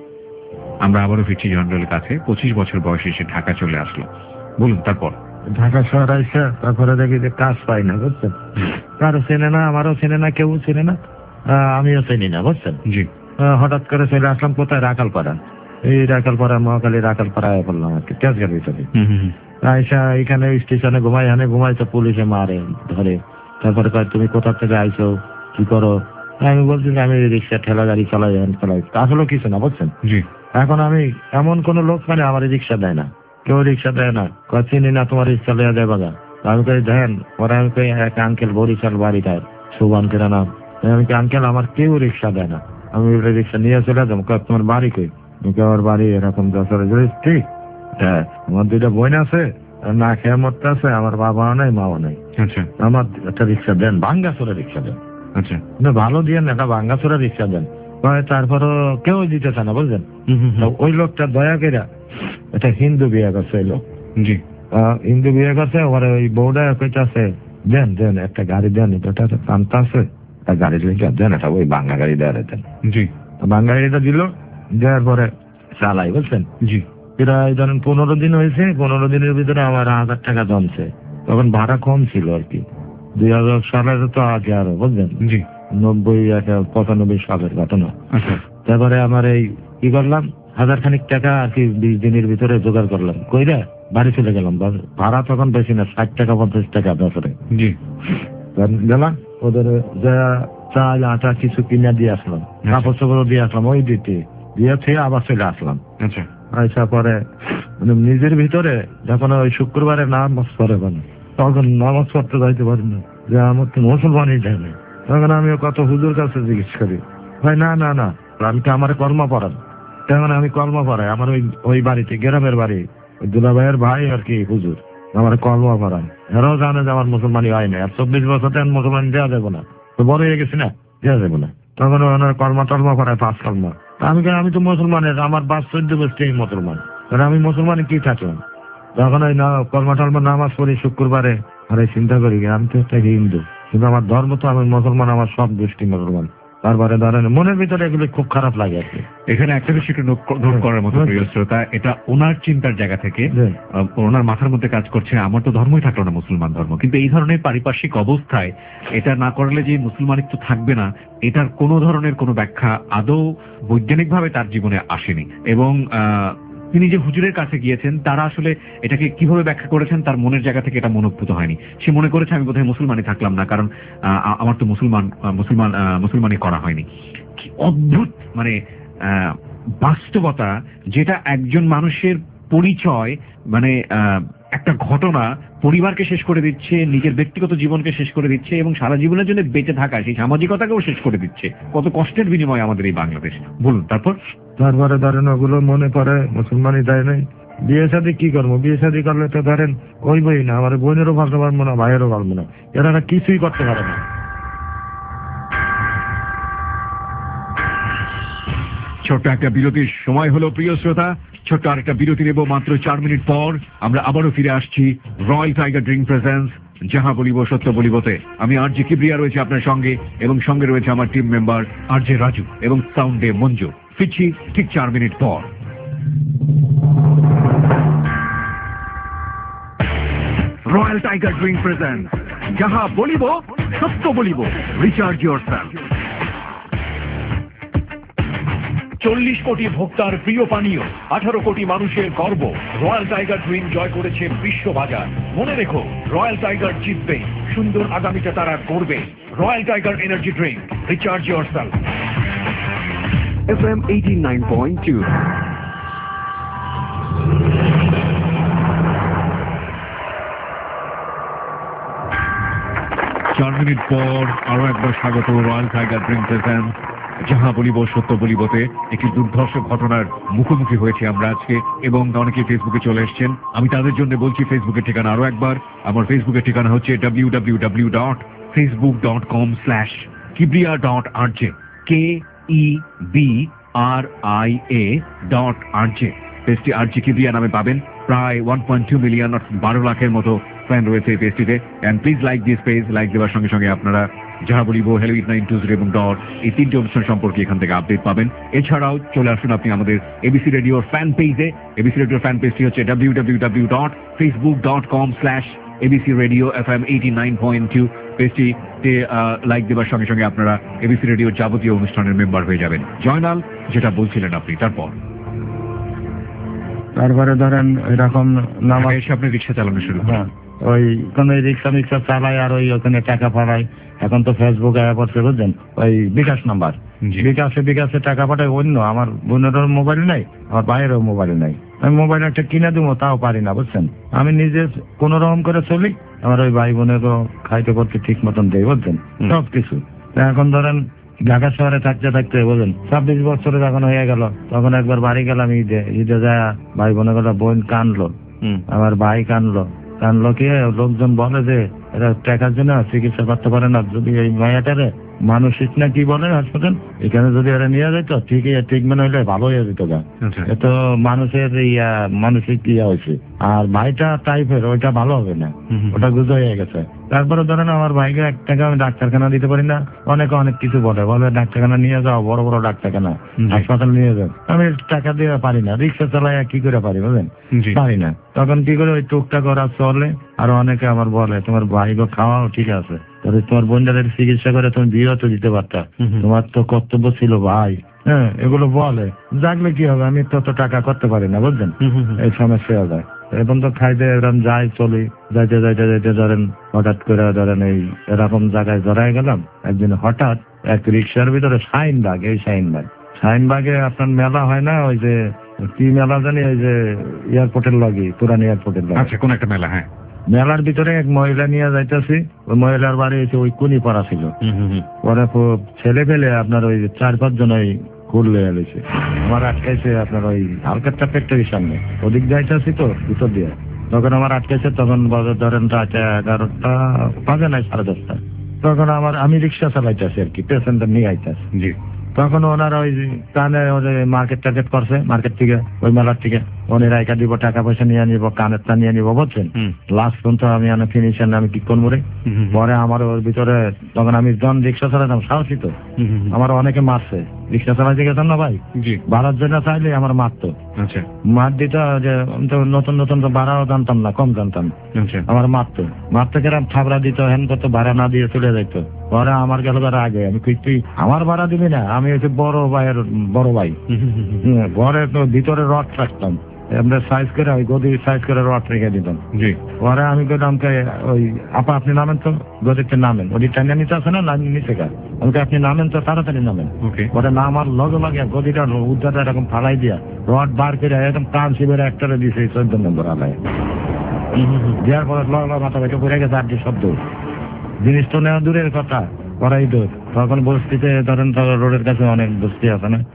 [SPEAKER 1] আমরা আবারও ফিরছি জয়নালের কাছে। পঁচিশ বছর বয়সে সে ঢাকা চলে আসলো, বলুন তারপর।
[SPEAKER 3] ঢাকা শহর আইসা তারপরে দেখি যে কাজ পাই না, বুঝছেন, কারো চেনে না, আমারও চেনে না, কেউ চেনে না, আহ, আমিও চিনি না, বুঝছেন।
[SPEAKER 1] জি।
[SPEAKER 3] আহ, হঠাৎ করে চলে আসলাম কোথায়, রাখালপাড়া, এই রাখালপাড়া মহাকালী রাখালপাড়া বললাম আর কি, তেজগাঁর ভিতরে।
[SPEAKER 1] হুম, হুম, হুম।
[SPEAKER 3] আইসা এখানে স্টেশনে ঘুমাই, এখানে ঘুমাই তো পুলিশে মারে ধরে, তারপরে কয় তুমি কোথা থেকে আইছো, কি করো। আমি বলছি যে আমি রিক্সা ঠেলা গাড়ি চালাই, হ্যান্ড চালাই, আসলে কিছু না, বুঝছেন।
[SPEAKER 1] জি।
[SPEAKER 3] এখন আমি এমন কোন লোক মানে আমার রিক্সা দেয় না, কেউ রিক্সা দেয় না, কয় চিনি না তোমার রিক্সা দেওয়া যায় বাগা। আমি কই দেন, পরে আমি কই এক আঙ্কেল বরিশাল বাড়ি তার, সুবান কেনা নাম। আমি কি আঙ্কেল আমার কেউ রিক্সা দেয় না, আমি রিক্সা নিয়ে চলে যাবো। কয় তোমার বাড়ি কই? আমার বাড়ি এরকম যশোরে। ঠিক, হ্যাঁ, আমার দুইটা বোন আছে, না খেয়ে মরতে আছে, আমার বাবাও নাই মাও নাই,
[SPEAKER 1] আচ্ছা
[SPEAKER 3] আমার একটা রিক্সা দেন, ভাঙ্গাচোরা রিক্সা দেন,
[SPEAKER 1] আচ্ছা।
[SPEAKER 3] না ভালো দিয়ে না, একটা ভাঙ্গাচোরা রিক্সা দেন। তারপরও কেউ দিতেছে না, বুঝলেন।
[SPEAKER 1] হুম, হুম,
[SPEAKER 3] তো
[SPEAKER 1] হুম।
[SPEAKER 3] ওই লোকটা দয়া করে একটা হিন্দু বিয়ে করছে, ওই লোক
[SPEAKER 1] জি।
[SPEAKER 3] আহ, হিন্দু বিয়ে করছে, ওরা ওই বউটা কইতাছে দেন দেন একটা গাড়ি দেন, এটা কান্তা আছে, একটা গাড়ি লিখে দেন, এটা ওই বাঙ্গা গাড়ি দেওয়া দেন।
[SPEAKER 1] জি।
[SPEAKER 3] বাঙ্গা গাড়িটা দিল, দেওয়ার পরে চালাই, বুঝছেন।
[SPEAKER 1] জি।
[SPEAKER 3] প্রায় ধরেন পনেরো দিন হয়েছে, পনেরো দিনের ভিতরে আমার হাজার টাকা জমছে। তখন ভাড়া কম ছিল আর কি, দুই হাজার সালের তো আগে আরো, বুঝলেন,
[SPEAKER 1] জি।
[SPEAKER 3] নব্বই একটা পঁচানব্বই সালের ঘটনা।
[SPEAKER 1] আচ্ছা।
[SPEAKER 3] তারপরে আমার এই কি করলাম, হাজার খানিক টাকা আর কি বিশ দিনের ভিতরে জোগাড় করলাম, কইরা বাড়ি চলে গেলাম। ভাড়া তখন বেশি না, ষাট টাকা পঞ্চাশ টাকা বছরে।
[SPEAKER 1] জি।
[SPEAKER 3] গেলাম ওদের যা চাল আটা কিছু কিনে দিয়ে আসলাম, কাপড় চোপড় দিয়ে আসলাম, ওই দিতে দিয়ে থেকে আবার চলে আসলাম।
[SPEAKER 1] আচ্ছা।
[SPEAKER 3] আইসা পরে মানে নিজের ভিতরে যখন ওই শুক্রবারে নামাজ পড়ে বলে তখন নামাজ পড়তে যাইতে পারি না, যে আমার তো মুসলমানই যায় না। তখন আমিও কত হুজুর কাছে জিজ্ঞেস করি, ভাই না না না আমি তো আমার কর্ম পড়ান। তখন আমি কর্ম পড়াই আমার ওই ওই বাড়িতে, গ্রামের বাড়ি, দুলা ভাইয়ের ভাই আর কি হুজুর আমার কর্ম পড়ান। এরাও জানে যে আমার মুসলমানই হয় না, আর চব্বিশ বছর তেন মুসলমান দেওয়া যাবে না, তো বড় হয়ে গেছি না, দেওয়া যাবে না। তখন ওনার কর্ম টর্ম করায় পাঁচ কর্ম। আমি কেন, আমি তো মুসলমানের, আমার বাস চোদ্দ গোষ্ঠী মুসলমান, আমি মুসলমানে কি থাকলাম। তখন ওই না কর্ম টর্ম নামাজ পড়ি শুক্রবারে, আর এই চিন্তা করি আমি তো একটা হিন্দু, কিন্তু আমার ধর্ম তো আমি মুসলমান, আমার সব গোষ্ঠী মুসলমান। তারপরে ধরেন মনের ভিতরে এগুলো খুব খারাপ লাগে আর কি।
[SPEAKER 1] এখানে একটা বিষয় একটু নোট করার মতো প্রিয় শ্রোতা, এটা ওনার চিন্তার জায়গা থেকে ওনার মাথার মধ্যে কাজ করছে, আমার তো ধর্মই থাকলো না মুসলমান ধর্ম, কিন্তু এই ধরনের পারিপার্শ্বিক অবস্থায় এটা না করলে যে মুসলমানিত্ব থাকবে না, এটার কোনো ধরনের কোনো ব্যাখ্যা আদৌ বৈজ্ঞানিকভাবে তার জীবনে আসেনি। এবং আহ তিনি যে হুজুরের কাছে গিয়েছেন তারা আসলে এটাকে কিভাবে ব্যাখ্যা করেছেন তার মনের জায়গা থেকে এটা মনোভূত হয়নি। সে মনে করেছে আমি বোধহয় মুসলমানই থাকলাম না, কারণ আমার তো মুসলমান মুসলমান মুসলমানই করা হয়নি। কি অদ্ভুত মানে বাস্তবতা, যেটা একজন মানুষের পরিচয়, মানে একটা ঘটনা পরিবারকে শেষ করে দিচ্ছে, নিজের ব্যক্তিগত জীবনকে শেষ করে দিচ্ছে, এবং সারা জীবনের জন্য বেঁচে থাকা সেই সামাজিকতাকেও শেষ করে দিচ্ছে। কত কষ্টের বিনিময় আমাদের এই বাংলাদেশ। বলুন তারপর।
[SPEAKER 3] তারপরে ধরেন ওগুলো মনে পড়ে, মুসলমানই দেয় নাই, বিয়ে শাদী কি করবো, বিয়ে শাদী করলে তো ধরেন ওই বই না, আমার বোনেরও ভাবতে পারবো না, ভাইয়েরও পারবো না, এরা কিছুই করতে পারে না।
[SPEAKER 1] ছোট্ট একটা বিরতির সময় হলো প্রিয় শ্রোতা, ছোট্ট আরেকটা বিরতি নেব মাত্র চার মিনিট পর আমরা আবারও ফিরে আসছি রয়্যাল টাইগার ড্রিঙ্ক প্রেজেন্স যাহা বলিব সত্য বলিবতে। আমি আর জি কিবরিয়া রয়েছে আপনার সঙ্গে, এবং সঙ্গে রয়েছে আমার team member R J Raju এবং সাউন্ডে মঞ্জু। ফিরছি ঠিক চার মিনিট পর। রয়্যাল টাইগার ড্রিঙ্ক প্রেজেন্স যাহা বলিব সত্য বলিব, রিচার্জ ইয়োরসেলফ। চল্লিশ কোটি ভোক্তার প্রিয় পানীয়, আঠারো কোটি মানুষের গর্ব, রয়্যাল টাইগার ড্রিঙ্ক জয় করেছে বিশ্ববাজার। মনে রেখো, রয়্যাল টাইগার জিতবে, সুন্দর আগামীটা তারা করবে। Royal tiger energy drink, recharge yourself. F M eighty nine point two. চার মিনিট পর আরো একবার স্বাগত রয়্যাল টাইগার ড্রিঙ্ক প্রেজেন্স যাহা বলিব সত্য বলিবতে। একটি দুর্ধর্ষ ঘটনার মুখোমুখি হয়েছে আমরা আজকে, এবং অনেকে ফেসবুকে চলে এসছেন। আমি তাদের জন্য বলছি ফেসবুকের ঠিকানা আরো একবার। আমার ফেসবুকের ঠিকানা হচ্ছে W W W dot Facebook dot com slash Kibria dot R J, K E B R I A dot R J. পেজটি আর জি কিবরিয়া নামে পাবেন। প্রায় ওয়ান পয়েন্ট টু মিলিয়ন অর্থাৎ বারো লাখের মতো ফ্যান রয়েছে এই পেজটিতে। And please like this page. Like দেওয়ার সঙ্গে সঙ্গে আপনারা যাহা বলিব, hello eight nine two zero এবং ডট এই তিনটি অনুষ্ঠান সম্পর্কে এখান থেকে আপডেট পাবেন। এছাড়াও চলে আসুন আপনি আমাদের এবিসি রেডিওর ফ্যান পেজে। এবিসি রেডিওর ফ্যান পেজটি হচ্ছে W W W dot Facebook dot com slash ABC radio F M eighty nine point two. পেজটিতে লাইক দেওয়ার সঙ্গে সঙ্গে আপনারা এবিসি রেডিওর যাবতীয় অনুষ্ঠানের মেম্বার হয়ে যাবেন। জয়নাল, যেটা বলছিলেন আপনি, তারপর
[SPEAKER 3] তারপরে ধরেন এরকম নামাজ
[SPEAKER 1] এসে আপনি রিক্সা চালানো শুরু করেন।
[SPEAKER 3] ওই কোন রিক্সা মিক্সা চালাই আর ওই ওখানে টাকা পাঠাই। এখন তো ফেসবুক অ্যাপ আছে বুঝলেন, ওই বিকাশ নাম্বার, বিকাশে বিকাশে টাকা পাঠাই। অন্য আমার বোনেরও মোবাইল নাই, আমার ভাইয়েরও মোবাইল নাই। আমি মোবাইল একটা কিনে দেবো তাও পারি না বুঝছেন। আমি নিজে কোন রকম করে চলি, আমার ওই ভাই বোনেরও খাইতে করতে ঠিক মতন দেয় বুঝছেন, সব কিছু। এখন ধরেন ঢাকা শহরে থাকতে থাকতে বলেন ছাব্বিশ বছরে যখন হয়ে গেল, তখন একবার বাড়ি গেলাম ঈদে। ঈদে যায় ভাই বোনের কথা, বোন কানলো, আমার ভাই কানলো। কানলো কি লোকজন বলে যে এরা টাকার জন্য চিকিৎসা করতে পারে না, যদি এই মায়াটারে মানসিক না কি বলে হাসপাতাল, এখানে যদি এরা নিয়ে যেত ঠিকই ট্রিটমেন্ট হইলে ভালো হয়ে যেত গা। এত মানুষের ইয়া মানসিক ইয়া হয়েছে। আর ভাইটা টাইপের, ওইটা ভালো হবে না, ওটা গুজো হয়ে গেছে। তারপরে ধরেন আমার ভাইকে এক টাকা আমি ডাক্তারখানা দিতে পারি না, অনেকে অনেক কিছু বলে বলে ডাক্তারখানা নিয়ে যাও, বড় বড় ডাক্তারখানা হাসপাতাল নিয়ে যাও। আমি টাকা দিয়ে পারি না, রিক্সা চালাই কি করে পারি বুঝলেন, পারি না। তখন কি করে ওই টুকটাক ওরা চলে। আর অনেকে আমার বলে তোমার ভাইকে খাওয়াও ঠিক আছে, তবে তোমার বোনদের চিকিৎসা করে তুমি বিয়ে তো দিতে পারতা, তোমার তো কর্তব্য ছিল ভাই। হ্যাঁ, এগুলো বলে। জাগলে কি হবে, আমি তত টাকা করতে পারি না বুঝলেন, এই সমস্যা হয়ে যায়। এখন তো খাইতে এরকম যাই চলি, যাইতে যাইতে যাইতে ধরেন হঠাৎ করে ধরেন এই এরকম জায়গায় জড়াই গেলাম। একদিন হঠাৎ এক রিক্সার ভিতরে শাহিনবাগ, এই শাহিনবাগ শাহিনবাগে আপনার মেলা হয় না, ওই যে কি মেলা জানি, ওই যে এয়ারপোর্টের লগে, পুরান এয়ারপোর্টের লগে।
[SPEAKER 1] আচ্ছা, কোন একটা মেলা, হ্যাঁ।
[SPEAKER 3] মেলার ভিতরে এক মহিলা নিয়ে যাইতেছি, ওই মহিলার বাড়ি হচ্ছে ওই কুনি পাড়া ছিল। পরে ছেলে পেলে আপনার ওই চার পাঁচ জন ওই ঘুরলে এলেছে, আমার আটকাইছে আপনার ওই হালকাটা ফ্যাক্টরির সামনে, ওদিক যাইতেছি তো ভিতর দিয়ে, তখন আমার আটকাইছে। তখন বাজার ধরেন রাত এগারোটা বাজে নাই, সাড়ে দশটা। তখন আমার আমি রিক্সা চালাইতেছি আর কি, পেশেন্টার নিয়ে আইতেছি।
[SPEAKER 1] জি।
[SPEAKER 3] তখন ওনারা ওই কানে মার্কেট টার্গেট করছে, মার্কেট থেকে ওই মেলার থেকে উনি রাইকা দিব, টাকা পয়সা নিয়ে নিবো, কানেরটা নিয়ে নিবো, বুঝছেন। লাস্ট পর্যন্ত আমি ফিনিশন আমি কি করবো রে। পরে আমার ওর ভিতরে তখন আমি যখন রিক্সা চালাতাম সাহসী তো, আমার অনেকে মারছে, রিক্সা চালাইতে গেতাম না ভাই, ভাড়ার জন্য চাইলে আমার মারতো।
[SPEAKER 1] আচ্ছা।
[SPEAKER 3] মার দিত যে নতুন নতুন তো ভাড়াও জানতাম না, কম জানতাম, আমার মারতো মারতে গেলাম, থাবড়া দিত, হেন করতো, ভাড়া না দিয়ে চলে যাইতো। পরে আমার গেল তার আগে আমি তুই আমার ভাড়া দিবি না, আমি হচ্ছে বড় ভাইয়ের বড় ভাই, ঘরে তো ভিতরে রড রাখতাম, আমরা সাইজ করে ওই গদির সাইজ করে রড রেখে দিতাম। জি। পরে আমি বললাম ওই আপা আপনি নামেন তো, গদিতে নামেন, ওই টাঙ্গা নিচে আছে না, নিচে গা, আমাকে আপনি নামেন তো, তাড়াতাড়ি নামেন। পরে না আমার লগে লাগে গদিটা উদ্ধারটা এরকম ফালাই দিয়া রড বার করে একদম টান শিবের একটারে দিয়েছে চোদ্দ নম্বর আলায়, দেওয়ার পরে লগ মাথা বেঁকে পড়ে গেছে আর কি শব্দ। জিনিস তো নেওয়া দূরের কথা, করাই দূর। তখন বস্তিতে ধরেন রোডের কাছে অনেক বস্তি আছে না,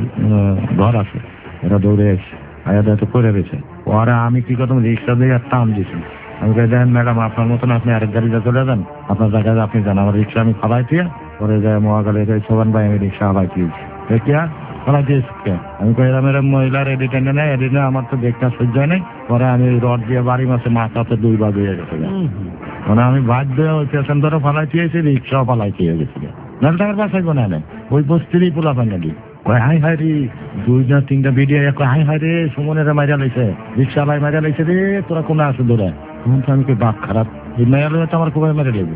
[SPEAKER 3] ঘর আছে, ওরা দৌড়ে এসে আয়াদা তো করে রয়েছে। ওরা আমি কি করতাম, রিক্সা দিয়ে আর টান দিয়েছি। আমি কে দেখেন ম্যাডাম আপনার মতন আপনি আরেক গাড়িতে চলে যান, আপনার জায়গায় আপনি যান, আমার রিক্সা আমি ফালাই দিয়ে পরে যায় মহাকালে সোবান ভাই আমি রিক্সা ফালাই দিয়েছি, দেখিয়া ফালাই দিয়েছি। আমি কইলাম এরকম মহিলার এদিকে নেই, এদিকে আমার তো দেখতে সহ্য হয় নাই। পরে আমি রড দিয়ে বাড়ি মাসে মাথাতে দুই ভাগ হয়ে গেছে, মানে আমি ভাগ দিয়ে ওই পেশেন্টারও ফালাই দিয়েছি, রিক্সাও ফালাই দিয়ে গেছি। নাহলে টাকার বাসায় কোন নেই, ওই বস্তিরই পোলা পাঙ্গালি হাই হাই রে, দুইটা তিনটা ভিডিও হাই হাই রে সুমনের মাইরা লাইছে, রিক্সা লাই মাইরা লাইছে রে, তোরা কোন আছে ধরে। তখন তো আমি কি বাঘ খারাপ, এই মেয়ের তো আমার খুবই মেরে লেগে।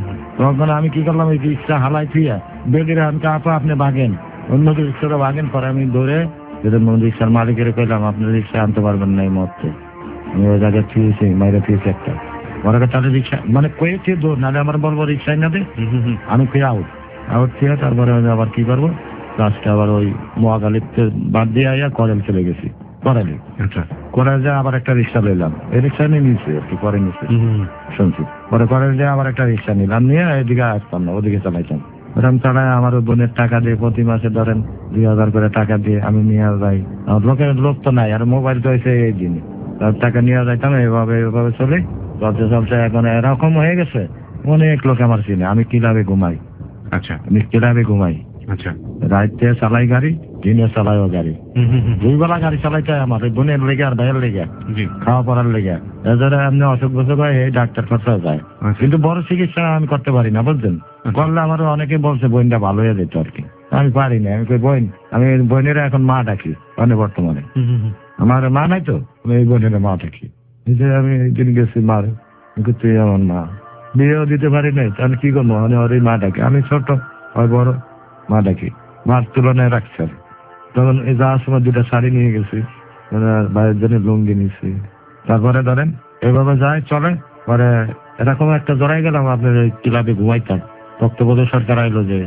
[SPEAKER 3] তখন আমি কি করলাম, এই রিক্সা হালাই থুইয়া বেগের আমাকে আপা আপনি বাগেন, অন্য রিক্সাটা বাগেন। পরে আমি ধরে রিক্সার মালিকের কইলাম আপনি রিক্সা আনতে পারবেন না এই মুহূর্তে, আমি ওই জায়গায় থুয়েছি, মাইরা থুয়েছি একটা। ওরা তাহলে রিক্সা মানে কয়েছে দৌড়, নাহলে আমার বলবো রিক্সায় না দে, আমি কই আউট আউট থুয়ে তারপরে আবার কি করবো, লাস্টে আবার ওই মহাকালীতে বাদ দিয়ে আইয়া করেল চলে গেছি, করালি। আচ্ছা। করে যে আবার একটা রিক্সা নিলাম, এই রিক্সা নিয়ে নিচ্ছে আর কি, পরে নিচ্ছে শুনছি। পরে করে যে আবার একটা রিক্সা নিলাম, নিয়ে এদিকে আসতাম না, ওদিকে চালাইতাম। ওরকম চালায় আমার বোনের টাকা দিয়ে প্রতি মাসে ধরেন দুই হাজার করে টাকা দিয়ে আমি নিয়ে যাই। লোকের লোক তো নাই, আর মোবাইল তো এসে এই দিন টাকা নিয়ে যাইতাম, এভাবে এভাবে চলে চলতে চলতে এখন এরকম হয়ে গেছে। অনেক লোক আমার চিনে, আমি ক্লাবে ঘুমাই। আচ্ছা। আমি ক্লাবে ঘুমাই। আচ্ছা। রাইতে চালাই গাড়ি, দিনে চালাইও গাড়ি, দুই বেলা গাড়ি চালাইতে আমার বোনের লেগে আর ভাইয়ের লেগে, খাওয়া পড়ার লেগে। এছাড়া এমনি অসুখ বসুখ হয় এই ডাক্তার খরচা যায়, কিন্তু বড় চিকিৎসা আমি করতে পারি না, বুঝছেন। করলে আমার অনেকে বলছে বোনটা ভালো হয়ে যেত আর কি, আমি পারি না। আমি কই বোন, আমি বোনেরা এখন মা ডাকি, মানে বর্তমানে আমার মা নাই তো, আমি এই বোনের মা ডাকি। এই যে আমি একদিন গেছি মার, তুই আমার মা, বিয়েও দিতে পারি নাই, তাহলে কি করবো, মানে ওর মা ডাকি। আমি ছোট হয় বড় মা ডাকি, মার তুলনায় রাখছে। তখন এই যাওয়ার সময় দুটা শাড়ি নিয়ে গেছি, ভাইয়ের জন্য লুঙ্গি নিয়েছি। তারপরে ধরেন এভাবে যায় চলে। পরে এরকম একটা জড়াই গেলাম, আপনার ওই ক্লাবে ঘুমাইতাম, তত্ত্ববোধ সরকার আইলো যে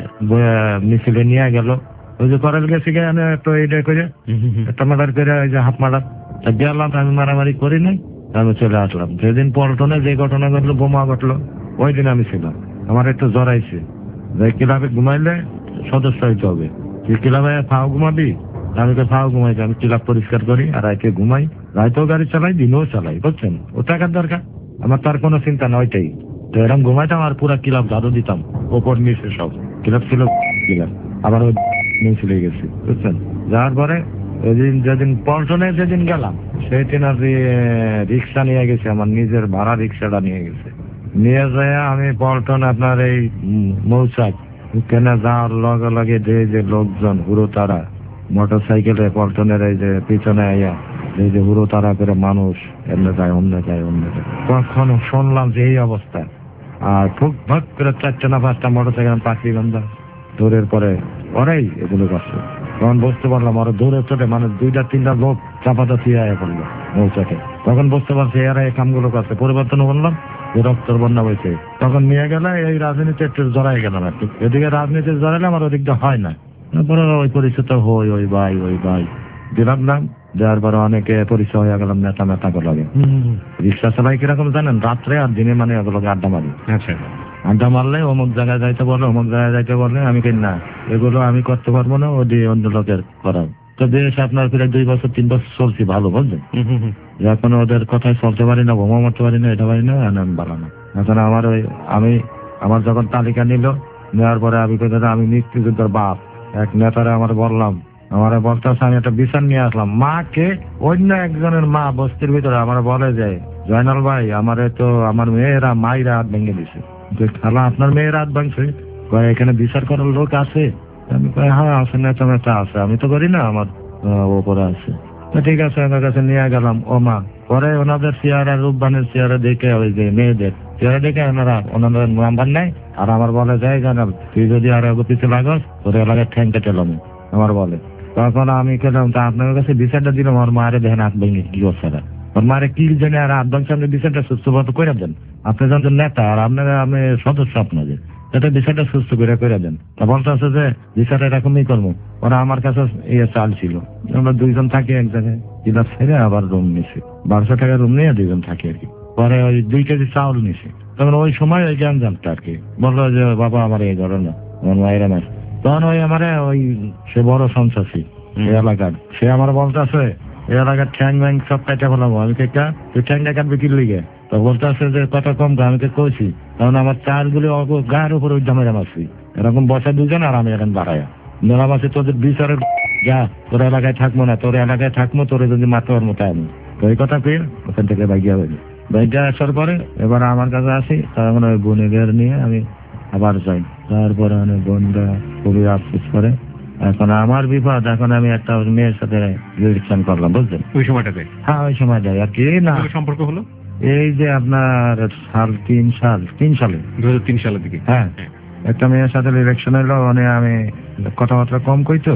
[SPEAKER 3] মিছিলে নিয়ে গেল, ওই যে করেল গেছি গেলে একটু এইটা করে একটা মার্ডার করে ওই যে হাফ মার্ডার গেলাম। আমি মারামারি করি নাই, আমি চলে আসলাম। যেদিন পল্টনে যে ঘটনা ঘটলো, বোমা ঘটলো, ওই দিন আমি ছিলাম। আমার একটু জড়াইছে যে ক্লাবে ঘুমাইলে সদস্য হইতে হবে, তুই ক্লাবে ফাও ঘুমাবি, আমি তো ফাও ঘুমাইছি, আমি ক্লাব পরিষ্কার করি আর রাইতে ঘুমাই, রাইতেও গাড়ি চালাই, দিনেও চালাই, বুঝছেন। ও টাকার দরকার, আমার তার কোনো চিন্তা না, ওইটাই তো। এরকম ঘুমাইতাম আর পুরা ক্লাব ঝাড়ু দিতাম, ওপর নিচে সব ক্লাব ছিল ক্লাব, আবার ওই চলে গেছি, বুঝছেন। যাওয়ার পরে ওইদিন যেদিন পল্টনে যেদিন গেলাম, সেদিন আর রিক্সা নিয়ে গেছে, আমার নিজের ভাড়া রিক্সাটা নিয়ে গেছে। নিয়ে যায় আমি পল্টন আপনার এই মৌচাক কেন যাওয়ার লগে লগে যে লোকজন হুড়ো তারা মোটর সাইকেলে পল্টনের এই যে পিছনে আইয়া এই যে হুড়ো তারা করে মানুষ এমনি যায় অন্য যায় অন্য যায়। কখনো শুনলাম যে এই অবস্থা, আর ফুক ভাগ করে চারটে না পাঁচটা মোটর সাইকেল পাখি গন্ধা দৌড়ের পরে ওরাই এগুলো করছে। তখন বুঝতে পারলাম ওরা দৌড়ে চলে, মানে দুইটা তিনটা লোক চাপাতা থিয়ে আয়া পড়লো মৌচাকে। তখন বুঝতে পারছি এরা এই কামগুলো করছে। পরিবর্তন করলাম যে রক্তর বন্যা হয়েছে, তখন নিয়ে গেলে এই রাজনীতি একটু জড়াই গেলাম আর কি। এদিকে রাজনীতি জড়াইলাম আর ওদিকটা হয় না, তারপরে ওই পরিচিত হই, ওই ভাই ওই ভাই দিলাম নাম দেওয়ার পরে অনেকে পরিচয় হয়ে গেলাম, নেতা নেতা করে লাগে। রিক্সা চালাই কিরকম জানেন, রাত্রে আর দিনে মানে এগুলোকে আড্ডা মারি।
[SPEAKER 1] আচ্ছা,
[SPEAKER 3] আড্ডা মারলে অমুক জায়গায় যাইতে বলে, অমুক জায়গায় যাইতে বলে, আমি কি না এগুলো আমি করতে পারবো না, ও দিয়ে অন্য লোকের করাও। তো বেশ আপনার প্রায় দুই বছর তিন বছর চলছি ভালো, বুঝলেন। এখন ওদের কথায় চলতে পারি না, বোমা মারতে পারি না, এটা পারি না, আমি ভালো না। এখন আমার ওই আমি আমার যখন তালিকা নিল, নেওয়ার পরে আমি কোথায় আমি মুক্তিযুদ্ধের বাপ এক নেতারে আমার বললাম, আমার বলতেছে আমি একটা বিচার নিয়ে আসলাম। মাকে অন্য একজনের মা বস্তির ভিতরে আমার বলে যে, জয়নাল ভাই আমার তো আমার মেয়েরা মাইরা হাত ভেঙে দিছে। খালা আপনার মেয়েরা হাত ভাঙছে? এখানে বিচার করার লোক আছে? আমি কই হ্যাঁ আছে, নেতা নেতা আছে, আমি তো করি না, আমার ওপরে আছে। তো ঠিক আছে, আমার কাছে নিয়ে গেলাম। ও মা পরে ওনাদের চেয়ারা রূপবানের চেয়ারা দেখে, ওই যে মেয়েদের চেয়ারা দেখে ওনারা ওনাদের নাম্বার নেয়, আর আমার বলে যায় জানাল তুই যদি আর পিছু লাগস তোর এলাকায় ঠ্যাং কেটে এলাম আমার বলে। তখন আমি কেলাম তা আপনার কাছে বিচারটা দিলাম, আমার মায়ের দেখেন হাত ভেঙে কি করছে, ওর মায়ের কি জানে আর হাত ভাঙছে, আপনি বিচারটা সুস্থভাবে করে দেন। আপনি যখন নেতা আর আপনারা আমি সদস্য আপনাদের, এটা বিষয়টা সুস্থ করে করে দেন। তা বলতে আছে যে বিষয়টা এরকমই করবো। ওরা আমার কাছে ইয়ে চাল ছিল, আমরা দুইজন থাকি এক জায়গায়, জিলা ছেড়ে আবার রুম নিছি, বারোশো টাকা রুম নিয়ে দুইজন থাকি আর কি। পরে ওই দুই কেজি চাউল নিছি। তখন ওই সময় ওই জ্ঞান জানতো আর কি, বললো যে বাবা আমার এই ঘটনা, আমার মায়েরা না। তখন ওই আমার ওই সে বড় সন্ত্রাসী এই এলাকার, সে আমার বলতে আছে এই এলাকার ঠ্যাং ব্যাং সব কাটা ফেলাবো। আমি কেকা তুই ঠ্যাংটা কাটবি কি লিগে? তো বলতে আছে যে কথা কম, আমি তো কইছি কারণ আমার চালগুলি গায়ের উপরে জামাইরা মারছি, এরকম বসা দুজন আর আমি এখন বাড়াইয়া মেলামাসি তোদের বিচারের যা তোর এলাকায় থাকবো না, তোর এলাকায় থাকবো, তোর যদি মারতে পারবো তাই আমি। তো এই কথা পেয়ে ওখান থেকে বাইকিয়া হইনি। বাইকিয়া আসার পরে এবার আমার কাছে আসি, তখন ওই বোনের নিয়ে আমি আবার যাই। তারপরে অনেক বোনরা খুবই আফসোস করে। এখন আমার বিপদ, এখন আমি একটা মেয়ের সাথে রিলেশন করলাম, বুঝলেন
[SPEAKER 1] ওই সময়টাতে?
[SPEAKER 3] হ্যাঁ ওই সময় যাই আর কি। না
[SPEAKER 1] সম্পর্ক হলো
[SPEAKER 3] এই যে আপনার সাল তিন সাল তিন সালে
[SPEAKER 1] দু হাজার তিন সালের দিকে।
[SPEAKER 3] হ্যাঁ একটা মেয়ের সাথে ইলেকশন এলো, মানে আমি কথাবার্তা কম কইতো,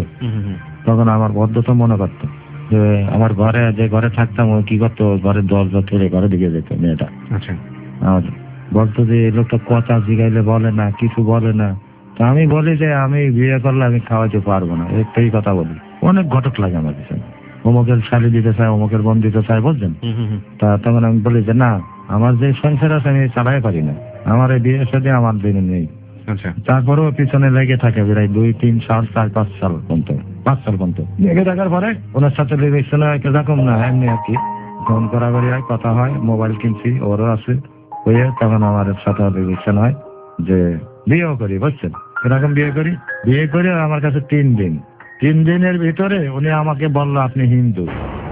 [SPEAKER 3] তখন আমার বদ্ধত মনে করতো যে আমার ঘরে যে ঘরে থাকতাম ও কি করতো, ঘরের দরজা তুলে ঘরে দিকে যেত মেয়েটা।
[SPEAKER 1] আচ্ছা,
[SPEAKER 3] আর বলতো যে এই লোকটা কথা জিগাইলে বলে না, কিছু বলে না। তো আমি বলি যে আমি বিয়ে করলে আমি খাওয়াতে পারবো না, একটাই কথা বলি। অনেক ঘটক লাগে আমার কাছে, অমুকের শালি দিতে চায়, অমুকের বোন দিতে চায়, বুঝলেন। তা তখন আমি বলি যে না, আমার যে সংসার আছে আমি চালাই পারি না, আমার এই বিয়ের সাথে আমার দিনে নেই। তারপরেও পিছনে লেগে থাকে প্রায় দুই তিন সাল চার পাঁচ সাল পর্যন্ত, পাঁচ সাল পর্যন্ত লেগে থাকার পরে ওনার সাথে রিলেশন হয় এরকম না, এমনি আর কি ফোন করা করি হয়, কথা হয়, মোবাইল কিনছি ওরও আছে হয়ে, তখন আমার সাথে রিলেশন হয় যে বিয়েও করি, বুঝছেন। এরকম বিয়ে করি, বিয়ে করে আমার কাছে তিন দিন তিন দিনের ভিতরে উনি আমাকে বললো আপনি হিন্দু,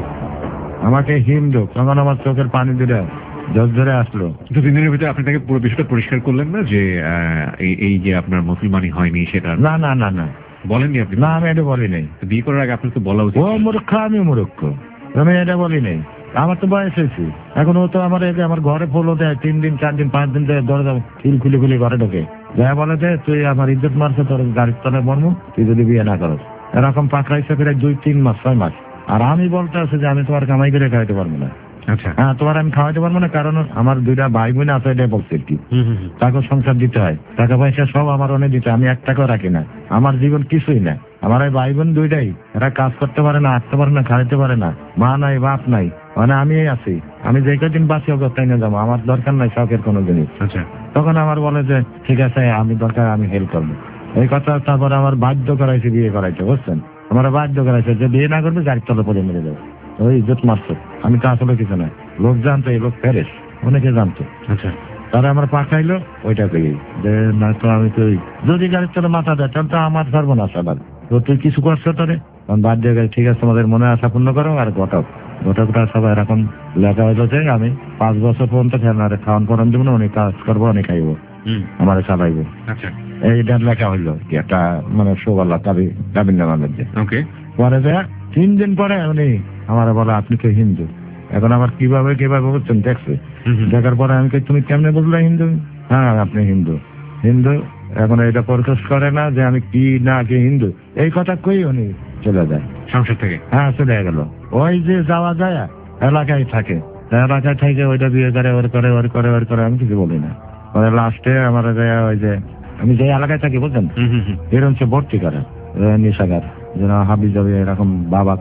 [SPEAKER 3] আমাকে হিন্দু। তখন আমার চোখের পানি দিলে জল ধরে আসলো।
[SPEAKER 1] কিন্তু তিন দিনের ভিতরে আপনি তাকে পুরো বিষয়টা পরিষ্কার করলেন না যে এই যে আপনার মুসলমানই হয়নি সেটা?
[SPEAKER 3] না না না না
[SPEAKER 1] বলেননি আপনি?
[SPEAKER 3] না আমি এটা বলি নাই।
[SPEAKER 1] বিয়ে করার আগে আপনার তো বলা উচিত।
[SPEAKER 3] ও মূর্খ, আমি মূর্খ, আমি এটা বলি নাই। আমার তো বয়স হয়েছে এখন, ও তো আমার আমার ঘরে ফলো দেয় তিন দিন চার দিন পাঁচ দিন দেয়, দরজা খিল খুলে খুলে ঘরে ঢোকে, যা বলে যে তুই আমার ইজ্জত মারছে, তোর গাড়ির তলায় বর্ম, তুই যদি বিয়ে না করস। এরকম পাকড়াইছে করে দুই তিন মাস ছয় মাস। আর আমি বলতে আছে যে আমি তোমার কামাই করে খাওয়াইতে পারবো না।
[SPEAKER 1] আচ্ছা,
[SPEAKER 3] হ্যাঁ তোমার আমি খাওয়াইতে পারবো না, কারণ আমার দুইটা ভাই বোন আছে, এটাই বলছে কি তাকে সংসার দিতে হয়, টাকা পয়সা সব আমার অনেক দিতে, আমি এক টাকাও রাখি না, আমার জীবন কিছুই না। আমার এই ভাই বোন দুইটাই, এরা কাজ করতে পারে না, আসতে পারে না, খাইতে পারে না, মা নাই বাপ নাই, মানে আমি আছি, আমি যে কদিন বাঁচি অবস্থায় নিয়ে যাবো, আমার দরকার নাই শখের কোনো জিনিস।
[SPEAKER 1] আচ্ছা,
[SPEAKER 3] তখন আমার বলে যে ঠিক আছে আমি দরকার আমি হেল্প করবো, এই কথা। তারপর আমার বাধ্য করাইছে বিয়ে করাইছে, বুঝছেন, আমার বাধ্য করাইছে যে বিয়ে না করবে গাড়ির তলে পড়ে মেরে যাবে, ওই ইজ্জত মারছে। আমি তো আসলে কিছু নাই, লোক জানতো এই লোক প্যারিস, অনেকে জানতো।
[SPEAKER 1] আচ্ছা,
[SPEAKER 3] তারা আমার পাঠাইলো ওইটা পেয়ে যে না তো আমি তো যদি গাড়ির তলে মাথা দেয় তাহলে তো আমার সর্বনাশ আবার, তো তুই কিছু করছো তোরে বাদ দিয়ে গেছে, ঠিক আছে তোমাদের মনে আশা পূর্ণ করো। আর ঘটক ঘটকটা সবাই এরকম লেখা হইলো যে আমি পাঁচ বছর পর্যন্ত ফেরারে খাওয়ান পরান দেবো না, অনেক কাজ করবো, অনেক খাইবো, আমার চালাইবো।
[SPEAKER 1] আচ্ছা,
[SPEAKER 3] এইটা লেখা হইলো কি একটা মানে সোবাল্লা দাবি দাবি নেওয়ার যে।
[SPEAKER 1] ওকে,
[SPEAKER 3] পরে যে তিন দিন পরে উনি আমার বলে আপনি তো হিন্দু। এখন আমার কিভাবে কিভাবে বুঝছেন দেখছে, দেখার পরে আমি তুমি কেমনে বুঝলে হিন্দু? হ্যাঁ আপনি হিন্দু। হিন্দু এখন এটা প্রকাশ করে না যে আমি কি না কি হিন্দু, এই কথা কই উনি চলে যায়
[SPEAKER 1] সংসার থেকে।
[SPEAKER 3] হ্যাঁ চলে গেল, ওই যে যাওয়া যায় এলাকায় থাকে, এলাকায় থেকে ওইটা বিয়ে করে ওর করে ওর করে ওর করে আমি কিছু বলি না। পরে লাস্টে আমার ওই যে আমি যে এলাকায় থাকি বুঝছেন এরকম সে ভর্তি করে নেশাগার, যেন হাবি যাবে এরকম বাবা খায়,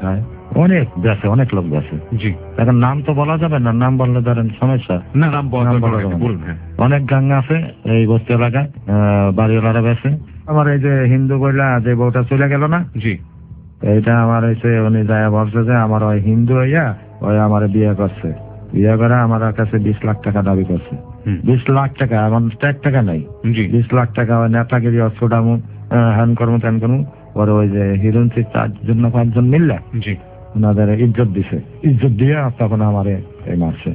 [SPEAKER 3] অনেক বেছে, অনেক লোক বেছে।
[SPEAKER 1] জি,
[SPEAKER 3] এখন নাম তো বলা যাবে না, নাম বললে ধরেন সমস্যা।
[SPEAKER 1] না নাম বলা
[SPEAKER 3] নাম
[SPEAKER 1] দরকার
[SPEAKER 3] বলা
[SPEAKER 1] নেই,
[SPEAKER 3] যাবে না।
[SPEAKER 1] বলুন। হ্যাঁ,
[SPEAKER 3] অনেক গাং আছে এই বস্তি এলাকায়, আহ, বাড়িওয়ালারা বেছে। আমার এই যে হিন্দু বইলা যে বউটা চলে গেল না,
[SPEAKER 1] জি,
[SPEAKER 3] এইটা আমার হয়েছে উনি যায় বলছে যে আমার ওই হিন্দু হইয়া ওই আমার বিয়ে করছে, বিয়ে করে আমার কাছে বিশ লাখ টাকা দাবি করছে।
[SPEAKER 1] হুম,
[SPEAKER 3] বিশ লাখ টাকা, আমার তো এক টাকা নাই।
[SPEAKER 1] জি,
[SPEAKER 3] বিশ লাখ টাকা ওই নেতাগিরি অস্ত্রটামু হ্যান করবো ত্যান করবো, পরে ওই যে হিরোইন চারজন না পাঁচজন মিললে
[SPEAKER 1] জি।
[SPEAKER 3] ওনাদের ইজ্জত দিছে, ইজ্জত দিয়ে তখন আমারে এই মারছে।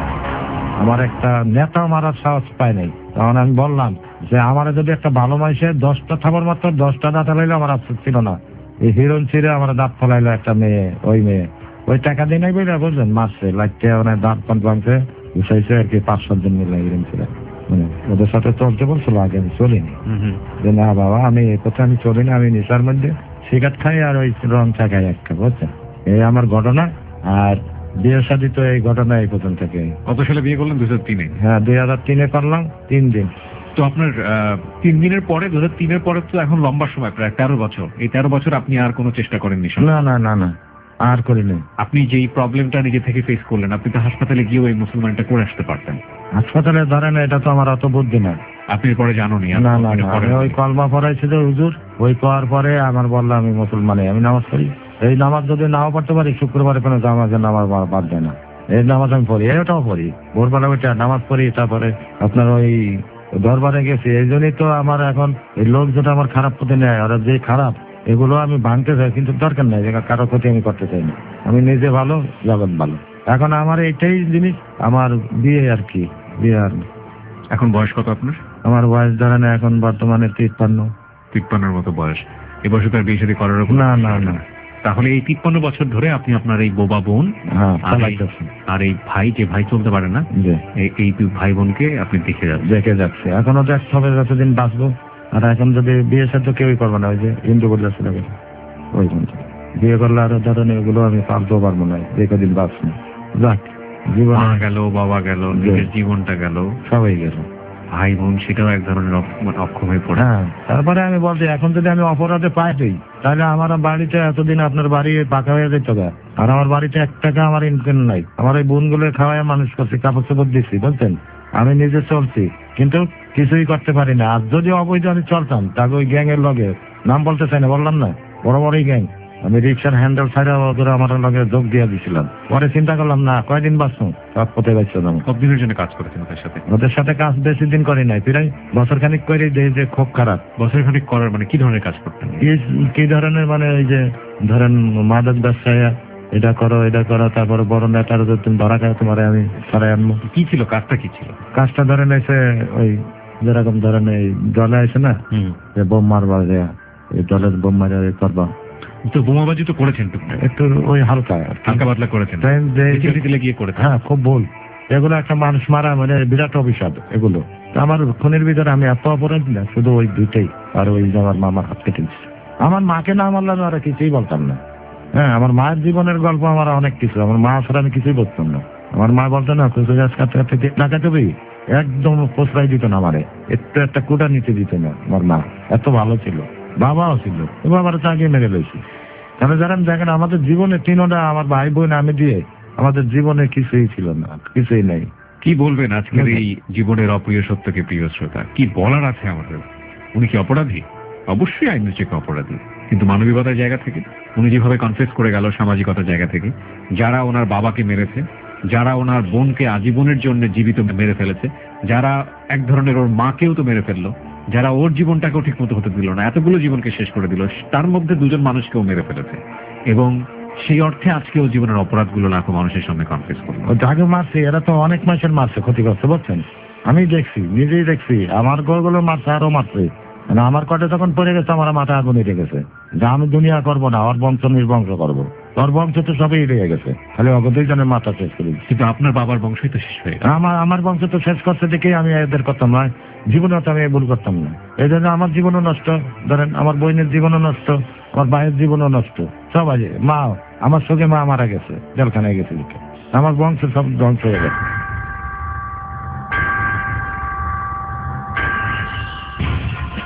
[SPEAKER 3] আমার একটা নেতা মারার সাহস পায় নাই। তখন আমি বললাম যে আমার যদি একটা ভালো মানুষের দশটা থাবার মাত্র দশটা দাঁত ফেলাইলো আমার আফসোস ছিল না, এই হিরোইন ছিঁড়ে আমার দাঁত ফেলাইলো একটা মেয়ে, ওই মেয়ে ওই টাকা দিয়ে নাই বলে বুঝলেন মারছে, লাগতে ওনার দাঁত পান ভাঙছে, ঘুষাইছে আর কি। পাঁচ সাতজন মিলে হিরোইন ছিঁড়ে মানে ওদের সাথে চলতে বলছিল, আগে আমি চলিনি।
[SPEAKER 1] হুম, হুম।
[SPEAKER 3] যে না বাবা আমি এই কথা আমি চলি না, আমি নেশার মধ্যে সিগারেট খাই আর ওই রং চা খাই একটা, বুঝছেন? এই আমার ঘটনা। আর বিয়ের শাদী তো এই ঘটনা এই প্রথম থেকে।
[SPEAKER 1] কত সালে বিয়ে করলেন? দুই হাজার তিনে।
[SPEAKER 3] হ্যাঁ, দুই হাজার তিনে করলাম, তিন দিন।
[SPEAKER 1] তো আপনার আহ, তিন দিনের পরে, দু হাজার তিনের পরে তো এখন লম্বা সময়, প্রায় তেরো বছর। এই তেরো বছর আপনি আর কোনো চেষ্টা করেননি?
[SPEAKER 3] না না না না, আর করিনি।
[SPEAKER 1] আপনি যেই প্রবলেমটা নিজে থেকে ফেস করলেন, আপনি তো হাসপাতালে গিয়ে ওই মুসলমানটা করে আসতে পারতেন।
[SPEAKER 3] হাসপাতালে ধরেন এটা তো আমার অত বুদ্ধি না।
[SPEAKER 1] আপনি পরে জানোনি?
[SPEAKER 3] না না না, আমি ওই কলমা পড়াইছি যে হুজুর, ওই করার পরে আমার বললাম আমি মুসলমানে, আমি নামাজ পড়ি। এই নামাজ যদি নাও পড়তে পারি, শুক্রবারে কোনো নামাজের নামাজ বাদ দেয় না, এই নামাজ আমি পড়ি, এটাও পড়ি। ভোরবেলা ওইটা নামাজ পড়ি। তারপরে আপনার ওই দরবারে গেছি, এই জন্যই তো আমার এখন এই লোক যেটা আমার খারাপ প্রতি নেয়, ওরা যে খারাপ এগুলো আমি ভাঙতে চাই, কিন্তু দরকার নাই, কারো ক্ষতি আমি করতে চাই না। আমি নিজে ভালো, জগৎ ভালো। এখন আমার এইটাই জিনিস, আমার বিয়ে আর কি, বিয়ে আর
[SPEAKER 1] এখন বয়স কত আপনার?
[SPEAKER 3] আমার বয়স ধরেন এখন বর্তমানে তিপ্পান্ন।
[SPEAKER 1] তিপ্পান্নর মতো বয়স। এ বয়সে তার বিয়ে শাদী করার উপর?
[SPEAKER 3] না না না।
[SPEAKER 1] তাহলে এই তিপ্পান্ন বছর ধরে আপনি আপনার এই বোবা বোন
[SPEAKER 3] হ্যাঁ,
[SPEAKER 1] আর এই-
[SPEAKER 3] চালাইতেছি।
[SPEAKER 1] আর এই ভাই, যে ভাই চলতে পারে না,
[SPEAKER 3] জি,
[SPEAKER 1] এই- এই দুই ভাই বোনকে আপনি দেখে যাচ্ছেন।
[SPEAKER 3] দেখে যাচ্ছে। এখনো দেখতে হবে যতদিন বাঁচবো। আর এখন যদি বিয়ে সাথে কেউই করবে না, ওই যে হিন্দু বললে ছিল ওই বলছে বিয়ে করলে আরো ধরেন এগুলো আমি পালতেও পারবো না, যে কদিন বাঁচবো। যাক, জীবন
[SPEAKER 1] মা গেল, বাবা গেল, নিজের জীবনটা গেল,
[SPEAKER 3] সবাই গেল।
[SPEAKER 1] ভাই বোন সেটাও এক ধরনের অপ- মানে অক্ষম হয়ে পড়ে।
[SPEAKER 3] হ্যাঁ, তারপরে আমি বলছি এখন যদি আমি অপরাধে পাই দিই, তাহলে আমার বাড়িতে এতদিন আপনার বাড়ি পাকা হয়ে যেত গা। আর আমার বাড়িতে এক টাকা আমার ইনকাম নাই। আমার এই বোনগুলো খাওয়ায় মানুষ করছি, কাপড় চোপড় দিচ্ছি, বুঝছেন? আমি নিজে চলছি, কিন্তু কিছুই করতে পারি না। আর যদি অবৈধ আমি চলতাম, তাকে ওই গ্যাং এর লগে, নাম বলতে চাই না, বললাম না, বড় বড়ই গ্যাং, আমি রিক্সার হ্যান্ডেল ছাড়া ওদের আমার লগে যোগ দিয়ে দিছিলাম। পরে চিন্তা করলাম না, কয়দিন বাঁচবো, সব পথে বাঁচছিলাম।
[SPEAKER 1] কতদিনের জন্য কাজ করেছেন ওদের সাথে?
[SPEAKER 3] ওদের সাথে কাজ বেশি দিন করি নাই, প্রায় বছর খানিক করে দেয় যে খুব খারাপ।
[SPEAKER 1] বছর খানিক করার মানে কি ধরনের কাজ করতেন?
[SPEAKER 3] কি- কি ধরনের মানে ওই যে ধরেন মাদক ব্যবসায় এটা করো এটা করো, তারপরে বড় নেতার যদি তুমি ধরা খায় তোমার আমি সরাই আনবো।
[SPEAKER 1] কি ছিল কাজটা? কি ছিল
[SPEAKER 3] কাজটা ধরেন এসে ওই যেরকম ধরেন এই দলে আছে না,
[SPEAKER 1] হুম
[SPEAKER 3] যে বোম মারবা, যে এই দলের বোম মারে করবা,
[SPEAKER 1] তো বোমাবাজি তো করেছেন টুকটাক,
[SPEAKER 3] একটু ওই হালকা আর কি।
[SPEAKER 1] হালকা পাতলা করেছেন,
[SPEAKER 3] তাই যে-
[SPEAKER 1] মিছিল টিছিলে গিয়ে করেছেন।
[SPEAKER 3] হ্যাঁ, খুব ভুল এগুলো। একটা মানুষ মারা মানে বিরাট অভিশাপ এগুলো। তো আমার খুনের ভিতরে আমি এত অপরাধ না, শুধু ওই দুইটাই। আর ওই যে আমার মামার হাত কেটে দিচ্ছে। আমার মাকে না মারলাম আর কিছুই বলতাম না। হ্যাঁ, আমার মায়ের জীবনের গল্প আমার অনেক কিছু, আমার মা ছাড়া আমি কিছুই বলতাম না। আমার মা বলতো না কুচু গাছ কাটতে কাটতে না কাটবি, একদম পোষাই দিত না আমারে, একটু একটা কুটা নিতে দিত না। আমার মা এত ভালো ছিল, বাবাও ছিল, বাবার চাকরি মেরে লইছি। তাহলে যারা দেখেন আমাদের জীবনে তিনটা, আমার ভাই বোন আমি দিয়ে, আমাদের জীবনে কিছুই ছিল না, কিছুই নাই।
[SPEAKER 1] কি বলবেন আজকের এই জীবনের অপ্রিয় সত্যকে? প্রিয় শ্রোতা, কি বলার আছে আমাদের? উনি কি অপরাধী? অবশ্যই আইনের চেয়ে অপরাধী, কিন্তু মানবিকতার জায়গা থেকে উনি যেভাবে কনফেস করে গেল, সামাজিকতার জায়গা থেকে, যারা ওনার বাবাকে মেরেছে, যারা ওনার বোনকে আজীবনের জন্য জীবিত মেরে ফেলেছে, যারা এক ধরনের ওর মাকেও তো মেরে ফেললো, যারা ওর জীবনটাকেও ঠিক মতো হতে দিল না, এতগুলো জীবনকে শেষ করে দিল, তার মধ্যে দুজন মানুষকেও মেরে ফেলেছে, এবং সেই অর্থে আজকেও জীবনের অপরাধগুলো লাখো মানুষের সামনে কনফেস করলো।
[SPEAKER 3] ও যাকে মারছে এরা তো অনেক মানুষের মারছে, ক্ষতি করছে, বুঝছেন? আমি দেখছি, নিজেই দেখছি, আমার ঘরগুলো মারছে, আরো মারছে। মানে আমার কটে যখন পড়ে গেছে, আমার মাথা আগুন উঠে গেছে যে আমি দুনিয়া করবো না, ওর বংশ নির্বংশ করবো। তোর বংশ তো সবই রয়ে গেছে, খালি অগতেই জনের মাথা শেষ করে দিচ্ছে।
[SPEAKER 1] কিন্তু আপনার বাবার বংশই তো শেষ হয়ে গেল।
[SPEAKER 3] আমার আমার বংশ তো শেষ করছে দেখেই আমি এদের করতাম না, জীবনে তো আমি ভুল করতাম না। এই জন্য আমার জীবনও নষ্ট, ধরেন আমার বোনের জীবনও নষ্ট, আমার ভাইয়ের জীবনও নষ্ট, সব আছে। মা, আমার সঙ্গে মা মারা গেছে, জেলখানায় গেছে, আমার বংশ সব ধ্বংস হয়ে গেছে।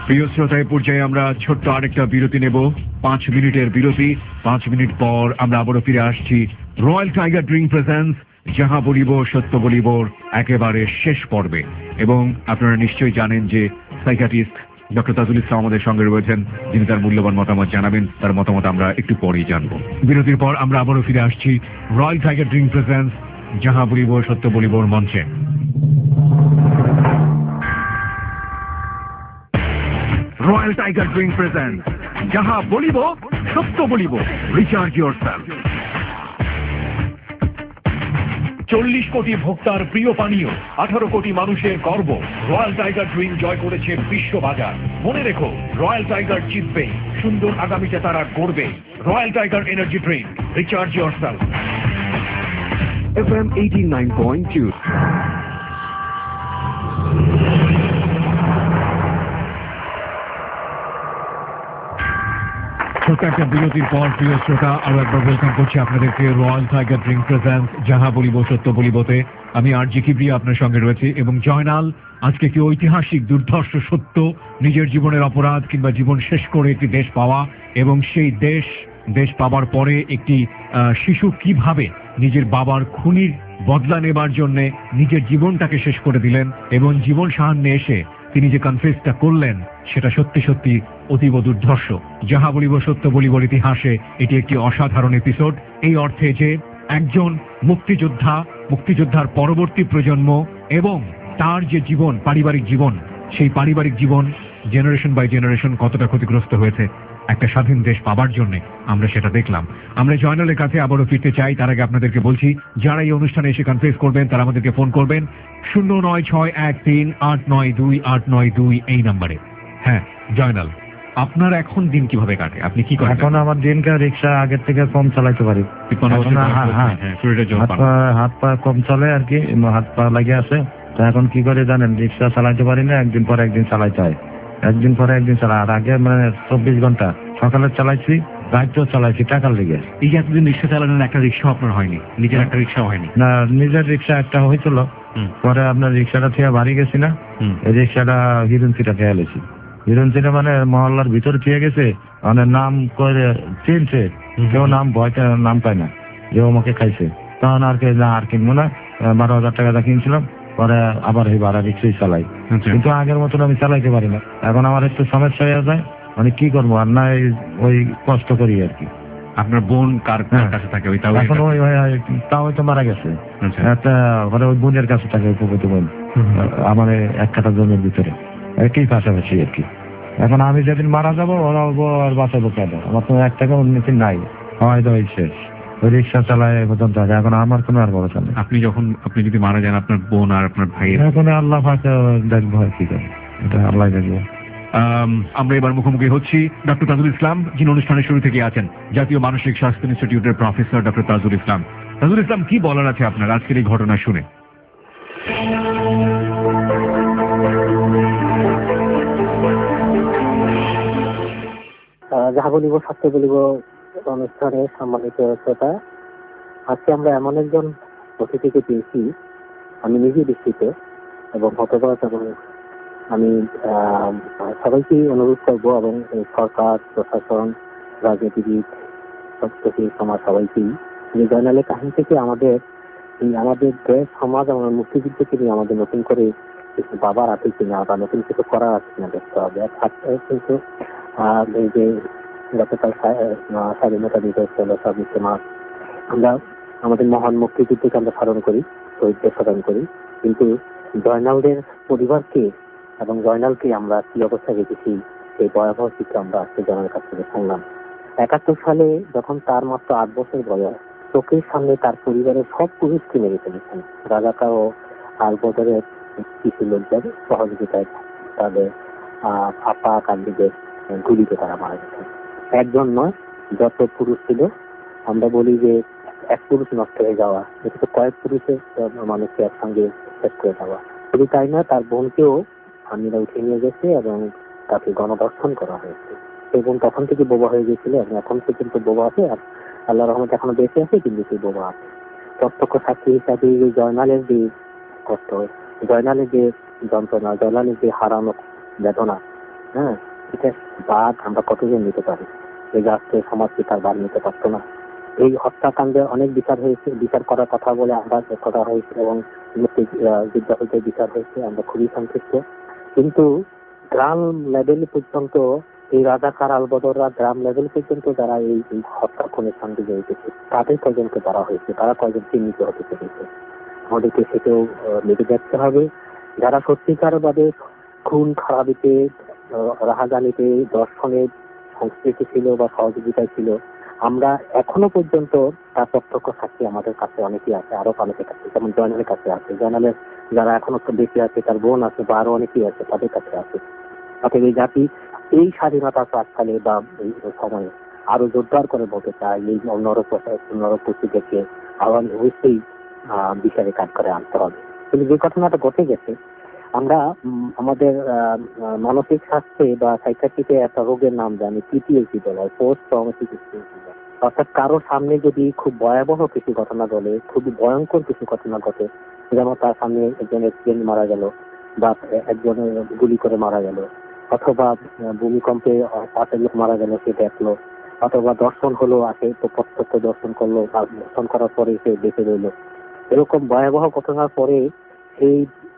[SPEAKER 1] প্রিয় শ্রোতা, এই পর্যায়ে আমরা ছোট্ট আরেকটা বিরতি নেব, পাঁচ মিনিটের বিরতি। পাঁচ মিনিট পর আমরা আবারও ফিরে আসছি রয়্যাল টাইগার ড্রিঙ্ক প্রেজেন্স যাহা বলিব সত্য বলিবর একেবারে শেষ পর্বে। এবং আপনারা নিশ্চয়ই জানেন যে সাইকিয়াট্রিস্ট ডক্টর তাজুল ইসলাম আমাদের সঙ্গে রয়েছেন, যিনি তার মূল্যবান মতামত জানাবেন। তার মতামত আমরা একটু পরেই জানবো। বিরতির পর আমরা আবারও ফিরে আসছি রয়্যাল টাইগার ড্রিঙ্ক প্রেজেন্স যাহা বলিব সত্য বলিবর মঞ্চে। রয়্যাল টাইগার ড্রিঙ্ক প্রেজেন্স যাহা বলিব সত্য বলিব, রিচার্জ ইয়োরসেলফ। চল্লিশ কোটি ভোক্তার প্রিয় পানীয়, আঠারো কোটি মানুষের গর্ব, রয়্যাল টাইগার ড্রিঙ্ক জয় করেছে বিশ্ববাজার। মনে রেখো, রয়্যাল টাইগার জিতবে, সুন্দর আগামীতে তারা গড়বে। Royal tiger energy drink, recharge yourself. F M eighty nine point two. ছোট্ট একটা বিরতির পর প্রিয় শ্রোতা, আরো একবার ওয়েলকাম করছি আপনাদেরকে রয়্যাল টাইগার ড্রিঙ্ক প্রেজেন্স যাহা বলিব সত্য বলিবতে। আমি আর জি কিবরিয়া আপনার সঙ্গে রয়েছি এবং জয়নাল আজকে কি ঐতিহাসিক দুর্ধর্ষ সত্য, নিজের জীবনের অপরাধ কিংবা জীবন শেষ করে একটি দেশ পাওয়া, এবং সেই দেশ দেশ পাওয়ার পরে একটি শিশু কিভাবে নিজের বাবার খুনির বদলা নেবার জন্য নিজের জীবনটাকে শেষ করে দিলেন, এবং জীবন সাহান্যে এসে তিনি যে কনফেসটা করলেন সেটা সত্যি সত্যি অতীব দুর্ধর্ষ। যাহা বলিব সত্য বলিবর ইতিহাসে এটি একটি অসাধারণ এপিসোড, এই অর্থে যে একজন মুক্তিযোদ্ধা, মুক্তিযোদ্ধার পরবর্তী প্রজন্ম এবং তার যে জীবন, পারিবারিক জীবন, সেই পারিবারিক জীবন জেনারেশন বাই জেনারেশন কতটা ক্ষতিগ্রস্ত হয়েছে একটা স্বাধীন দেশ পাবার জন্য, আমরা সেটা দেখলাম। আমরা জয়নালের কাছে আবারও ফিরতে চাই। তার আগে আপনাদেরকে বলছি, যারা এই অনুষ্ঠানে এসে কনফেস করবেন তারা আমাদেরকে ফোন করবেন শূন্য নয় ছয় এক তিন আট নয় দুই আট নয় দুই এই নাম্বারে। হ্যাঁ জয়নাল, আপনার এখন দিন কিভাবে কাটে, আপনি কি করেন?
[SPEAKER 3] এখন আমার দিনকে রিক্সা আগের থেকে কম চালাইতে পারি, হাত পা কম চলে আর কি, হাত পা লাগে আছে। তো এখন কি করে জানেন, রিক্সা চালাইতে পারি না, একদিন পরে একদিন চালাইতে হয়, একদিন পরে একদিন চালা। আর আগে মানে চব্বিশ ঘন্টা সকালে চালাইছি, রাত্রেও চালাইছি টাকার লেগে।
[SPEAKER 1] এই যে এতদিন রিক্সা চালানোর একটা রিক্সা আপনার হয়নি, নিজের একটা রিক্সাও হয়নি?
[SPEAKER 3] না, নিজের রিক্সা একটা হয়েছিল, পরে আপনার রিক্সাটা থেকে বাড়ি গেছি না, এই রিক্সাটা হিরুনচিটা খেয়ে এলেছি। হিরুনচিটা মানে মহল্লার ভিতরে খেয়ে গেছে, মানে নাম করে চিনছে কেউ, নাম ভয়টা নাম পায় না যে আমাকে খাইছে। তখন আর কি না, আর কিনবো না, বারো হাজার টাকা দা কিনছিলাম, পরে আবার এই ভাড়া রিক্সাই চালাই। কিন্তু আগের মতন আমি চালাইতে পারি না, এখন আমার একটু সমস্যা হয়ে যায়, মানে কি করবো আর না, ওই কষ্ট করি আর কি।
[SPEAKER 1] আপনার বোন কার কাছে থাকে?
[SPEAKER 3] এখন ওই তাও তো মারা গেছে, একটা মানে ওই বোনের কাছে থাকে, উপকৃত বোন আমার এক কাঠা জমির ভিতরে, একই পাশাপাশি আর কি। এখন আমি যেদিন মারা যাবো ওরা আর বাঁচাবো কেন, আমার তো এক টাকা উন্নতি নাই, হয়তো ওই শেষ, ওই রিক্সা চালায় পর্যন্ত থাকে। এখন আমার কোনো আর ভরসা নেই।
[SPEAKER 1] আপনি যখন আপনি যদি মারা যান, আপনার বোন আর আপনার ভাই,
[SPEAKER 3] এখন আল্লাহ পাকে দেখবো কি করে, এটা আল্লাহ দেখবো।
[SPEAKER 1] আমরা এবার মুখোমুখি হচ্ছি ডক্টর তাজুল ইসলাম, যিনি অনুষ্ঠানের শুরু থেকে আছেন, জাতীয় মানসিক স্বাস্থ্য ইনস্টিটিউটের প্রফেসর ডক্টর তাজুল ইসলাম। তাজুল ইসলাম, কি বলার আছে আপনার আজকের এই ঘটনা শুনে?
[SPEAKER 4] যাহা বলিব সত্য বলিব অনুষ্ঠানে সম্মানিত শ্রোতা, আজকে আমরা এমন একজন অতিথিকে পেয়েছি, আমি নিজে দুঃখিত এবং হতবাক, এবং আমি সবাইকে অনুরোধ করবো, এবং সরকার, প্রশাসন, রাজনীতিবিদ, সবথেকে সমাজ সবাইকেই, যে জয়নালের কাহিনী থেকে আমাদের আমাদের দেশ, সমাজ এবং মুক্তিযুদ্ধকে নিয়ে আমাদের নতুন করে কিছু বাবার আছে কিনা বা নতুন কিছু করার আছে কিনা দেখতে হবে। কিন্তু এই যে গতকাল স্বাধীনতা দিবস হলো, ছাব্বিশে মার্চ, আমরা আমাদের মহান মুক্তিযুদ্ধকে আমরা স্মরণ করি, শহীদদের স্মরণ করি, কিন্তু জয়নালদের পরিবারকে এবং জয়নালকে আমরা কি অবস্থায় রেখেছি, সেই ভয়াবহ চিত্র আমরা আজকে জয়নালের কাছ থেকে শুনলাম। একাত্তর সালে যখন তার মাত্র আট বছর বয়স, চোখের সামনে তার পরিবারের সব পুরুষকে মেরে ফেলেছেন রাজাকার ও আলবদরের কিছু লোকদের সহযোগিতায়। তাদের আহ আপা কান্দিদের গুলিতে তারা মারা গেছেন। একজন নয়, যত পুরুষ ছিল, আমরা বলি যে এক পুরুষ নষ্ট হয়ে যাওয়া, এটা তো কয়েক পুরুষের মানুষকে একসঙ্গে শেষ করে দেওয়া। শুধু তাই না, তার বোনকেও আর্মিরা উঠে নিয়ে গেছে এবং তাকে গণধর্ষণ করা হয়েছে। সেই বোন তখন থেকে বোবা হয়ে গেছিল এবং এখন থেকে কিন্তু বোবা আছে, আর আল্লাহ রহমত এখনো বেঁচে আছে, কিন্তু সেই বোবা আছে। প্রত্যক্ষ সাক্ষী হিসাবে জয়নালের যে কষ্ট, জয়নালের যে যন্ত্রণা, জয়নালের যে হারানো বেদনা, হ্যাঁ, এটা বাদ আমরা কতজন নিতে পারি? এই রাষ্ট্রে সমাজকে তার বাদ নিতে পারতো না। এই হত্যাকাণ্ডে অনেক বিচার হয়েছে, বিচার করার কথা বলে আমরা কথা হয়েছে এবং মুক্তি যুদ্ধাপরাধের বিচার হয়েছে, আমরা খুবই সন্তুষ্ট। কিন্তু গ্রাম লেভেল পর্যন্ত এই রাজাকার আলবদররা গ্রাম লেভেল পর্যন্ত যারা এই হত্যা খুনের সঙ্গে জড়িত, তাদের কয়জনকে ধরা হয়েছে, তারা কয়জন চিহ্নিত হতে পেরেছে, আমাদেরকে সেটাও লেগে দেখতে হবে। যারা সত্যিকার ভাবে খুন খারাপিতে, রাহাজানিতে, দর্শনের সংস্কৃতি ছিল বা সহযোগিতায় ছিল, আমরা এখনো পর্যন্ত তার প্রত্যক্ষ সাক্ষী আমাদের কাছে অনেকেই আছে, আরো অনেকের কাছে, যেমন জয়নালের কাছে আছে, জয়নালের যারা এখনো বেঁচে আছে, তার বোন আছে বা আরো অনেকেই আছে, তাদের কাছে আছে। অতএব এই জাতি এই স্বাধীনতা প্রাককালে বা এই সময়ে আরো জোরদার করে বলতে চায়, এই নরপশুদেরকে আহ্বান অবশ্যই আহ বিচারে কাজ করে আনতে হবে। কিন্তু যে ঘটনাটা ঘটে গেছে, আমরা আমাদের মানসিক স্বাস্থ্যে বা সাইকিয়াট্রিতে একটা রোগের নাম জানি, পিটিএসডি বলা হয়, পোস্ট ট্রমেটিক স্ট্রেস ডিসঅর্ডার। অর্থাৎ কারো সামনে যদি খুব ভয়াবহ কিছু ঘটনা ঘটে, খুব ভয়ঙ্কর কিছু ঘটনা ঘটে, যেমন তার সামনে একজন অ্যাক্সিডেন্ট মারা গেল বা একজনের গুলি করে মারা গেল, অথবা ভূমিকম্পে পাশের লোক মারা গেল সে দেখলো, অথবা দর্শন হলো, আসে তো প্রত্যক্ষ দর্শন করলো, দর্শন করার পরে সে বেঁচে রইল, এরকম ভয়াবহ ঘটনার পরে সেই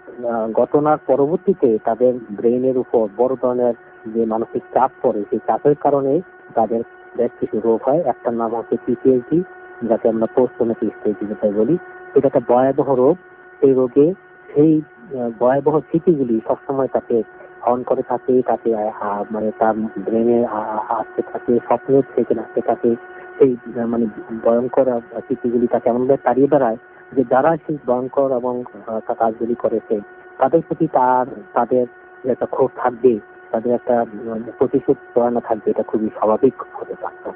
[SPEAKER 4] ঘটনার পরবর্তীতে তাদের ব্রেইনের উপর বড় ধরনের যে মানসিক চাপ পড়ে, সেই চাপের কারণে তাদের বেশ কিছু রোগ হয়। একটার নাম হচ্ছে পিটিএসডি, যাকে আমরা পোস্ট ট্রমেটিক স্ট্রেস ডিসঅর্ডার বলি। এটা একটা ভয়াবহ রোগ। সেই রোগে সেই ভয়াবহ স্মৃতিগুলি সবসময় তাকে অন করে থাকে, তাকে মানে তার ব্রেনে আসতে থাকে, স্বপ্নে থেকে আসতে থাকে। সেই মানে ভয়ঙ্কর স্মৃতিগুলি তাকে এমনভাবে তাড়িয়ে বেড়ায় যে যারা সেই ভয়ঙ্কর এবং কাজগুলি করেছে তাদের প্রতি তার তাদের একটা ক্ষোভ থাকবে, তাদের একটা প্রতিশোধ পরায়ণ থাকবে, এটা খুবই স্বাভাবিক হতে পারত।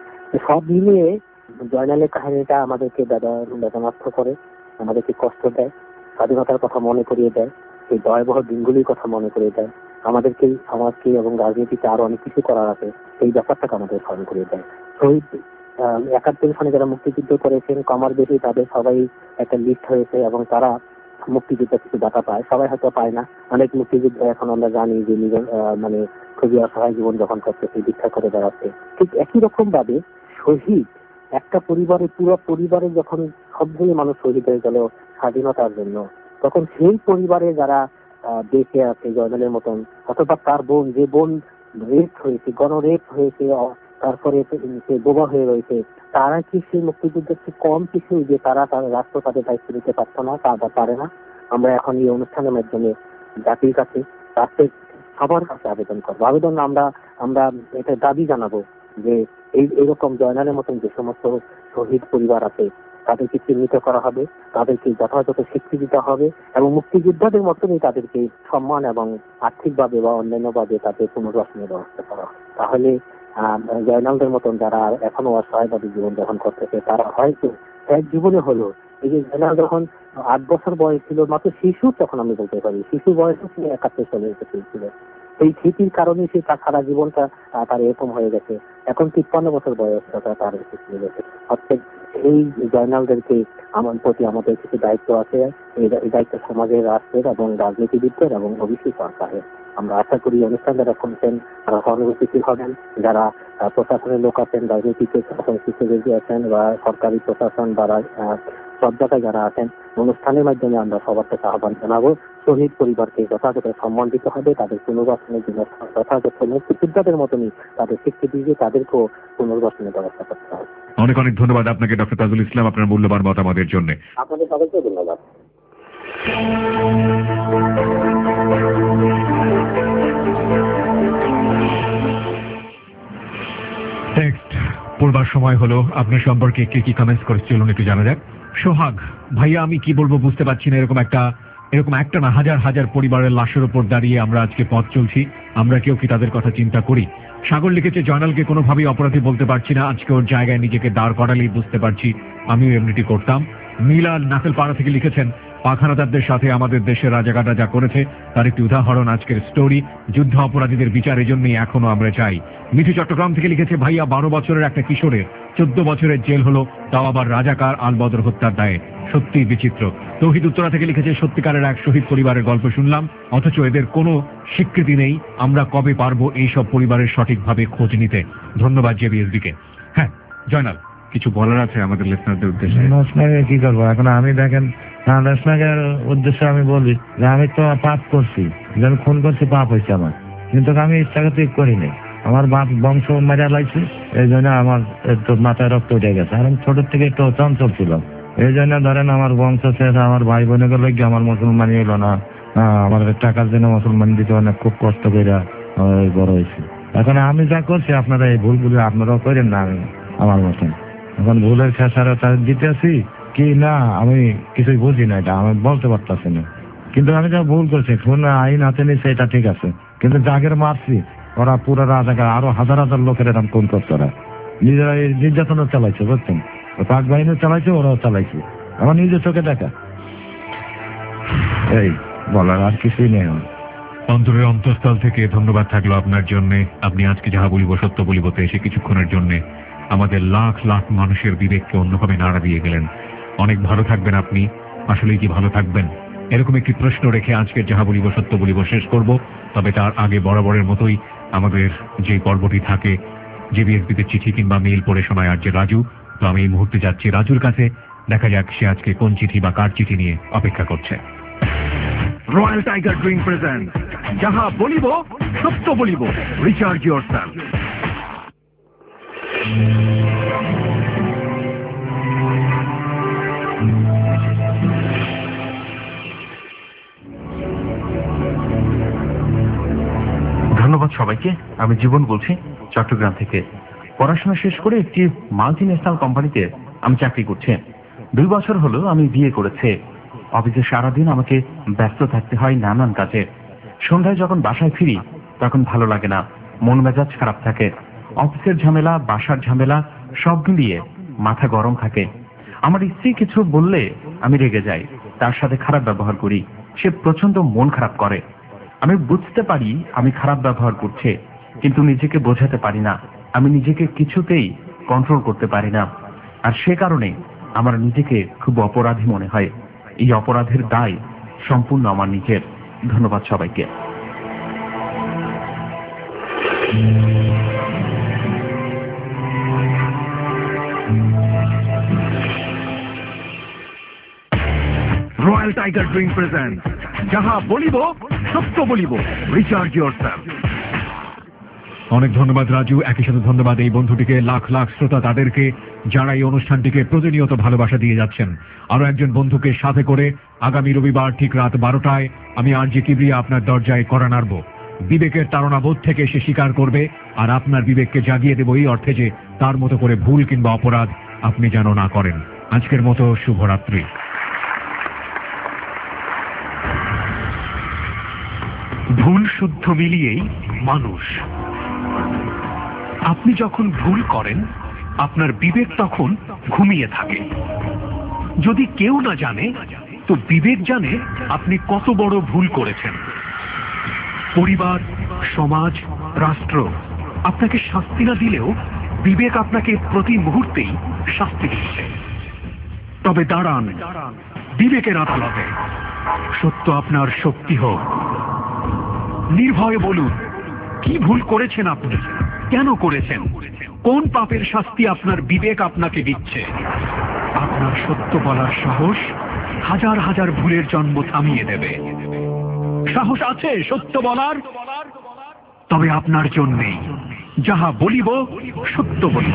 [SPEAKER 4] সব মিলিয়ে জয়নালের কাহিনীটা আমাদেরকে বেদনার্থ করে, আমাদেরকে কষ্ট দেয়, স্বাধীনতার কথা মনে করিয়ে দেয়, এই ভয়াবহ দিনগুলির কথা মনে করিয়ে দেয়, আমাদেরকে সমাজকে এবং রাজনীতিতে আরো অনেক কিছু করার আছে এই ব্যাপারটাকে আমাদের স্মরণ করিয়ে দেয়। শহীদ একাত্তর সালে যারা মুক্তিযুদ্ধ করেছেন কমার বেশি, তাদের সবাই একটা লিস্ট হয়েছে এবং তারা মুক্তিযুদ্ধে কিছু ডাটা পায়, সবাই হয়তো পায় না। অনেক মুক্তিযুদ্ধ এখন আমরা জানি যে মানে খুবই অসহায় জীবন যাপন করতেছে, ভিক্ষা করে বেড়াচ্ছে। ঠিক একই রকম ভাবে শহীদ একটা পরিবারে, পুরো পরিবারে যখন সবগুলি মানুষ শহীদ হয়ে গেল স্বাধীনতার জন্য, তখন সেই পরিবারে যারা বেঁচে আছে জয়নালের মতন, অথবা তার বোন, যে বোন রেপ হয়েছে, গণরেপ হয়েছে, তারপরে সে বোবা হয়ে রয়েছে, তারা কি সেই মুক্তিযুদ্ধের চেয়ে কম কিছু যে তারা তার রাষ্ট্র তাদের দায়িত্ব দিতে পারতো না, তা পারে না? আমরা এখন এই অনুষ্ঠানের মাধ্যমে জাতির কাছে, রাষ্ট্রের সবার কাছে আবেদন করবো, আবেদন আমরা আমরা এটা দাবি জানাবো যে এই এরকম জয়নালের মতন যে সমস্ত শহীদ পরিবার আছে তাদেরকে চিহ্নিত করা হবে, তাদেরকে যথাযথ স্বীকৃতি দিতে হবে এবং মুক্তিযোদ্ধাদের মতনই তাদেরকে সম্মান এবং আর্থিকভাবে বা অন্যান্যভাবে তাদের পুনর্বাসনের ব্যবস্থা করা হবে। তাহলে আহ জয়নালদের মতন যারা এখনো অসহায়ভাবে জীবনযাপন করতেছে তারা হয়তো এক জীবনে হলো, এই যে জয়নাল যখন আট বছর বয়স ছিল, মাত্র শিশু, তখন আমি বলতে পারি শিশু বয়সে সে একাত্তর চলে এসেছিল, এই স্মৃতির কারণে সে তার সারা জীবনটা তার এরকম হয়ে গেছে। এখন তিপ্পান্ন বছর বয়স তার চলে গেছে। অর্থাৎ এই জয়নালদেরকে আমার প্রতি আমাদের কিছু দায়িত্ব আছে, এই দায়িত্ব সমাজের, রাষ্ট্রের এবং রাজনীতিবিদদের এবং অবশ্যই সরকারের। আমরা আশা করি অনুষ্ঠান যারা শুনছেন তারা সহানুভূতিশীল হবেন, যারা প্রশাসনের লোক আছেন, রাজনৈতিক শিক্ষাবিদ আছেন বা সরকারি প্রশাসন বা সব জায়গায় যারা আছেন, অনুষ্ঠানের মাধ্যমে আমরা সবার কাছে আহ্বান জানাবো শহীদ পরিবারকে যথাযথ সম্মান দিতে হবে, তাদের পুনর্বাসনের জন্য যথাযথ মুক্তিযোদ্ধাদের মতনই তাদের স্বীকৃতি দিয়ে তাদেরকেও পুনর্বাসনের ব্যবস্থা করতে হবে।
[SPEAKER 1] অনেক অনেক ধন্যবাদ আপনাকে ডক্টর তাজুল ইসলাম, আপনার মূল্যবান মতামতের জন্য।
[SPEAKER 4] আপনাদের সবাইকে ধন্যবাদ।
[SPEAKER 1] টেক্সট পড়বার সময় হলো। আপনার সম্পর্কে কে কি কমেন্টস করে চলুন একটু জানা যাক। সোহাগ ভাইয়া, আমি কি বলবো বুঝতে পারছি না, এরকম একটা এরকম একটা না হাজার হাজার পরিবারের লাশের উপর দাঁড়িয়ে আমরা আজকে পথ চলছি, আমরা কেউ কি তাদের কথা চিন্তা করি? সাগর লিখেছে, জয়নালকে কোনোভাবেই অপরাধী বলতে পারছি না, আজকে ওর জায়গায় নিজেকে দাঁড় করালেই বুঝতে পারছি আমিও এমনিটি করতাম। মিলাদ নাসেলপাড়া থেকে লিখেছেন, পাখানাদারদের সাথে আমাদের দেশের রাজাকাররা যা করেছে তার একটি উদাহরণ আজকের স্টোরি। যুদ্ধ অপরাধীদের বিচারের জন্যই এখনো আমরা চাই। মিঠু চট্টগ্রাম থেকে লিখেছে, ভাইয়া বারো বছরের একটা কিশোরের চোদ্দ বছরের জেল হলো, তাও আবার রাজাকার আলবদর হত্যার দায়ে। সত্যি বিচিত্র। তৌহিদ উত্তরা থেকে লিখেছে, সত্যিকারের এক শহীদ পরিবারের গল্প শুনলাম, অথচ এদের কোনো স্বীকৃতি নেই। আমরা কবে পারবো এইসব পরিবারের সঠিকভাবে খোঁজ নিতে? ধন্যবাদ জেবিএসবিকে। হ্যাঁ জয়নাল, কিছু বলার আছে আমাদের লিসনারদের উদ্দেশ্যে?
[SPEAKER 3] ন্যাশনালে কি করবো এখন? আমি দেখেন ন্যাশনালের উদ্দেশ্যে আমি বলি যে আমি তো পাপ করছি, যে আমি খুন করছি, পাপ হয়েছে আমার, কিন্তু আমি ইচ্ছাকৃত করিনি। আমার বাপ বংশ মেরা লাগছে, এই জন্য আমার একটু মাথায় রক্ত উঠে গেছে। আর আমি ছোট থেকে একটু চঞ্চল ছিলাম, এই জন্য ধরেন আমার বংশ শেষ, আমার ভাই বোনকে লইগে আমার মুসলমানি হলো না। আমার টাকার জন্য মুসলমান দিতে অনেক খুব কষ্ট করে বড় হয়েছে। এখন আমি যা করছি আপনারা এই ভুলগুলো আপনারাও করেন না আমি আমার মতন। এখন ভুলের খেসারত দিতেছি কি না আমি কিছুই বুঝি না, এটা আমি বলতে পারতেছি না। কিন্তু আমি যা ভুল করছি, খুন আইন হাতে নিচ্ছে এটা ঠিক আছে, কিন্তু যাদের মারছি ওরা পুরো রাজাকার, আরো হাজার হাজার লোকের এরকম খুন করছে, ওরা নিজেরা নির্যাতনও চালাইছে, বুঝছেন? পাক বাহিনীও চালাইছে, ওরাও চালাইছে, আমার নিজের চোখে দেখা। এই বলার আর কিছুই নেই আমার।
[SPEAKER 1] অন্তরের অন্তঃস্থল থেকে ধন্যবাদ থাকলো আপনার জন্য। আপনি আজকে যাহা বলিব সত্য বলিবতে এসে কিছুক্ষণের জন্য আমাদের লাখ লাখ মানুষের বিবেককে অন্যভাবে নাড়া দিয়ে গেলেন। অনেক ভালো থাকবেন আপনি, আসলেই কি ভালো থাকবেন? এরকম একটি প্রশ্ন রেখে আজকের যাহা বলিব সত্য বলিব শেষ করব। তবে তার আগে বরাবরের মতোই আমাদের যে পর্বটি থাকে, জেবিএসবিতে চিঠি কিংবা মেইল পড়ে শোনায় আর যে রাজু, তো আমি এই মুহূর্তে যাচ্ছি রাজুর কাছে। দেখা যাক সে আজকে কোন চিঠি বা কার চিঠি নিয়ে অপেক্ষা করছে। রয়্যাল টাইগার ড্রিঙ্ক প্রেজেন্ট যাহা বলিব সত্য বলিব, রিচার্জ ইয়োরসেলফ।
[SPEAKER 2] ধন্যবাদ সবাইকে। আমি জীবন বলছি চট্টগ্রাম থেকে। পড়াশোনা শেষ করে একটি মাল্টি ন্যাশনাল কোম্পানিতে আমি চাকরি করছি। দুই বছর হলো আমি বিয়ে করেছি। অফিসে সারাদিন আমাকে ব্যস্ত থাকতে হয় নানান কাজে। সন্ধ্যায় যখন বাসায় ফিরি তখন ভালো লাগে না, মন মেজাজ খারাপ থাকে। অফিসের ঝামেলা, বাসার ঝামেলা সব মিলিয়ে মাথা গরম থাকে। আমার স্ত্রী কিছু বললে আমি রেগে যাই, তার সাথে খারাপ ব্যবহার করি, সে প্রচন্ড মন খারাপ করে। আমি বুঝতে পারি আমি খারাপ ব্যবহার করছে, কিন্তু নিজেকে বোঝাতে পারি না। আমি নিজেকে কিছুতেই কন্ট্রোল করতে পারি না, আর সে কারণে আমার নিজেকে খুব অপরাধী মনে হয়। এই অপরাধের দায় সম্পূর্ণ আমার নিজের। ধন্যবাদ সবাইকে।
[SPEAKER 1] রয়্যাল টাইগার ড্রিঙ্ক প্রেজেন্ট যাহা বলিব সত্য বলিব, রিচার্জ ইয়োরসেলফ। অনেক ধন্যবাদ রাজু। একই সাথে ধন্যবাদ এই বন্ধুটিকে, লাখ লাখ শ্রোতা তাদেরকে যারা এই অনুষ্ঠানটিকে প্রতিনিয়ত ভালোবাসা দিয়ে যাচ্ছেন। আরো একজন বন্ধুকে সাথে করে আগামী রবিবার ঠিক রাত বারোটায় আমি আর জি কিবরিয়া আপনার দরজায় কড়া নাড়ব। বিবেকের তাড়নাবোধ থেকে সে স্বীকার করবে, আর আপনার বিবেককে জাগিয়ে দেব এই অর্থে যে তার মতো করে ভুল কিংবা অপরাধ আপনি যেন না করেন। আজকের মতো শুভরাত্রি।
[SPEAKER 5] ভুল শুদ্ধ মিলিয়েই মানুষ। আপনি যখন ভুল করেন আপনার বিবেক তখন ঘুমিয়ে থাকে। যদি কেউ না জানে তো বিবেক জানে আপনি কত বড় ভুল করেছেন। পরিবার, সমাজ, রাষ্ট্র আপনাকে শাস্তি না দিলেও বিবেক আপনাকে প্রতি মুহূর্তেই শাস্তি দিচ্ছে। তবে দাঁড়ান বিবেকের আদালতে, সত্য আপনার শক্তি হোক। নির্ভয়ে বলুন কি ভুল করেছেন আপনি, কেন করেছেন, কোন পাপের শাস্তি আপনার বিবেক আপনাকে দিচ্ছে। আপনার সত্য বলার সাহস হাজার হাজার ভুলের জন্ম থামিয়ে দেবে। সাহস আছে সত্য বলার? তবে আপনার জন্যেই যাহা বলিব সত্য বলিব।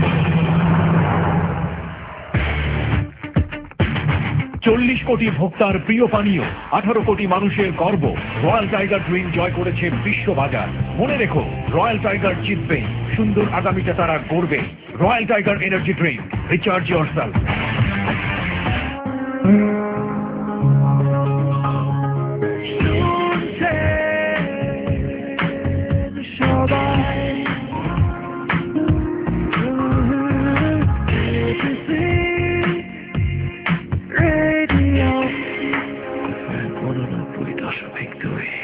[SPEAKER 5] চল্লিশ কোটি ভোক্তার প্রিয় পানীয়, আঠারো কোটি মানুষের গর্ব, রয়্যাল টাইগার ড্রিঙ্ক জয় করেছে বিশ্ববাজার। মনে রেখো, রয়্যাল টাইগার জিতবে, সুন্দর আগামীটা তারা গড়বে। Royal tiger energy drink, recharge yourself.
[SPEAKER 6] সবাই